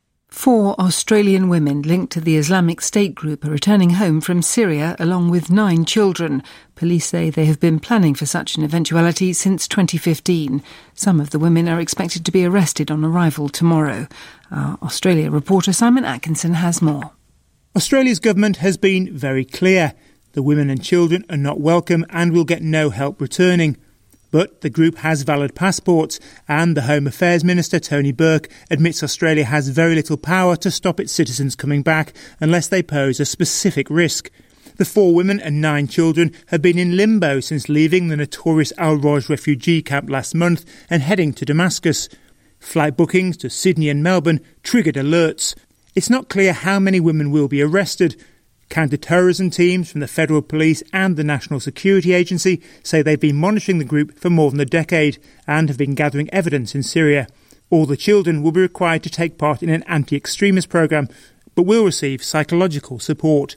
Four Australian women linked to the Islamic State group are returning home from Syria along with nine children. Police say they have been planning for such an eventuality since twenty fifteen. Some of the women are expected to be arrested on arrival tomorrow. Our Australia reporter Simon Atkinson has more. Australia's government has been very clear. The women and children are not welcome and will get no help returning. But the group has valid passports, and the Home Affairs Minister, Tony Burke, admits Australia has very little power to stop its citizens coming back unless they pose a specific risk. The four women and nine children have been in limbo since leaving the notorious Al-Roj refugee camp last month and heading to Damascus. Flight bookings to Sydney and Melbourne triggered alerts. It's not clear how many women will be arrested. Counter-terrorism teams from the Federal Police and the National Security Agency say they've been monitoring the group for more than a decade and have been gathering evidence in Syria. All the children will be required to take part in an anti-extremist programme, but will receive psychological support.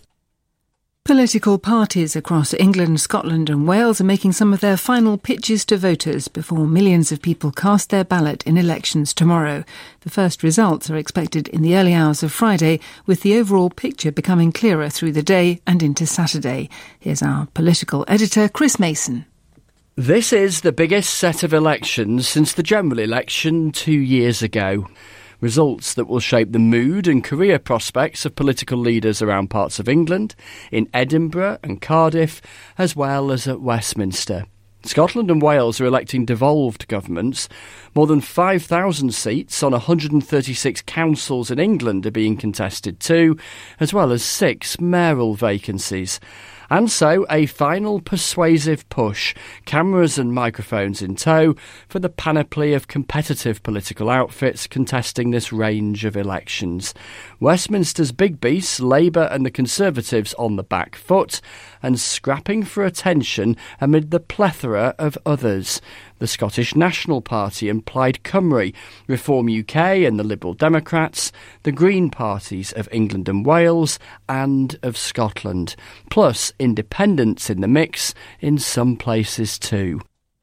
Political parties across England, Scotland and Wales are making some of their final pitches to voters before millions of people cast their ballot in elections tomorrow. The first results are expected in the early hours of Friday, with the overall picture becoming clearer through the day and into Saturday. Here's our political editor, Chris Mason. This is the biggest set of elections since the general election two years ago. Results that will shape the mood and career prospects of political leaders around parts of England, in Edinburgh and Cardiff, as well as at Westminster. Scotland and Wales are electing devolved governments. More than five thousand seats on one hundred thirty-six councils in England are being contested too, as well as six mayoral vacancies. And so a final persuasive push, cameras and microphones in tow, for the panoply of competitive political outfits contesting this range of elections. Westminster's big beasts, Labour and the Conservatives on the back foot, and scrapping for attention amid the plethora of others. The Scottish National Party and Plaid Cymru, Reform U K and the Liberal Democrats, the Green parties of England and Wales and of Scotland, plus independents in the mix in some places too.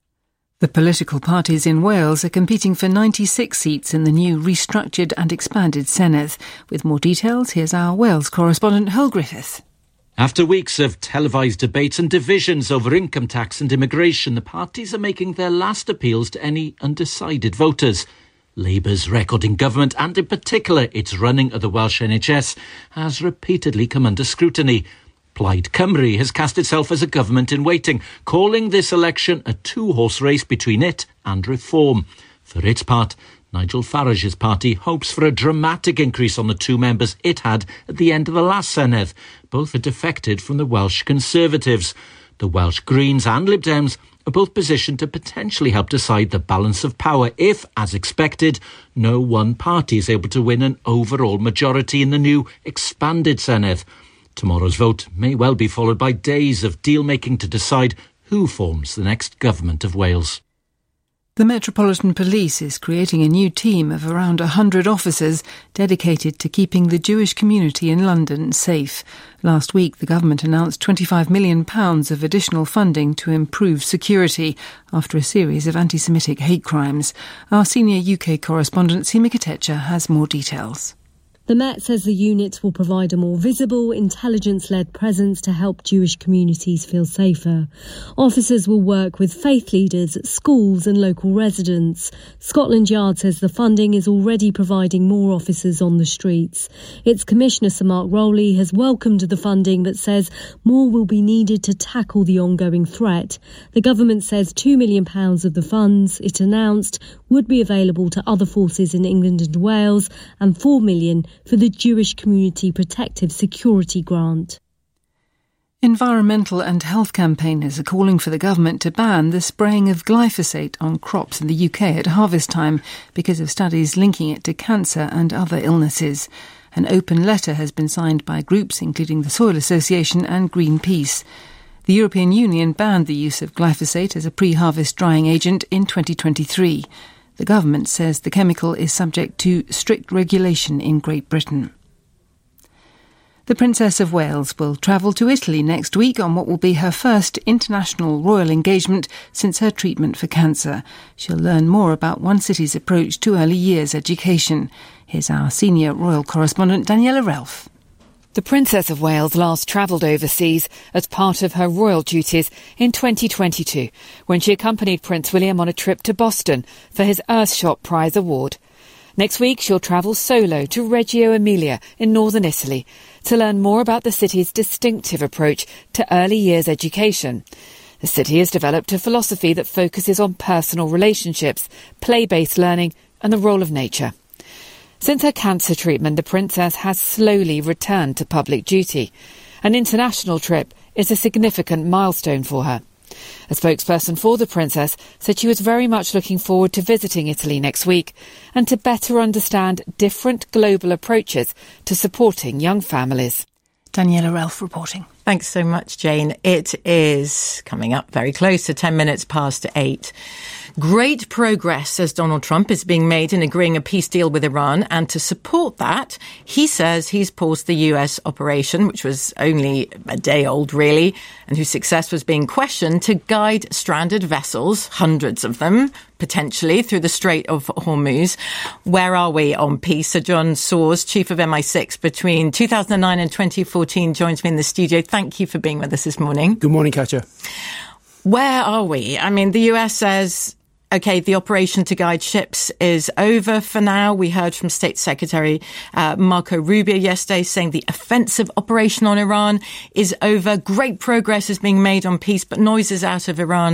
The political parties in Wales are competing for ninety-six seats in the new restructured and expanded Senedd. With more details, here's our Wales correspondent, Hull Griffith. After weeks of televised debates and divisions over income tax and immigration, the parties are making their last appeals to any undecided voters. Labour's record in government, and in particular its running of the Welsh N H S, has repeatedly come under scrutiny. Plaid Cymru has cast itself as a government in waiting, calling this election a two-horse race between it and Reform. For its part, Nigel Farage's party hopes for a dramatic increase on the two members it had at the end of the last Senedd. Both had defected from the Welsh Conservatives. The Welsh Greens and Lib Dems are both positioned to potentially help decide the balance of power if, as expected, no one party is able to win an overall majority in the new expanded Senedd. Tomorrow's vote may well be followed by days of deal-making to decide who forms the next government of Wales. The Metropolitan Police is creating a new team of around one hundred officers dedicated to keeping the Jewish community in London safe. Last week, the government announced twenty-five million pounds of additional funding to improve security after a series of anti-Semitic hate crimes. Our senior U K correspondent, Seema Katecha, has more details. The Met says the unit will provide a more visible, intelligence-led presence to help Jewish communities feel safer. Officers will work with faith leaders, schools and local residents. Scotland Yard says the funding is already providing more officers on the streets. Its Commissioner Sir Mark Rowley has welcomed the funding but says more will be needed to tackle the ongoing threat. The government says two million pounds of the funds it announced would be available to other forces in England and Wales, and four million pounds for the Jewish Community Protective Security Grant. Environmental and health campaigners are calling for the government to ban the spraying of glyphosate on crops in the U K at harvest time because of studies linking it to cancer and other illnesses. An open letter has been signed by groups including the Soil Association and Greenpeace. The European Union banned the use of glyphosate as a pre-harvest drying agent in twenty twenty-three. The government says the chemical is subject to strict regulation in Great Britain. The Princess of Wales will travel to Italy next week on what will be her first international royal engagement since her treatment for cancer. She'll learn more about one city's approach to early years education. Here's our senior royal correspondent, Daniela Ralph. The Princess of Wales last travelled overseas as part of her royal duties in twenty twenty-two, when she accompanied Prince William on a trip to Boston for his Earthshot Prize Award. Next week, she'll travel solo to Reggio Emilia in northern Italy to learn more about the city's distinctive approach to early years education. The city has developed a philosophy that focuses on personal relationships, play-based learning and the role of nature. Since her cancer treatment, the princess has slowly returned to public duty. An international trip is a significant milestone for her. A spokesperson for the princess said she was very much looking forward to visiting Italy next week and to better understand different global approaches to supporting young families. Daniela Ralph reporting. Thanks so much, Jane. It is coming up very close to ten minutes past eight. Great progress, says Donald Trump, is being made in agreeing a peace deal with Iran. And to support that, he says he's paused the U S operation, which was only a day old, really, and whose success was being questioned, to guide stranded vessels, hundreds of them, potentially, through the Strait of Hormuz. Where are we on peace? Sir John Sawers, chief of M I six between two thousand nine and twenty fourteen, joins me in the studio. Thank you for being with us this morning. Good morning, Katja. Where are we? I mean, the U S says, OK, the operation to guide ships is over for now. We heard from State Secretary uh, Marco Rubio yesterday saying the offensive operation on Iran is over. Great progress is being made on peace, but noises out of Iran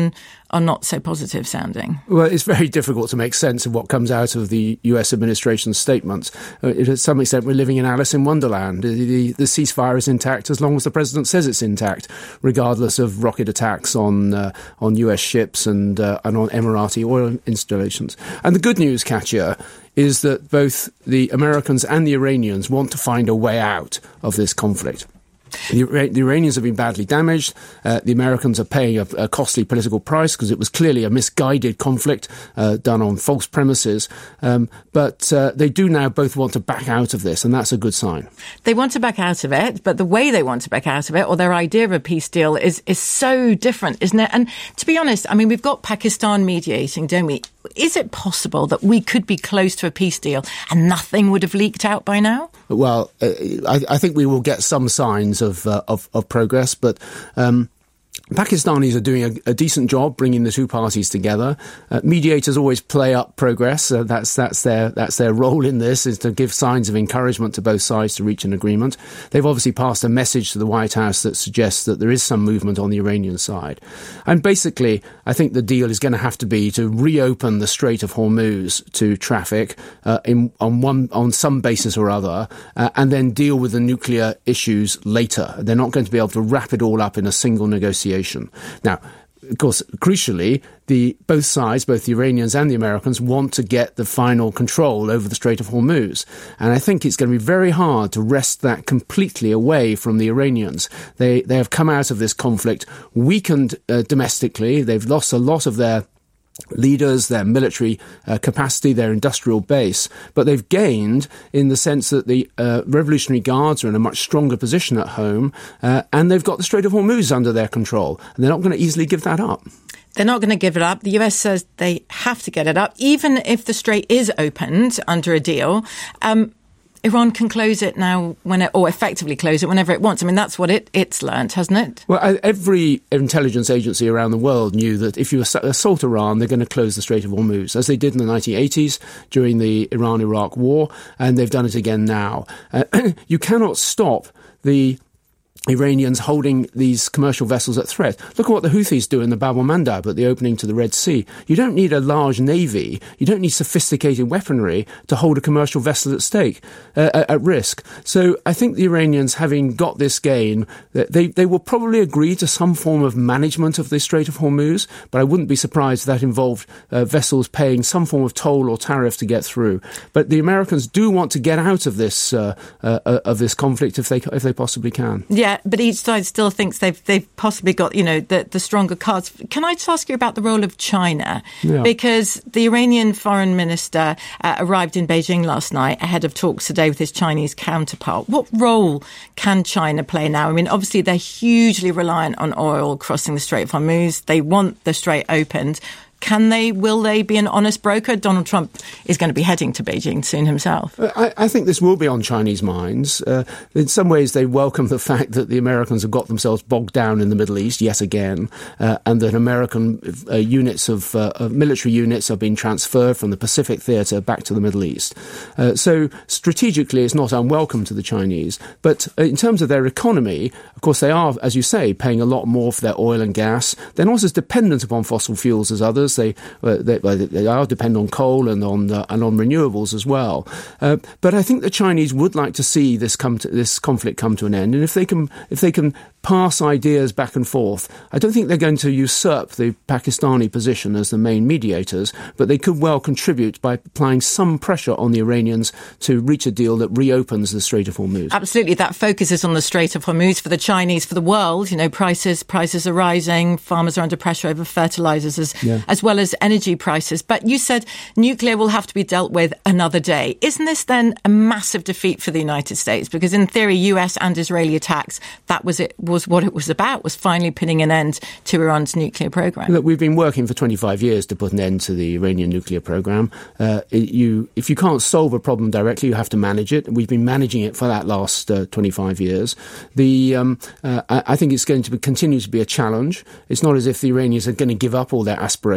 are not so positive sounding. Well, it's very difficult to make sense of what comes out of the U S administration's statements. Uh, to some extent, we're living in Alice in Wonderland. The, the, the ceasefire is intact as long as the president says it's intact, regardless of rocket attacks on uh, on U S ships and, uh, and on Emirati oil installations. And the good news, Katya, is that both the Americans and the Iranians want to find a way out of this conflict. The, the Iranians have been badly damaged. Uh, the Americans are paying a, a costly political price because it was clearly a misguided conflict uh, done on false premises. Um, but uh, they do now both want to back out of this, and that's a good sign. They want to back out of it, but the way they want to back out of it, or their idea of a peace deal, is is so different, isn't it? And to be honest, I mean, we've got Pakistan mediating, don't we? Is it possible that we could be close to a peace deal and nothing would have leaked out by now? Well, uh, I, I think we will get some signs of uh, of, of progress, but um, Pakistanis are doing a, a decent job bringing the two parties together. Uh, mediators always play up progress. Uh, that's that's their that's their role in this, is to give signs of encouragement to both sides to reach an agreement. They've obviously passed a message to the White House that suggests that there is some movement on the Iranian side. And basically, I think the deal is going to have to be to reopen the Strait of Hormuz to traffic uh, in, on one on some basis or other, uh, and then deal with the nuclear issues later. They're not going to be able to wrap it all up in a single negotiation. Now, of course, crucially, the both sides, both the Iranians and the Americans, want to get the final control over the Strait of Hormuz. And I think it's going to be very hard to wrest that completely away from the Iranians. They they have come out of this conflict weakened uh, domestically. They've lost a lot of their leaders, their military uh, capacity, their industrial base, but they've gained in the sense that the uh, Revolutionary Guards are in a much stronger position at home, uh, and they've got the Strait of Hormuz under their control, and they're not going to easily give that up. They're not going to give it up. The U S says they have to get it up, even if the strait is opened under a deal. Um, Iran can close it now, when it, or effectively close it whenever it wants. I mean, that's what it, it's learnt, hasn't it? Well, every intelligence agency around the world knew that if you assault Iran, they're going to close the Strait of Hormuz, as they did in the nineteen eighties during the Iran-Iraq war, and they've done it again now. Uh, you cannot stop the Iranians holding these commercial vessels at threat. Look at what the Houthis do in the Bab el-Mandab at the opening to the Red Sea. You don't need a large navy, you don't need sophisticated weaponry to hold a commercial vessel at stake, uh, at risk. So I think the Iranians, having got this gain, they, they will probably agree to some form of management of the Strait of Hormuz, but I wouldn't be surprised if that involved uh, vessels paying some form of toll or tariff to get through. But the Americans do want to get out of this uh, uh, of this conflict if they if they possibly can. Yeah. But each side still thinks they've they've possibly got, you know, the, the stronger cards. Can I just ask you about the role of China? Yeah. Because the Iranian foreign minister uh, arrived in Beijing last night ahead of talks today with his Chinese counterpart. What role can China play now? I mean, obviously they're hugely reliant on oil crossing the Strait of Hormuz. They want the strait opened. Can they, will they be an honest broker? Donald Trump is going to be heading to Beijing soon himself. I, I think this will be on Chinese minds. Uh, in some ways, they welcome the fact that the Americans have got themselves bogged down in the Middle East yet again, uh, and that American uh, units of, uh, of military units are being transferred from the Pacific theatre back to the Middle East. Uh, so strategically, it's not unwelcome to the Chinese. But in terms of their economy, of course, they are, as you say, paying a lot more for their oil and gas. They're not as dependent upon fossil fuels as others. They, uh, they they are dependent on coal and on uh, and on renewables as well. Uh, but I think the Chinese would like to see this come to, this conflict come to an end. And if they can if they can pass ideas back and forth, I don't think they're going to usurp the Pakistani position as the main mediators, but they could well contribute by applying some pressure on the Iranians to reach a deal that reopens the Strait of Hormuz. Absolutely, that focuses on the Strait of Hormuz for the Chinese, for the world. You know, prices prices are rising, farmers are under pressure over fertilizers as yeah. as well as energy prices. But you said nuclear will have to be dealt with another day. Isn't this then a massive defeat for the United States? Because in theory, U S and Israeli attacks, that was it was what it was about, was finally putting an end to Iran's nuclear program. Look, we've been working for twenty-five years to put an end to the Iranian nuclear program. Uh, you, if you can't solve a problem directly, you have to manage it. We've been managing it for that last uh, twenty-five years. The um, uh, I think it's going to be, continue to be a challenge. It's not as if the Iranians are going to give up all their aspirations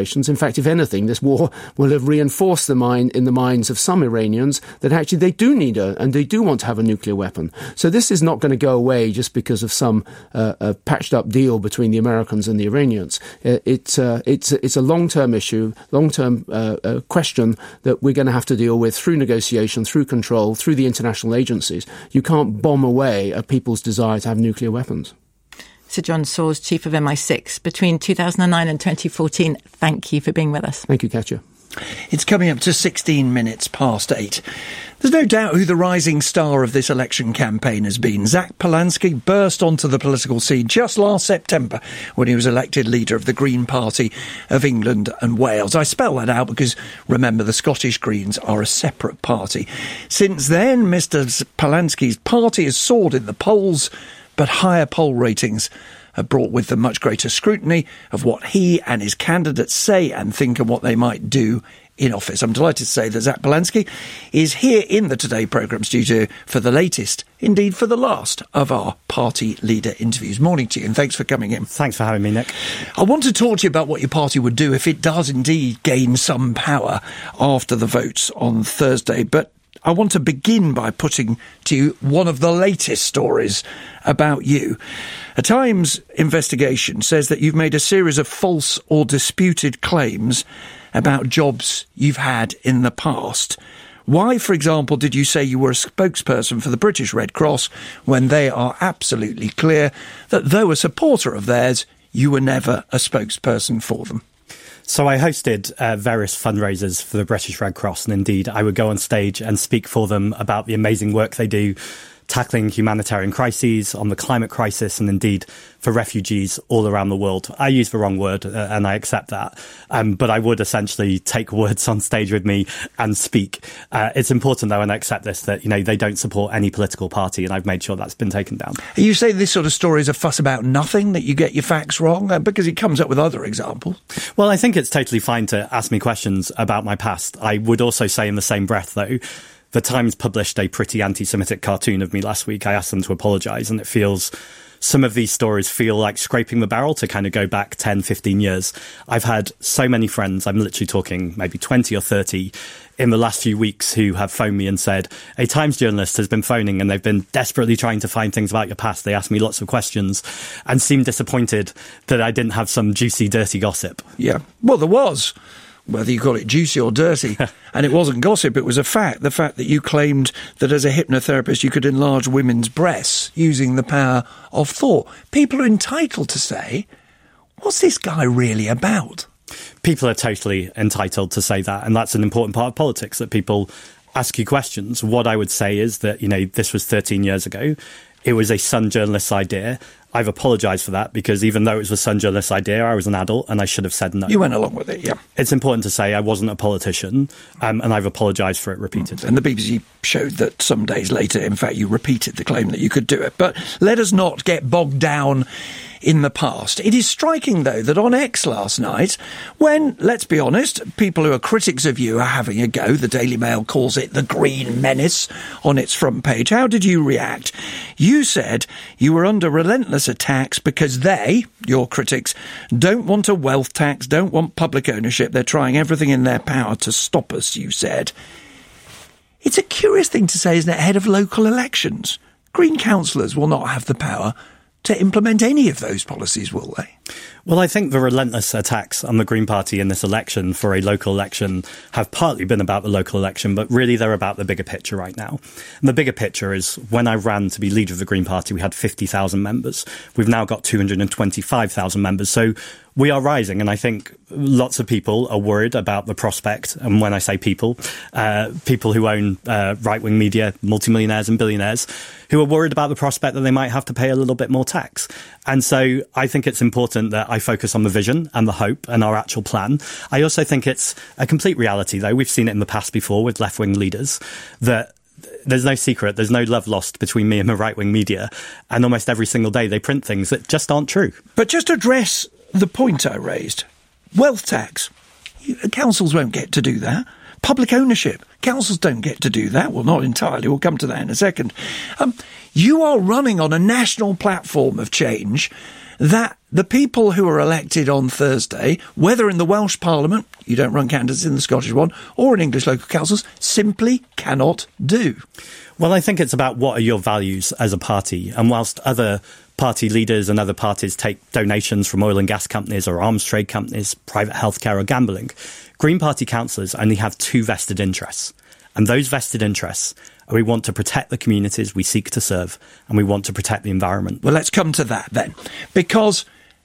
negotiations. In fact, if anything, this war will have reinforced the mind in the minds of some Iranians that actually they do need a, and they do want to have a nuclear weapon. So this is not going to go away just because of some uh, uh, patched up deal between the Americans and the Iranians. Uh, it's, uh, it's, it's a long-term issue, long-term uh, uh, question that we're going to have to deal with through negotiation, through control, through the international agencies. You can't bomb away at people's desire to have nuclear weapons. Sir John Sawers, Chief of M I six, between two thousand nine and twenty fourteen. Thank you for being with us. Thank you, Katya. It's coming up to sixteen minutes past eight. There's no doubt who the rising star of this election campaign has been. Zach Polansky burst onto the political scene just last September when he was elected leader of the Green Party of England and Wales. I spell that out because, remember, the Scottish Greens are a separate party. Since then, Mr Polansky's party has soared in the polls, but higher poll ratings have brought with them much greater scrutiny of what he and his candidates say and think and what they might do in office. I'm delighted to say that Zach Polansky is here in the Today programme studio for the latest, indeed for the last, of our party leader interviews. Morning to you and thanks for coming in. Thanks for having me, Nick. I want to talk to you about what your party would do if it does indeed gain some power after the votes on Thursday, but I want to begin by putting to you one of the latest stories about you. A Times investigation says that you've made a series of false or disputed claims about jobs you've had in the past. Why, for example, did you say you were a spokesperson for the British Red Cross when they are absolutely clear that though a supporter of theirs, you were never a spokesperson for them? So I hosted uh, various fundraisers for the British Red Cross, and indeed I would go on stage and speak for them about the amazing work they do tackling humanitarian crises, on the climate crisis, and indeed for refugees all around the world. I use the wrong word, uh, and I accept that. Um, but I would essentially take words on stage with me and speak. Uh, it's important, though, and I accept this, that, you know, they don't support any political party, and I've made sure that's been taken down. You say this sort of story is a fuss about nothing, that you get your facts wrong, uh, because it comes up with other examples. Well, I think it's totally fine to ask me questions about my past. I would also say in the same breath, though, The Times published a pretty anti-Semitic cartoon of me last week. I asked them to apologise, and it feels, some of these stories feel like scraping the barrel to kind of go back ten, fifteen years. I've had so many friends, I'm literally talking maybe twenty or thirty, in the last few weeks who have phoned me and said, a Times journalist has been phoning and they've been desperately trying to find things about your past. They asked me lots of questions and seemed disappointed that I didn't have some juicy, dirty gossip. Yeah, well, there was. Whether you call it juicy or dirty. And it wasn't gossip, it was a fact. The fact that you claimed that as a hypnotherapist you could enlarge women's breasts using the power of thought. People are entitled to say, what's this guy really about? People are totally entitled to say that, and that's an important part of politics, that people ask you questions. What I would say is that, you know, this was thirteen years ago. It was a Sun journalist's idea. I've apologised for that, because even though it was a Sun journalist's idea, I was an adult and I should have said no. You went along with it, yeah. It's important to say I wasn't a politician, um, and I've apologised for it repeatedly. And the B B C showed that some days later, in fact, you repeated the claim that you could do it. But let us not get bogged down in the past. It is striking, though, that on X last night, when, let's be honest, people who are critics of you are having a go, the Daily Mail calls it the Green Menace on its front page, how did you react? You said you were under relentless attacks because they, your critics, don't want a wealth tax, don't want public ownership. They're trying everything in their power to stop us, you said. It's a curious thing to say, isn't it, ahead of local elections? Green councillors will not have the power to implement any of those policies, will they? Well, I think the relentless attacks on the Green Party in this election for a local election have partly been about the local election, but really they're about the bigger picture right now. And the bigger picture is, when I ran to be leader of the Green Party, we had fifty thousand members. We've now got two hundred twenty-five thousand members. So we are rising, and I think lots of people are worried about the prospect, and when I say people, uh, people who own uh, right-wing media, multimillionaires and billionaires, who are worried about the prospect that they might have to pay a little bit more tax. And so I think it's important that I focus on the vision and the hope and our actual plan. I also think it's a complete reality, though. We've seen it in the past before with left-wing leaders, that there's no secret, there's no love lost between me and the right-wing media, and almost every single day they print things that just aren't true. But just address the point I raised. Wealth tax. You, councils won't get to do that. Public ownership. Councils don't get to do that. Well, not entirely. We'll come to that in a second. Um, you are running on a national platform of change that the people who are elected on Thursday, whether in the Welsh Parliament, you don't run candidates in the Scottish one, or in English local councils, simply cannot do? Well, I think it's about what are your values as a party. And whilst other party leaders and other parties take donations from oil and gas companies or arms trade companies, private healthcare or gambling, Green Party councillors only have two vested interests. And those vested interests are we want to protect the communities we seek to serve, and we want to protect the environment. Well, let's come to that then. Because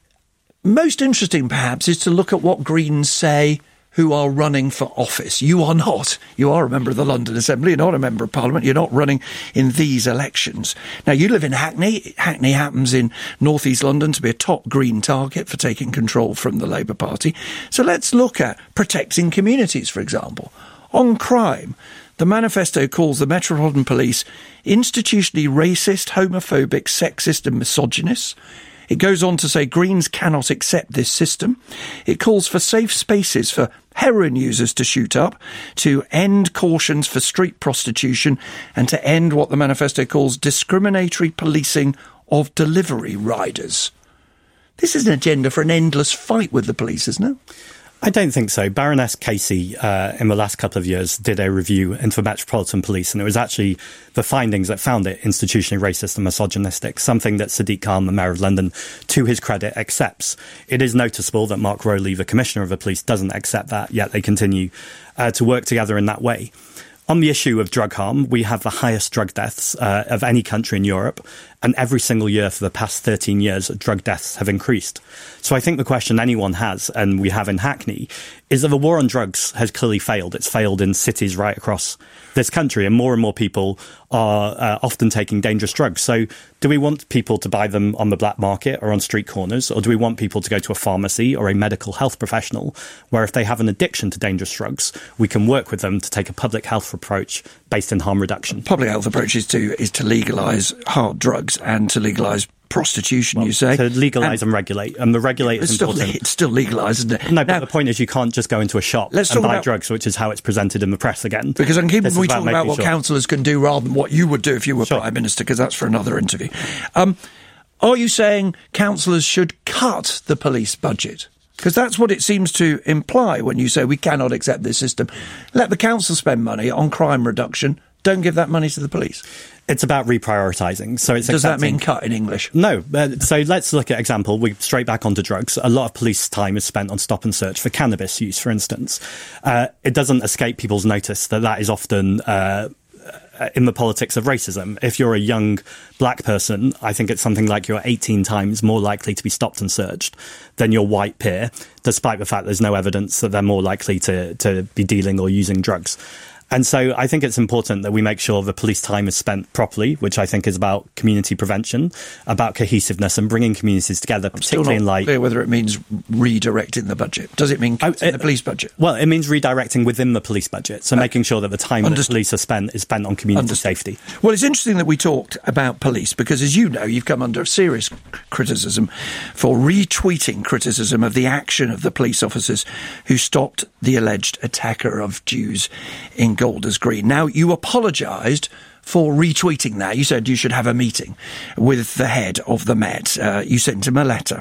most interesting, perhaps, is to look at what Greens say who are running for office. You are not. You are a member of the London Assembly. You're not a member of Parliament. You're not running in these elections. Now, you live in Hackney. Hackney happens in North East London to be a top Green target for taking control from the Labour Party. So let's look at protecting communities, for example. On crime, the manifesto calls the Metropolitan Police institutionally racist, homophobic, sexist and misogynist. It goes on to say Greens cannot accept this system. It calls for safe spaces for heroin users to shoot up, to end cautions for street prostitution, and to end what the manifesto calls discriminatory policing of delivery riders. This is an agenda for an endless fight with the police, isn't it? I don't think so. Baroness Casey, uh, in the last couple of years, did a review into Metropolitan Police, and it was actually the findings that found it institutionally racist and misogynistic, something that Sadiq Khan, the Mayor of London, to his credit, accepts. It is noticeable that Mark Rowley, the Commissioner of the Police, doesn't accept that, yet they continue uh, to work together in that way. On the issue of drug harm, we have the highest drug deaths uh, of any country in Europe, and every single year for the past thirteen years, drug deaths have increased. So I think the question anyone has, and we have in Hackney, is that the war on drugs has clearly failed. It's failed in cities right across this country, and more and more people are uh, often taking dangerous drugs. So do we want people to buy them on the black market or on street corners, or do we want people to go to a pharmacy or a medical health professional where if they have an addiction to dangerous drugs, we can work with them to take a public health approach based in harm reduction? Public health approach is to, is to legalise hard drugs and to legalise prostitution, well, you say? To legalise and, and regulate. And the regulate is still, important. It's still legalised, isn't it? No, but now, the point is you can't just go into a shop and buy about, drugs, which is how it's presented in the press again. Because I'm keeping we talk about what sure. councillors can do rather than what you would do if you were sure. Prime Minister, because that's for another interview. Um, are you saying councillors should cut the police budget? Because that's what it seems to imply when you say we cannot accept this system. Let the council spend money on crime reduction. Don't give that money to the police. It's about reprioritising. So it's Does accepting... that mean cut in English? No. Uh, so let's look at example. We straight back onto drugs. A lot of police time is spent on stop and search for cannabis use, for instance. Uh, it doesn't escape people's notice that that is often uh, in the politics of racism. If you're a young black person, I think it's something like you're eighteen times more likely to be stopped and searched than your white peer, despite the fact there's no evidence that they're more likely to, to be dealing or using drugs. And so I think it's important that we make sure the police time is spent properly, which I think is about community prevention, about cohesiveness and bringing communities together, I'm particularly still not in light... clear whether it means redirecting the budget. Does it mean cutting oh, it, the police budget? Well, it means redirecting within the police budget, so uh, making sure that the time that police are spent is spent on community Understood. safety. Well, it's interesting that we talked about police because, as you know, you've come under serious criticism for retweeting criticism of the action of the police officers who stopped the alleged attacker of Jews in Golders Green. Now, you apologised for retweeting that. You said you should have a meeting with the head of the Met. Uh, you sent him a letter.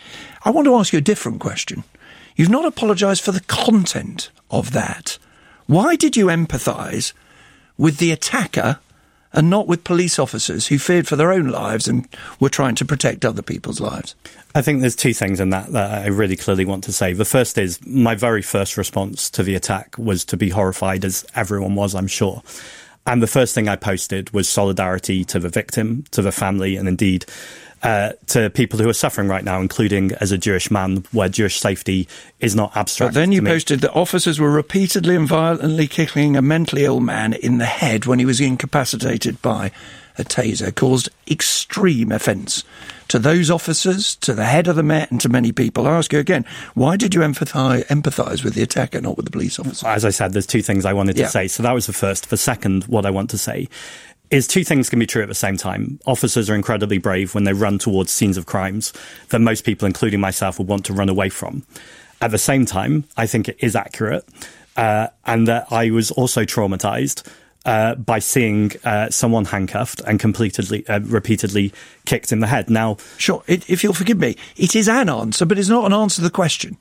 I want to ask you a different question. You've not apologised for the content of that. Why did you empathise with the attacker and not with police officers who feared for their own lives and were trying to protect other people's lives? I think there's two things in that that I really clearly want to say. The first is my very first response to the attack was to be horrified, as everyone was, I'm sure. And the first thing I posted was solidarity to the victim, to the family, and indeed uh, to people who are suffering right now, including as a Jewish man, where Jewish safety is not abstract. But then you to me. posted that officers were repeatedly and violently kicking a mentally ill man in the head when he was incapacitated by a taser, caused extreme offence to those officers, to the head of the Met and to many people. I ask you again, why did you empathise, empathise with the attacker, not with the police officer? As I said, there's two things I wanted to yeah. say. So that was the first. The second, what I want to say is two things can be true at the same time. Officers are incredibly brave when they run towards scenes of crimes that most people, including myself, would want to run away from. At the same time, I think it is accurate uh, and that I was also traumatised uh, by seeing uh, someone handcuffed and completely, uh, repeatedly kicked in the head. Now, sure, it, if you'll forgive me, it is an answer, but it's not an answer to the question.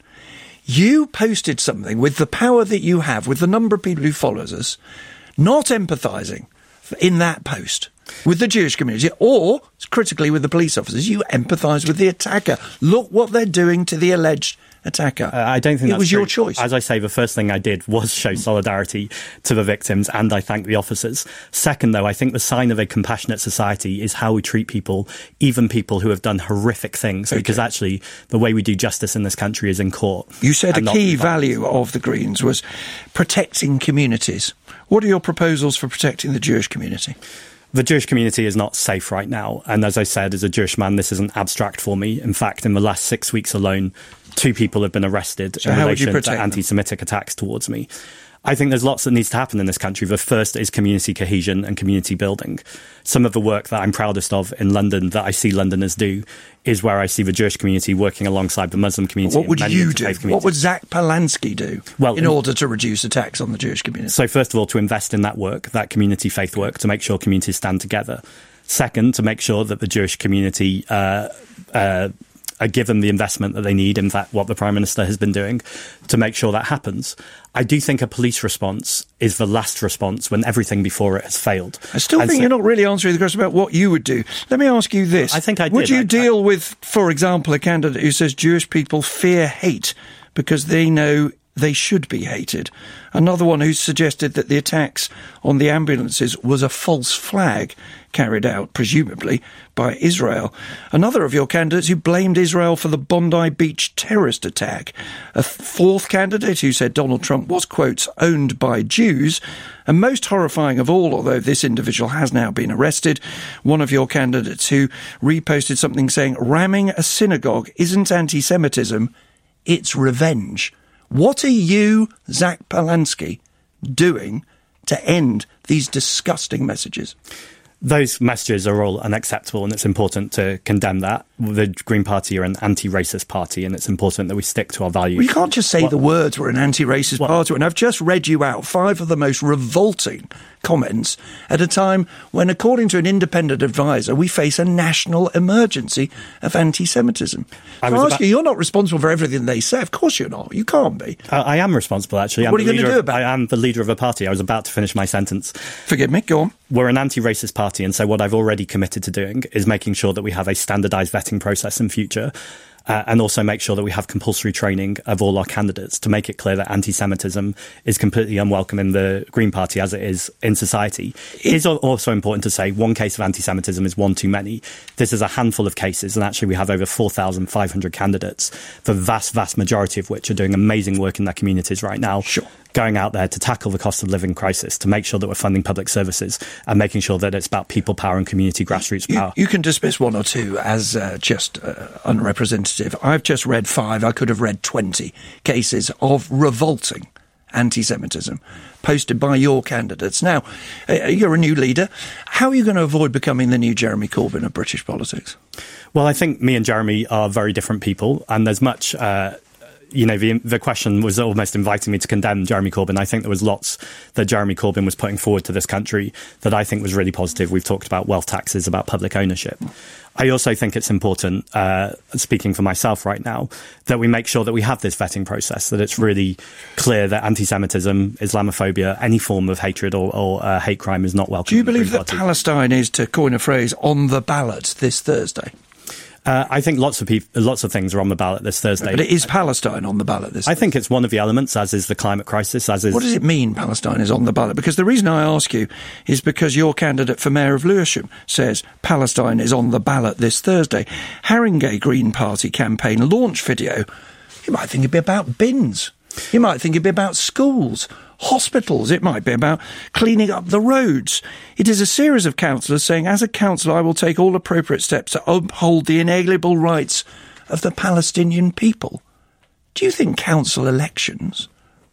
You posted something with the power that you have, with the number of people who follows us, not empathising in that post with the Jewish community, or, critically, with the police officers. You empathise with the attacker. Look what they're doing to the alleged attacker. Uh, I don't think it that's was true. your choice. As I say, the first thing I did was show solidarity to the victims, and I thank the officers. Second, though, I think the sign of a compassionate society is how we treat people, even people who have done horrific things, okay. because actually the way we do justice in this country is in court. You said a key value of the Greens was protecting communities. What are your proposals for protecting the Jewish community? The Jewish community is not safe right now. And as I said, as a Jewish man, this isn't abstract for me. In fact, in the last six weeks alone, two people have been arrested so in how would you relation protect to anti-Semitic attacks towards me. I think there's lots that needs to happen in this country. The first is community cohesion and community building. Some of the work that I'm proudest of in London, that I see Londoners do, is where I see the Jewish community working alongside the Muslim community. What would you do? What would Zach Polansky do well, in order to reduce attacks on the Jewish community? So first of all, to invest in that work, that community faith work, to make sure communities stand together. Second, to make sure that the Jewish community uh, uh, are given the investment that they need, in fact, what the Prime Minister has been doing to make sure that happens. I do think a police response is the last response when everything before it has failed. I still and think so, you're not really answering the question about what you would do. Let me ask you this. I think I did. Would you I, deal I, with, for example, a candidate who says Jewish people fear hate because they know they should be hated? Another one who suggested that the attacks on the ambulances was a false flag carried out, presumably, by Israel. Another of your candidates who blamed Israel for the Bondi Beach terrorist attack. A fourth candidate who said Donald Trump was, quotes, owned by Jews. And most horrifying of all, although this individual has now been arrested, one of your candidates who reposted something saying ramming a synagogue isn't anti-Semitism, it's revenge. What are you, Zach Polansky, doing to end these disgusting messages? Those messages are all unacceptable, and it's important to condemn that. The Green Party are an anti-racist party, and it's important that we stick to our values. Well, you can't just say what, the words we're an anti-racist what, party, and I've just read you out five of the most revolting comments at a time when, according to an independent advisor, we face a national emergency of anti-Semitism. I so I ask about, you, you're not responsible for everything they say. Of course you're not. You can't be. Uh, I am responsible, actually. I'm what are you going to do about it? I am the leader of a party. I was about to finish my sentence. Forgive me, go on. We're an anti-racist party, and so what I've already committed to doing is making sure that we have a standardised vetting process in future. Uh, and also make sure that we have compulsory training of all our candidates to make it clear that anti-Semitism is completely unwelcome in the Green Party as it is in society. It is also important to say one case of anti-Semitism is one too many. This is a handful of cases, and actually we have over four thousand five hundred candidates, the vast, vast majority of which are doing amazing work in their communities right now. Sure. Going out there to tackle the cost of living crisis, to make sure that we're funding public services and making sure that it's about people power and community grassroots you, power. You can dismiss one or two as uh, just uh, unrepresentative. I've just read five, I could have read twenty cases of revolting anti-Semitism posted by your candidates. Now, uh, you're a new leader. How are you going to avoid becoming the new Jeremy Corbyn of British politics? Well, I think me and Jeremy are very different people, and there's much... Uh, You know, the, the question was almost inviting me to condemn Jeremy Corbyn. I think there was lots that Jeremy Corbyn was putting forward to this country that I think was really positive. We've talked about wealth taxes, about public ownership. I also think it's important, uh, speaking for myself right now, that we make sure that we have this vetting process, that it's really clear that anti-Semitism, Islamophobia, any form of hatred or, or uh, hate crime is not welcome. Do you believe that Palestine is, to coin a phrase, on the ballot this Thursday? Uh, I think lots of people, lots of things are on the ballot this Thursday. But it is Palestine on the ballot this Thursday? I think it's one of the elements, as is the climate crisis, as is... What does it mean, Palestine is on the ballot? Because the reason I ask you is because your candidate for Mayor of Lewisham says Palestine is on the ballot this Thursday. Haringey Green Party campaign launch video, you might think it'd be about bins. You might think it'd be about schools, hospitals. It might be about cleaning up the roads. It is a series of councillors saying, as a councillor, I will take all appropriate steps to uphold the inalienable rights of the Palestinian people. Do you think council elections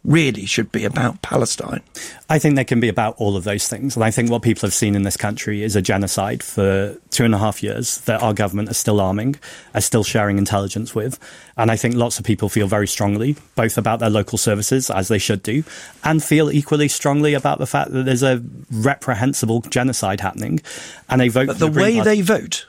really should be about Palestine? I think they can be about all of those things. And I think what people have seen in this country is a genocide for two and a half years that our government is still arming, are still sharing intelligence with. And I think lots of people feel very strongly, both about their local services, as they should do, and feel equally strongly about the fact that there's a reprehensible genocide happening. And they vote But for the, the Green way Party. they vote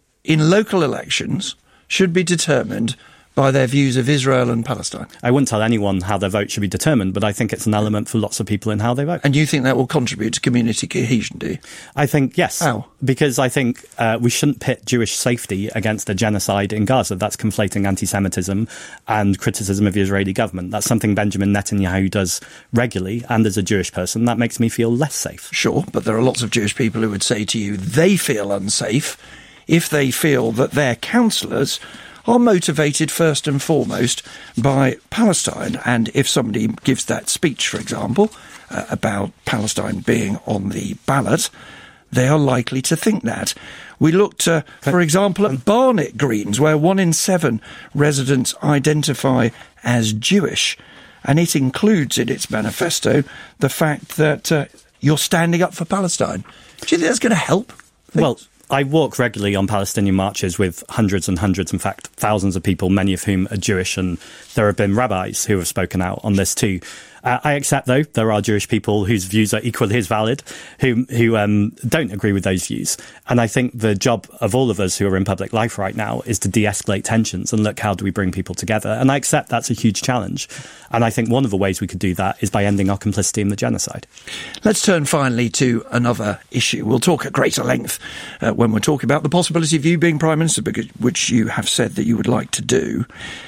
in local elections should be determined by their views of Israel and Palestine. I wouldn't tell anyone how their vote should be determined, but I think it's an element for lots of people in how they vote. And you think that will contribute to community cohesion, do you? I think, yes. How? Because I think uh, we shouldn't pit Jewish safety against a genocide in Gaza. That's conflating anti-Semitism and criticism of the Israeli government. That's something Benjamin Netanyahu does regularly, and as a Jewish person, that makes me feel less safe. Sure, but there are lots of Jewish people who would say to you they feel unsafe if they feel that their councillors are motivated first and foremost by Palestine. And if somebody gives that speech, for example, uh, about Palestine being on the ballot, they are likely to think that. We looked, uh, for example, at Barnet Greens, where one in seven residents identify as Jewish, and it includes in its manifesto the fact that uh, you're standing up for Palestine. Do you think that's going to help things? Well, I walk regularly on Palestinian marches with hundreds and hundreds, in fact, thousands of people, many of whom are Jewish, and there have been rabbis who have spoken out on this too. Uh, I accept, though, there are Jewish people whose views are equally as valid, who who um, don't agree with those views. And I think the job of all of us who are in public life right now is to de-escalate tensions and look, how do we bring people together? And I accept that's a huge challenge. And I think one of the ways we could do that is by ending our complicity in the genocide. Let's turn finally to another issue. We'll talk at greater length uh, when we're talking about the possibility of you being Prime Minister, because, which you have said that you would like to do.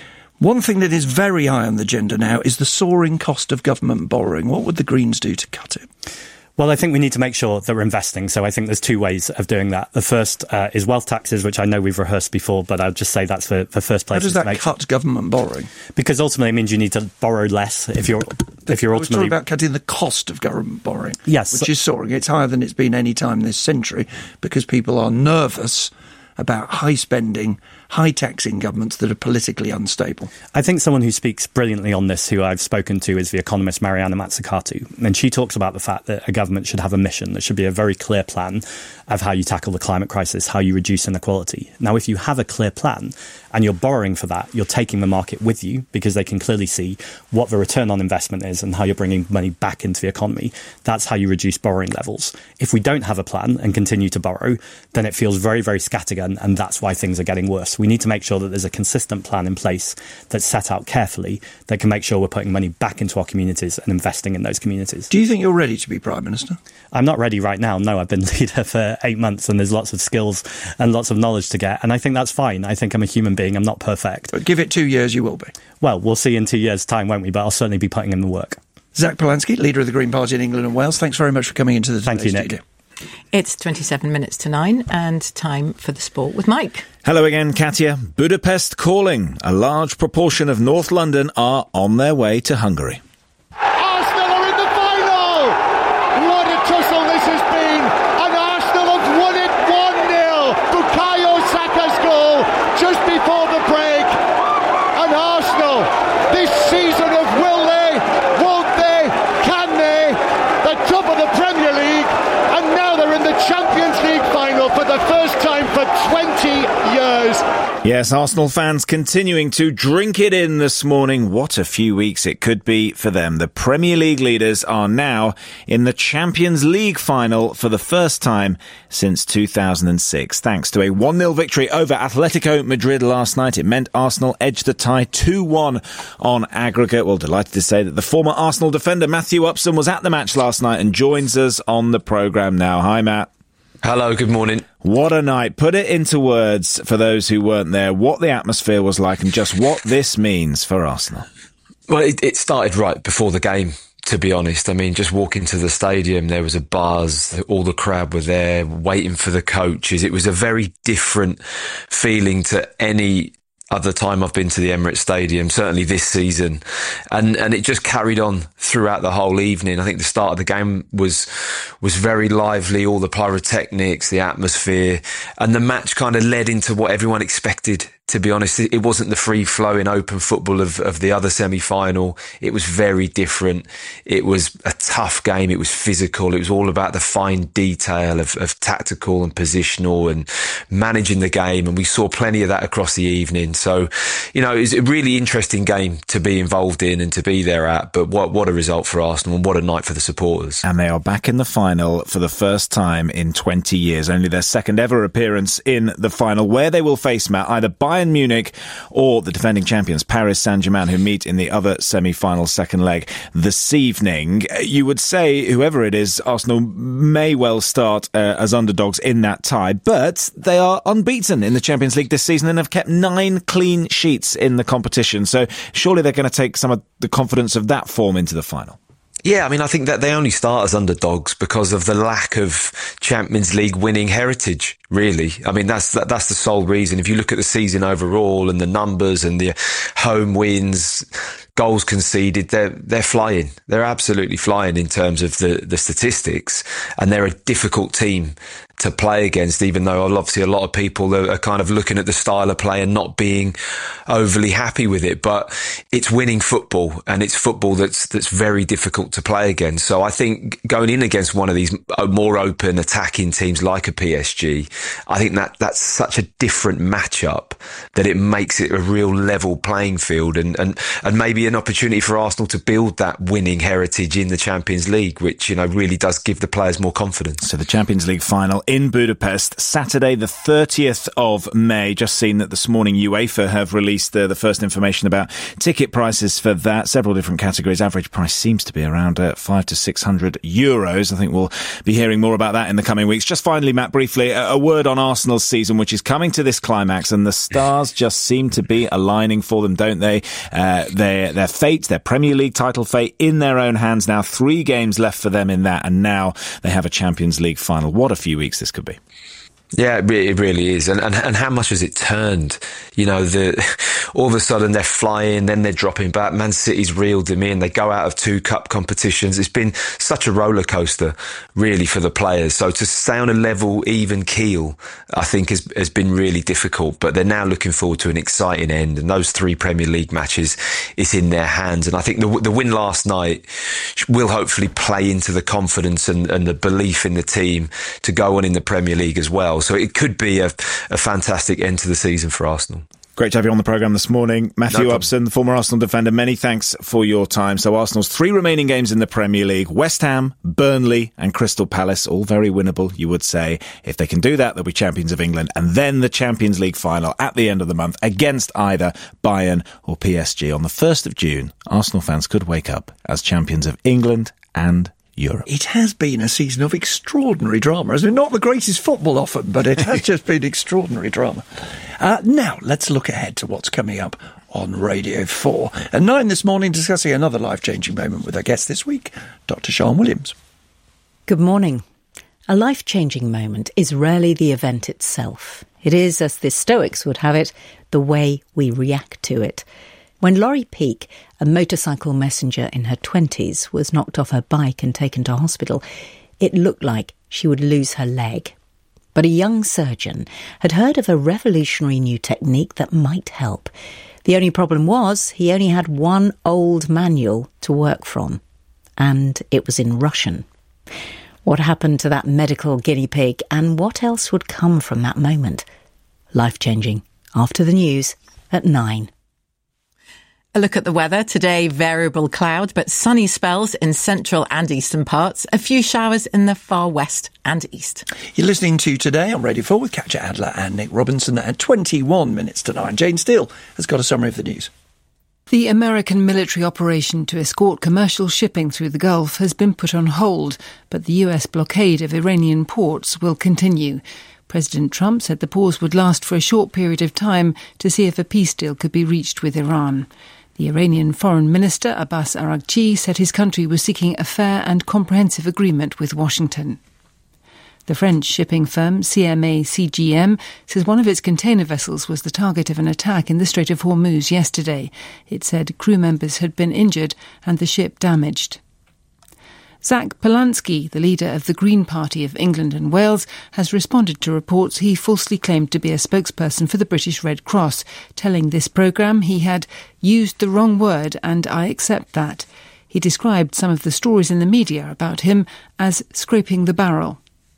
One thing that is very high on the agenda now is the soaring cost of government borrowing. What would the Greens do to cut it? Well, I think we need to make sure that we're investing. So I think there's two ways of doing that. The first uh, is wealth taxes, which I know we've rehearsed before, but I'll just say that's the, the first place. How does that to make cut government borrowing? Because ultimately it means you need to borrow less if you're if you're I was ultimately talking about cutting the cost of government borrowing. Yes, which is soaring. It's higher than it's been any time this century because people are nervous about high spending, high taxing governments that are politically unstable. I think someone who speaks brilliantly on this, who I've spoken to, is the economist Mariana Mazzucato. And she talks about the fact that a government should have a mission. There should be a very clear plan of how you tackle the climate crisis, how you reduce inequality. Now, if you have a clear plan and you're borrowing for that, you're taking the market with you because they can clearly see what the return on investment is and how you're bringing money back into the economy. That's how you reduce borrowing levels. If we don't have a plan and continue to borrow, then it feels very, very scattergun, and that's why things are getting worse. We need to make sure that there's a consistent plan in place that's set out carefully that can make sure we're putting money back into our communities and investing in those communities. Do you think you're ready to be Prime Minister? I'm not ready right now. No, I've been leader for eight months and there's lots of skills and lots of knowledge to get. And I think that's fine. I think I'm a human being. I'm not perfect. But give it two years, you will be. Well, we'll see in two years' time, won't we? But I'll certainly be putting in the work. Zach Polansky, leader of the Green Party in England and Wales, thanks very much for coming into the Thank you, Nick. studio. It's twenty-seven minutes to nine and time for the sport with Mike. Hello again, Katia. Budapest calling. A large proportion of North London are on their way to Hungary. Arsenal are in the final! What a tussle this has been! And Arsenal have won it one nil! Bukayo Saka's goal just before the break. And Arsenal, this season of will they, won't they, can they? The top of the Premier League, and now they're in the Champions League final for the first time for twenty years. Yes, Arsenal fans continuing to drink it in this morning. What a few weeks it could be for them. The Premier League leaders are now in the Champions League final for the first time since two thousand six. Thanks to a one nil victory over Atletico Madrid last night, it meant Arsenal edged the tie two one on aggregate. Well, delighted to say that the former Arsenal defender Matthew Upson was at the match last night and joins us on the programme now. Hi, Matt. Hello, good morning. What a night. Put it into words for those who weren't there, what the atmosphere was like and just what this means for Arsenal. Well, it, it started right before the game, to be honest. I mean, just walking to the stadium, there was a buzz, all the crowd were there waiting for the coaches. It was a very different feeling to any other time I've been to the Emirates Stadium, certainly this season. And and it just carried on throughout the whole evening. I think the start of the game was was very lively, all the pyrotechnics, the atmosphere, and the match kind of led into what everyone expected. To be honest, it wasn't the free-flowing open football of, of the other semi-final. It was very different. It was a tough game. It was physical. It was all about the fine detail of, of tactical and positional and managing the game. And we saw plenty of that across the evening. So, you know, it was a really interesting game to be involved in and to be there at. But what, what a result for Arsenal and what a night for the supporters. And they are back in the final for the first time in twenty years. Only their second ever appearance in the final, where they will face, Matt, either Bayern Munich or the defending champions Paris Saint-Germain, who meet in the other semi-final second leg this evening. You would say, whoever it is, Arsenal may well start uh, as underdogs in that tie, but they are unbeaten in the Champions League this season and have kept nine clean sheets in the competition. So surely they're going to take some of the confidence of that form into the final. Yeah, I mean, I think that they only start as underdogs because of the lack of Champions League winning heritage, really. I mean, that's that, that's the sole reason. If you look at the season overall and the numbers and the home wins, goals conceded, they're they're flying. They're absolutely flying in terms of the, the statistics, and they're a difficult team to play against, even though obviously a lot of people are, are kind of looking at the style of play and not being overly happy with it. But it's winning football, and it's football that's that's very difficult to play against. So I think going in against one of these more open attacking teams like a P S G, I think that that's such a different matchup that it makes it a real level playing field, and and and maybe an opportunity for Arsenal to build that winning heritage in the Champions League, which, you know, really does give the players more confidence. So the Champions League final in Budapest, Saturday the thirtieth of May. Just seen that this morning UEFA have released uh, the first information about ticket prices for that. Several different categories. Average price seems to be around uh, five to six hundred euros. I think we'll be hearing more about that in the coming weeks. Just finally, Matt, briefly, a, a word on Arsenal's season, which is coming to this climax, and the stars just seem to be aligning for them, don't they? Uh, their their fate, their Premier League title fate, in their own hands now. Three games left for them in that, and now they have a Champions League final. What a few weeks this could be. Yeah, it really is. And, and and how much has it turned? You know, the all of a sudden they're flying, then they're dropping back. Man City's reeled them in. They go out of two cup competitions. It's been such a roller coaster, really, for the players. So to stay on a level, even keel, I think has, has been really difficult. But they're now looking forward to an exciting end. And those three Premier League matches is in their hands. And I think the, the win last night will hopefully play into the confidence and, and the belief in the team to go on in the Premier League as well. So it could be a, a fantastic end to the season for Arsenal. Great to have you on the programme this morning. Matthew no Upson, the former Arsenal defender, many thanks for your time. So Arsenal's three remaining games in the Premier League: West Ham, Burnley and Crystal Palace, all very winnable, you would say. If they can do that, they'll be champions of England. And then the Champions League final at the end of the month against either Bayern or P S G. On the first of June, Arsenal fans could wake up as champions of England and Europe. It has been a season of extraordinary drama. It's been not the greatest football often, but it has just been extraordinary drama. Uh, now, let's look ahead to what's coming up on Radio four. At nine this morning, discussing another life-changing moment with our guest this week, Doctor Sian Williams. Good morning. A life-changing moment is rarely the event itself. It is, as the Stoics would have it, the way we react to it. When Laurie Peake, a motorcycle messenger in her twenties, was knocked off her bike and taken to hospital, it looked like she would lose her leg. But a young surgeon had heard of a revolutionary new technique that might help. The only problem was he only had one old manual to work from, and it was in Russian. What happened to that medical guinea pig, and what else would come from that moment? Life-changing. After the news at nine. A look at the weather. Today, variable cloud, but sunny spells in central and eastern parts. A few showers in the far west and east. You're listening to Today on Radio four with Katja Adler and Nick Robinson at twenty-one minutes to nine. Jane Steele has got a summary of the news. The American military operation to escort commercial shipping through the Gulf has been put on hold, but the U S blockade of Iranian ports will continue. President Trump said the pause would last for a short period of time to see if a peace deal could be reached with Iran. The Iranian Foreign Minister Abbas Araghchi said his country was seeking a fair and comprehensive agreement with Washington. The French shipping firm C M A C G M says one of its container vessels was the target of an attack in the Strait of Hormuz yesterday. It said crew members had been injured and the ship damaged. Zach Polansky, the leader of the Green Party of England and Wales, has responded to reports he falsely claimed to be a spokesperson for the British Red Cross, telling this programme he had used the wrong word and I accept that. He described some of the stories in the media about him as scraping the barrel.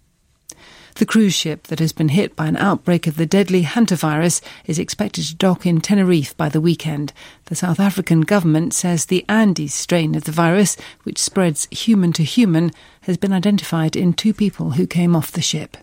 The cruise ship that has been hit by an outbreak of the deadly hantavirus is expected to dock in Tenerife by the weekend. The South African government says the Andes strain of the virus, which spreads human to human, has been identified in two people who came off the ship.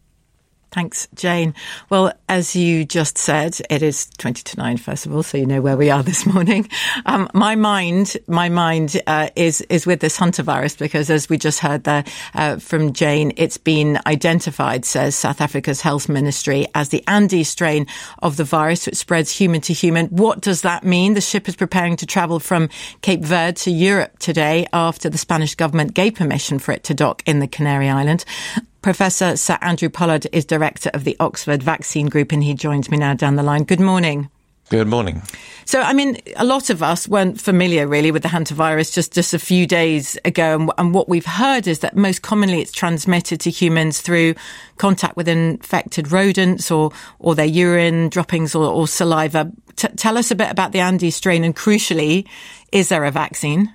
Thanks, Jane. Well, as you just said, it is twenty to nine, first of all, so you know where we are this morning. Um, my mind, my mind uh, is is with this hantavirus because, as we just heard there uh, from Jane, it's been identified, says South Africa's health ministry, as the Andes strain of the virus, which spreads human to human. What does that mean? The ship is preparing to travel from Cape Verde to Europe today after the Spanish government gave permission for it to dock in the Canary Islands. Professor Sir Andrew Pollard is director of the Oxford Vaccine Group, and he joins me now down the line. Good morning. Good morning. So, I mean, a lot of us weren't familiar really with the hantavirus just, just a few days ago. And, and what we've heard is that most commonly it's transmitted to humans through contact with infected rodents or, or their urine, droppings or, or saliva. T- tell us a bit about the Andes strain, and crucially, is there a vaccine?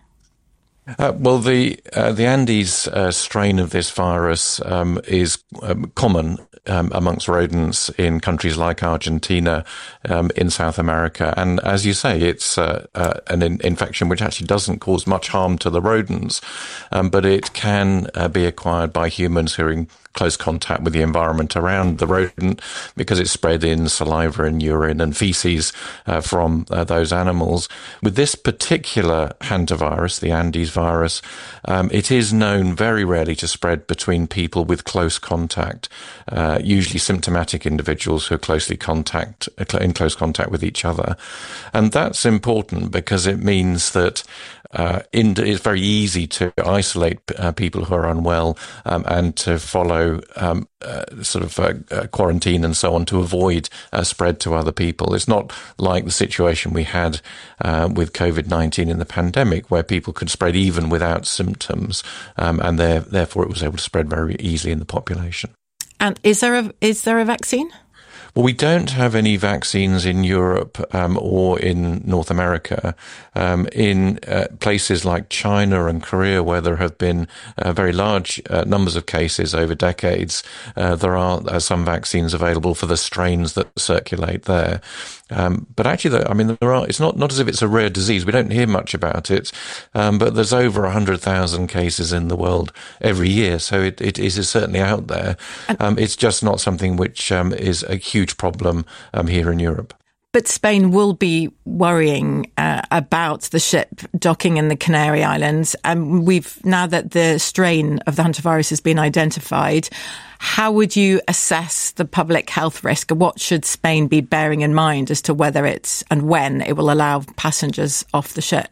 Uh, well, the uh, the Andes uh, strain of this virus um, is um, common um, amongst rodents in countries like Argentina, um, in South America, and as you say, it's uh, uh, an in- infection which actually doesn't cause much harm to the rodents, um, but it can uh, be acquired by humans who are in close contact with the environment around the rodent because it's spread in saliva and urine and feces uh, from uh, those animals. With this particular hantavirus, the Andes virus, um, it is known very rarely to spread between people with close contact, uh, usually symptomatic individuals who are closely contact, in close contact with each other. And that's important because it means that Uh, in, it's very easy to isolate uh, people who are unwell um, and to follow um, uh, sort of uh, uh, quarantine and so on to avoid uh, spread to other people. It's not like the situation we had uh, with COVID nineteen in the pandemic, where people could spread even without symptoms, um, and therefore it was able to spread very easily in the population. And is there a, is there a vaccine? Well, we don't have any vaccines in Europe um, or in North America. Um, in uh, places like China and Korea, where there have been uh, very large uh, numbers of cases over decades, uh, there are uh, some vaccines available for the strains that circulate there. Um, but actually, I mean, there are. It's not, not as if it's a rare disease. We don't hear much about it, um, but there's over one hundred thousand cases in the world every year, so it, it is certainly out there. Um, it's just not something which um, is a huge problem um, here in Europe. But Spain will be worrying uh, about the ship docking in the Canary Islands. And we've, now that the strain of the hantavirus has been identified, how would you assess the public health risk? What should Spain be bearing in mind as to whether it's and when it will allow passengers off the ship?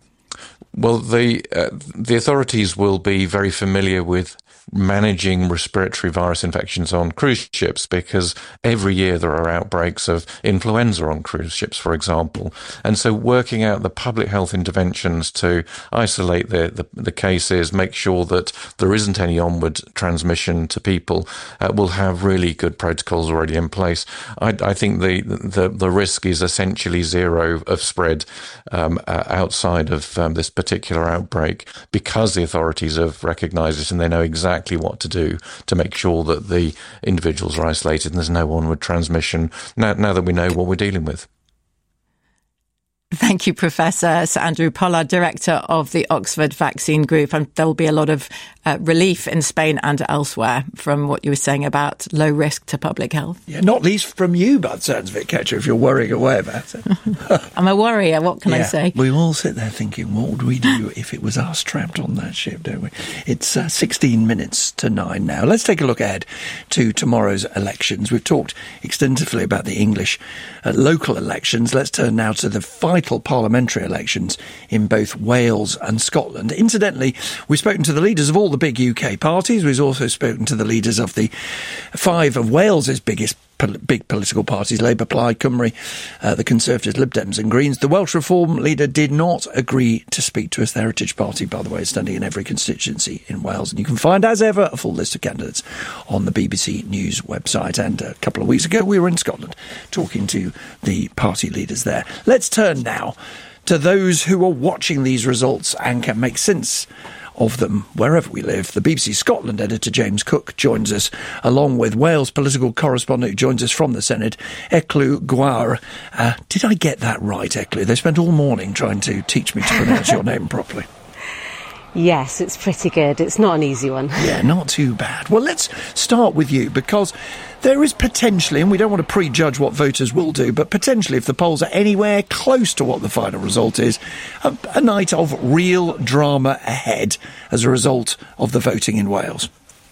Well, the uh, the authorities will be very familiar with managing respiratory virus infections on cruise ships, because every year there are outbreaks of influenza on cruise ships, for example. And so working out the public health interventions to isolate the, the, the cases, make sure that there isn't any onward transmission to people, uh, will have really good protocols already in place. I, I think the, the, the risk is essentially zero of spread um, uh, outside of um, this particular outbreak, because the authorities have recognised it and they know exactly exactly what to do to make sure that the individuals are isolated and there's no onward transmission, now, now that we know what we're dealing with. Thank you, Professor Sir Andrew Pollard, Director of the Oxford Vaccine Group. And there will be a lot of uh, relief in Spain and elsewhere from what you were saying about low risk to public health. Yeah, not least from you, by the sounds of it, Ketcher, if you're worrying away about it. I'm a worrier, what can yeah, I say? We all sit there thinking, what would we do if it was us trapped on that ship, don't we? It's uh, sixteen minutes to nine now. Let's take a look ahead to tomorrow's elections. We've talked extensively about the English uh, local elections. Let's turn now to the fight vital parliamentary elections in both Wales and Scotland. Incidentally, we've spoken to the leaders of all the big U K parties. We've also spoken to the leaders of the five of Wales's biggest big political parties, Labour, Plaid Cymru, uh, the Conservatives, Lib Dems and Greens. The Welsh Reform leader did not agree to speak to us. The Heritage Party, by the way, is standing in every constituency in Wales. And you can find, as ever, a full list of candidates on the B B C News website. And a couple of weeks ago, we were in Scotland talking to the party leaders there. Let's turn now to those who are watching these results and can make sense of them wherever we live. The B B C Scotland editor James Cook joins us, along with Wales political correspondent who joins us from the Senedd, Eklw Gwawr. Uh, did I get that right, Eklw? They spent all morning trying to teach me to pronounce your name properly. Yes, it's pretty good. It's not an easy one. Yeah, not too bad. Well, let's start with you, because there is potentially, and we don't want to prejudge what voters will do, but potentially, if the polls are anywhere close to what the final result is, a, a night of real drama ahead as a result of the voting in Wales.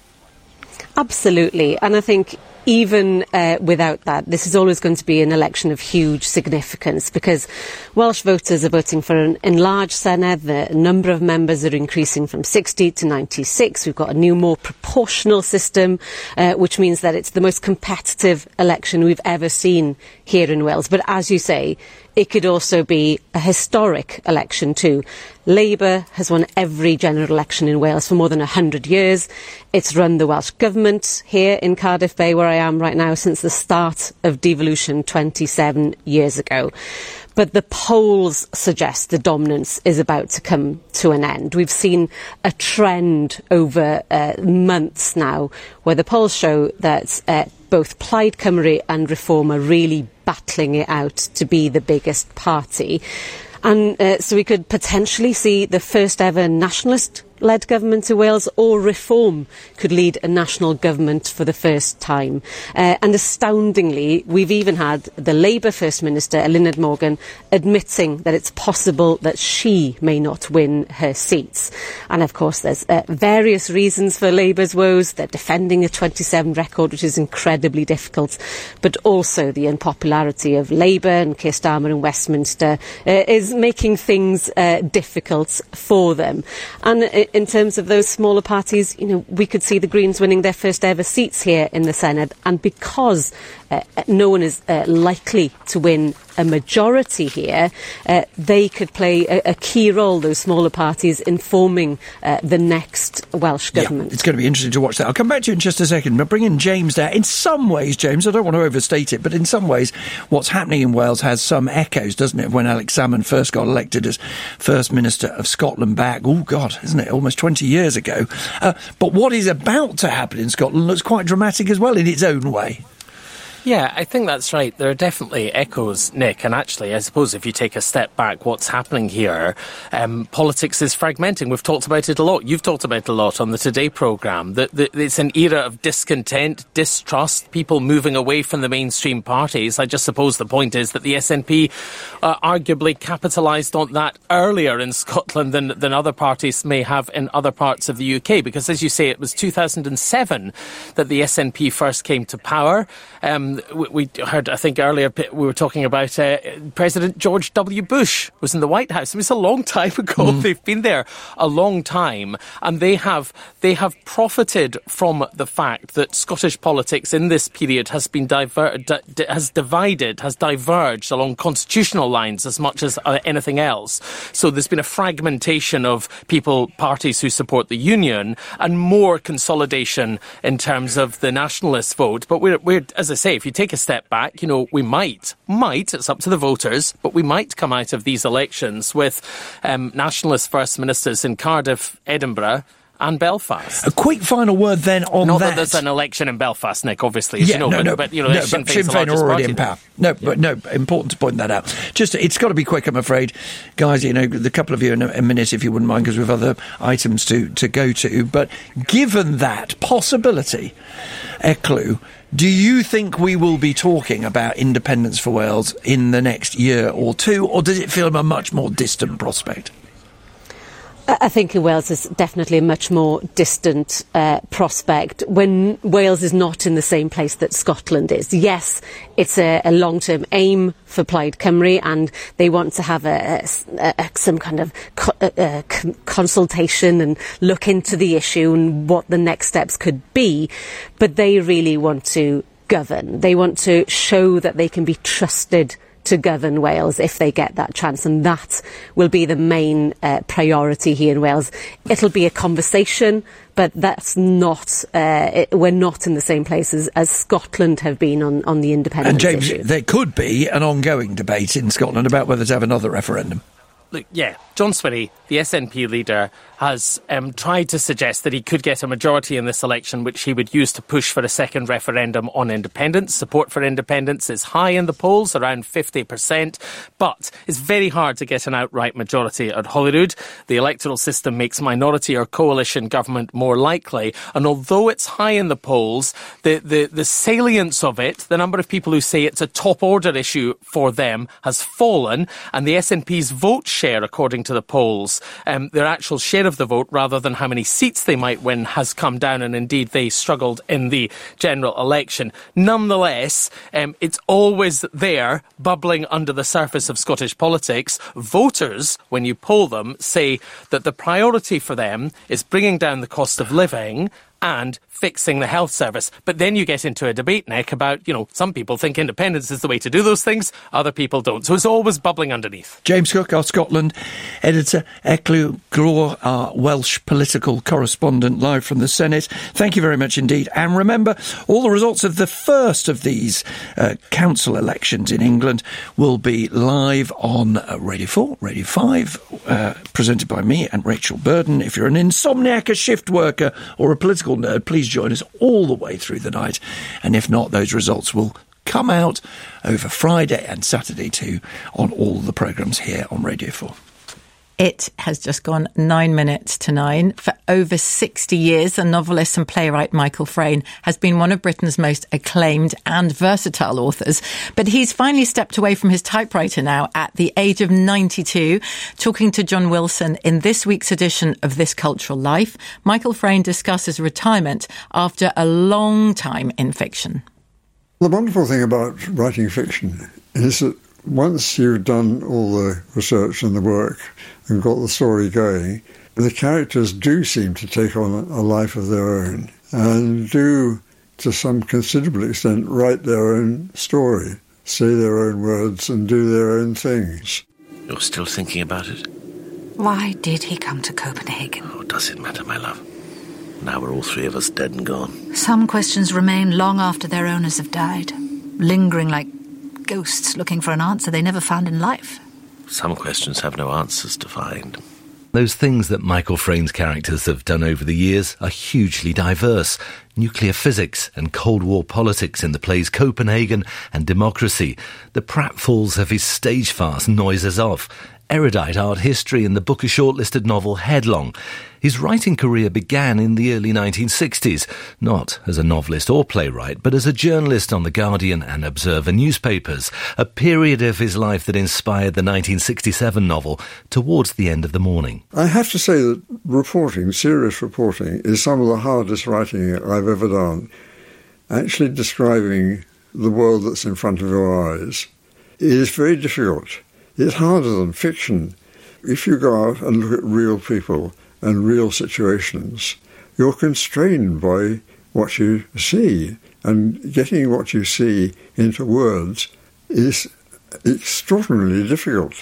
Absolutely. And I think even uh, without that, this is always going to be an election of huge significance, because Welsh voters are voting for an enlarged Senedd. The number of members are increasing from sixty to ninety-six. We've got a new, more proportional system, uh, which means that it's the most competitive election we've ever seen here in Wales. But as you say, it could also be a historic election too. Labour has won every general election in Wales for more than one hundred years. It's run the Welsh Government here in Cardiff Bay, where I am right now, since the start of devolution twenty-seven years ago. But the polls suggest the dominance is about to come to an end. We've seen a trend over uh, months now where the polls show that uh, both Plaid Cymru and Reform are really battling it out to be the biggest party. And uh, so we could potentially see the first ever nationalist-led government in Wales, or Reform could lead a national government for the first time. Uh, and astoundingly, we've even had the Labour First Minister, Eluned Morgan, admitting that it's possible that she may not win her seats. And of course, there's uh, various reasons for Labour's woes. They're defending a twenty-seven record, which is incredibly difficult. But also the unpopularity of Labour and Keir Starmer in Westminster uh, is making things uh, difficult for them. And in terms of those smaller parties, you know, we could see the Greens winning their first ever seats here in the Senedd, and because uh, no one is uh, likely to win a majority here, uh, they could play a, a key role, those smaller parties, in forming uh, the next Welsh government. Yeah, it's going to be interesting to watch that. I'll come back to you in just a second, but bring in James there. In some ways, James, I don't want to overstate it, but in some ways, what's happening in Wales has some echoes, doesn't it, when Alex Salmond first got elected as First Minister of Scotland back, oh God, isn't it, almost twenty years ago. Uh, but what is about to happen in Scotland looks quite dramatic as well in its own way. Yeah, I think that's right. There are definitely echoes, Nick, and actually, I suppose if you take a step back, what's happening here, um, politics is fragmenting. We've talked about it a lot. You've talked about it a lot on the Today programme. That, that it's an era of discontent, distrust, people moving away from the mainstream parties. I just suppose the point is that the S N P uh, arguably capitalised on that earlier in Scotland than, than other parties may have in other parts of the U K, because, as you say, it was two thousand seven that the S N P first came to power. Um, we heard, I think earlier, we were talking about uh, President George W. Bush was in the White House. It was a long time ago. Mm. They've been there a long time, and they have they have profited from the fact that Scottish politics in this period has been diver- di- has divided, has diverged along constitutional lines as much as uh, anything else. So there's been a fragmentation of people, parties who support the Union, and more consolidation in terms of the nationalist vote. But we're, we're as I say, if you take a step back, you know, we might, might, it's up to the voters, but we might come out of these elections with um, nationalist First Ministers in Cardiff, Edinburgh and Belfast. A quick final word then on Not that. Not that there's an election in Belfast, Nick, obviously, as yeah, you know, no, but, no, but, you know, no, Sinn but Féin's Sinn Féin are already in power. No, yeah. but no, important to point that out. Just, it's got to be quick, I'm afraid. Guys, you know, the couple of you in a, a minute, if you wouldn't mind, because we've other items to, to go to. But given that possibility, Eklw, do you think we will be talking about independence for Wales in the next year or two, or does it feel a much more distant prospect? I think in Wales is definitely a much more distant uh, prospect when Wales is not in the same place that Scotland is. Yes, it's a, a long-term aim for Plaid Cymru, and they want to have a, a, a, some kind of co- a, a consultation and look into the issue and what the next steps could be. But they really want to govern. They want to show that they can be trusted to govern Wales if they get that chance, and that will be the main uh, priority here in Wales. It'll be a conversation, but that's not, uh, it, we're not in the same place as, as Scotland have been on, on the independence And James, issue. there could be an ongoing debate in Scotland about whether to have another referendum. Look, yeah, John Swinney, the S N P leader, has um, tried to suggest that he could get a majority in this election, which he would use to push for a second referendum on independence. Support for independence is high in the polls, around fifty percent, but it's very hard to get an outright majority at Holyrood. The electoral system makes minority or coalition government more likely, and although it's high in the polls, the, the, the salience of it, the number of people who say it's a top-order issue for them, has fallen, and the S N P's vote share, according to the polls, um, their actual share of the vote rather than how many seats they might win, has come down, and indeed they struggled in the general election. Nonetheless, um, it's always there, bubbling under the surface of Scottish politics. Voters, when you poll them, say that the priority for them is bringing down the cost of living and fixing the health service. But then you get into a debate, Nick, about, you know, some people think independence is the way to do those things, other people don't. So it's always bubbling underneath. James Cook, our Scotland editor, Eclw Glor, our Welsh political correspondent, live from the Senate. Thank you very much indeed. And remember, all the results of the first of these uh, council elections in England will be live on uh, Radio four, Radio five, uh, presented by me and Rachel Burden. If you're an insomniac, a shift worker, or a political nerd, please join us all the way through the night. And if not, those results will come out over Friday and Saturday too on all the programmes here on Radio four. It has just gone nine minutes to nine. For over sixty years, the novelist and playwright Michael Frayn has been one of Britain's most acclaimed and versatile authors. But he's finally stepped away from his typewriter now at the age of ninety-two. Talking to John Wilson in this week's edition of This Cultural Life, Michael Frayn discusses retirement after a long time in fiction. The wonderful thing about writing fiction is that once you've done all the research and the work and got the story going, the characters do seem to take on a life of their own and do, to some considerable extent, write their own story, say their own words and do their own things. You're still thinking about it? Why did he come to Copenhagen? Oh, does it matter, my love? Now we're all three of us dead and gone. Some questions remain long after their owners have died, lingering like ghosts looking for an answer they never found in life. Some questions have no answers to find. Those things that Michael Frayn's characters have done over the years are hugely diverse. Nuclear physics and Cold War politics in the plays Copenhagen and Democracy. The pratfalls of his stage farce Noises Off. Erudite art history in the Booker shortlisted novel Headlong. His writing career began in the early nineteen sixties, not as a novelist or playwright, but as a journalist on The Guardian and Observer newspapers, a period of his life that inspired the nineteen sixty-seven novel Towards the End of the Morning. I have to say that reporting, serious reporting, is some of the hardest writing I've ever done. Actually describing the world that's in front of your eyes is very difficult. It's harder than fiction. If you go out and look at real people and real situations, you're constrained by what you see, and getting what you see into words is extraordinarily difficult.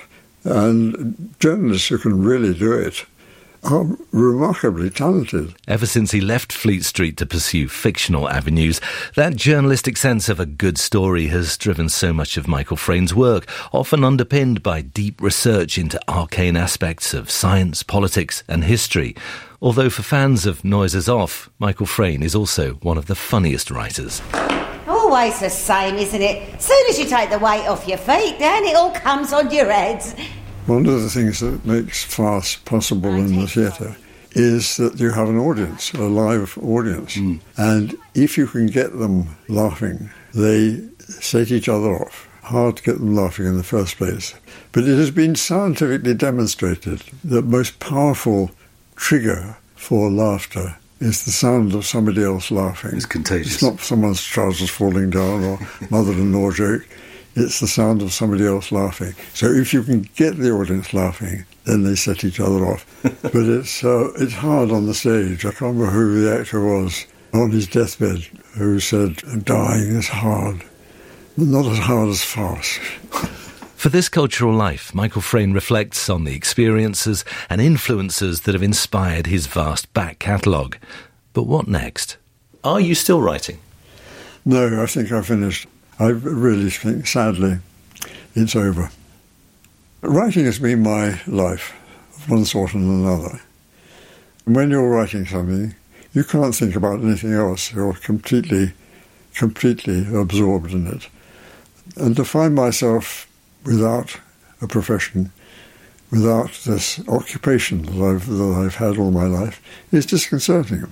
And journalists who can really do it are remarkably talented. Ever since he left Fleet Street to pursue fictional avenues, that journalistic sense of a good story has driven so much of Michael Frayn's work, often underpinned by deep research into arcane aspects of science, politics and history. Although for fans of Noises Off, Michael Frayn is also one of the funniest writers. Always the same, isn't it? Soon as you take the weight off your feet, then it all comes on your heads. One of the things that makes farce possible in the theatre is that you have an audience, a live audience. Mm. And if you can get them laughing, they set each other off. hard to get them laughing in the first place. But it has been scientifically demonstrated that the most powerful trigger for laughter is the sound of somebody else laughing. It's contagious. It's not someone's trousers falling down or mother-in-law joke. It's the sound of somebody else laughing. So if you can get the audience laughing, then they set each other off. But it's uh, it's hard on the stage. I can't remember who the actor was on his deathbed who said, dying is hard. Not as hard as farce. For This Cultural Life, Michael Frayn reflects on the experiences and influences that have inspired his vast back catalogue. But what next? Are you still writing? No, I think I finished. I really think, sadly, it's over. Writing has been my life, of one sort and another. And when you're writing something, you can't think about anything else. You're completely, completely absorbed in it. And to find myself without a profession, without this occupation that I've, that I've had all my life, is disconcerting.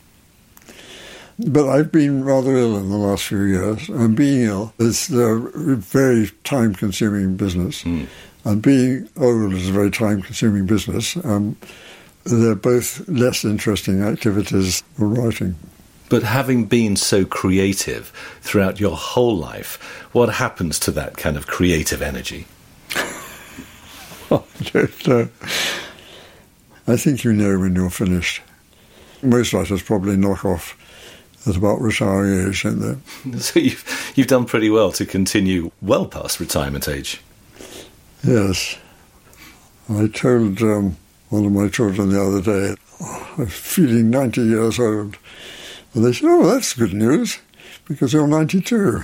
But I've been rather ill in the last few years, and being ill is a very time-consuming business, mm. and being old is a very time-consuming business. Um, they're both less interesting activities than writing. But having been so creative throughout your whole life, what happens to that kind of creative energy? I don't know. I think you know when you're finished. Most writers probably knock off at about retiring age, don't they? So you've, you've done pretty well to continue well past retirement age. Yes. I told um, one of my children the other day, oh, I'm feeling ninety years old. And they said, oh, that's good news, because you're ninety-two.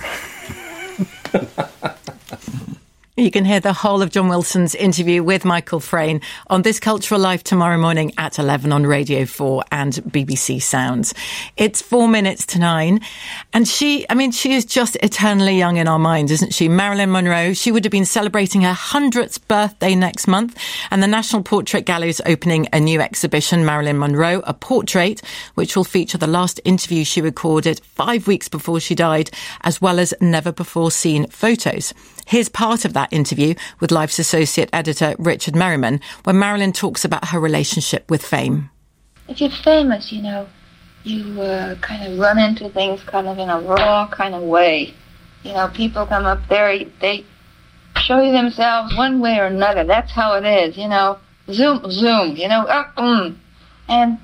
You can hear the whole of John Wilson's interview with Michael Frayn on This Cultural Life tomorrow morning at eleven on Radio four and B B C Sounds. It's four minutes to nine. And she, I mean, she is just eternally young in our minds, isn't she? Marilyn Monroe, she would have been celebrating her hundredth birthday next month. And the National Portrait Gallery is opening a new exhibition, Marilyn Monroe, a portrait, which will feature the last interview she recorded five weeks before she died, as well as never before seen photos. Here's part of that interview with Life's associate editor Richard Merriman, where Marilyn talks about her relationship with fame. If you're famous, you know, you uh, kind of run into things kind of in a raw kind of way. You know, people come up there, they show you themselves one way or another. That's how it is, you know. Zoom, zoom, you know, uh, mm. and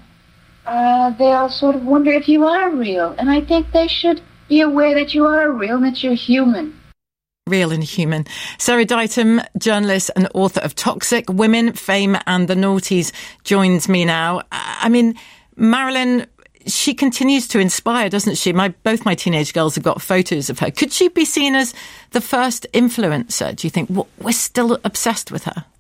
uh, they'll sort of wonder if you are real. And I think they should be aware that you are real and that you're human. Real and human. Sarah Ditum, journalist and author of Toxic, Women, Fame and the Naughties, joins me now. I mean, Marilyn, she continues to inspire, doesn't she? My Both my teenage girls have got photos of her. Could she be seen as the first influencer, do you think? We're still obsessed with her.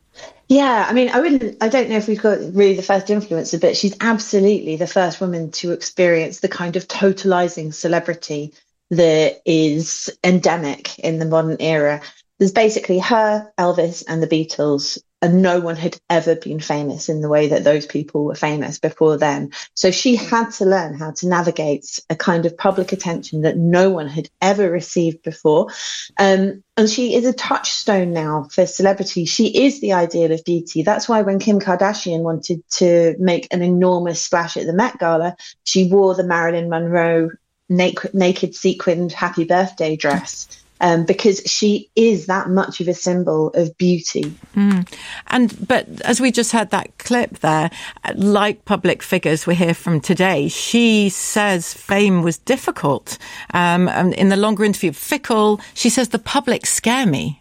Yeah, I mean, I wouldn't, I don't know if we've got really the first influencer, but she's absolutely the first woman to experience the kind of totalizing celebrity that is endemic in the modern era. There's basically her, Elvis, and the Beatles, and no one had ever been famous in the way that those people were famous before then. So she had to learn how to navigate a kind of public attention that no one had ever received before. Um, and she is a touchstone now for celebrity. She is the ideal of beauty. That's why when Kim Kardashian wanted to make an enormous splash at the Met Gala, she wore the Marilyn Monroe naked, naked sequined happy birthday dress. Um, because she is that much of a symbol of beauty. Mm. And but as we just heard that clip there, like public figures we hear from today, she says fame was difficult. Um, and in the longer interview, fickle, she says the public scare me.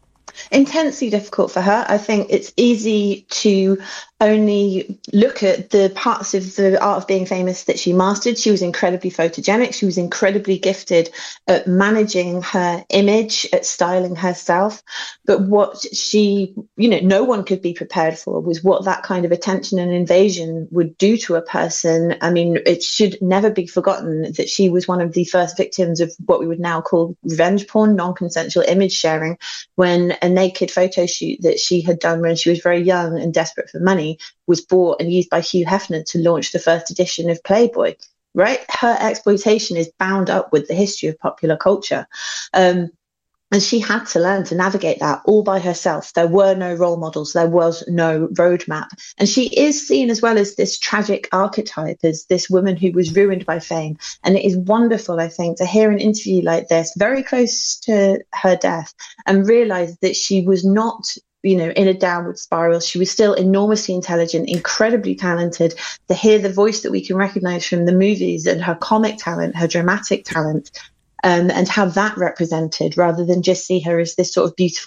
Intensely difficult for her. I think it's easy to only look at the parts of the art of being famous that she mastered. She was incredibly photogenic. She was incredibly gifted at managing her image, at styling herself. But what she, you know, no one could be prepared for was what that kind of attention and invasion would do to a person. I mean, it should never be forgotten that she was one of the first victims of what we would now call revenge porn, non-consensual image sharing, when a naked photo shoot that she had done when she was very young and desperate for money was bought and used by Hugh Hefner to launch the first edition of Playboy, right? Her exploitation is bound up with the history of popular culture. Um, And she had to learn to navigate that all by herself. There were no role models. There was no roadmap. And she is seen as well as this tragic archetype, as this woman who was ruined by fame. And it is wonderful, I think, to hear an interview like this, very close to her death, and realise that she was not, you know, in a downward spiral. She was still enormously intelligent, incredibly talented. To hear the voice that we can recognise from the movies and her comic talent, her dramatic talent, Um, and have that represented rather than just see her as this sort of beautiful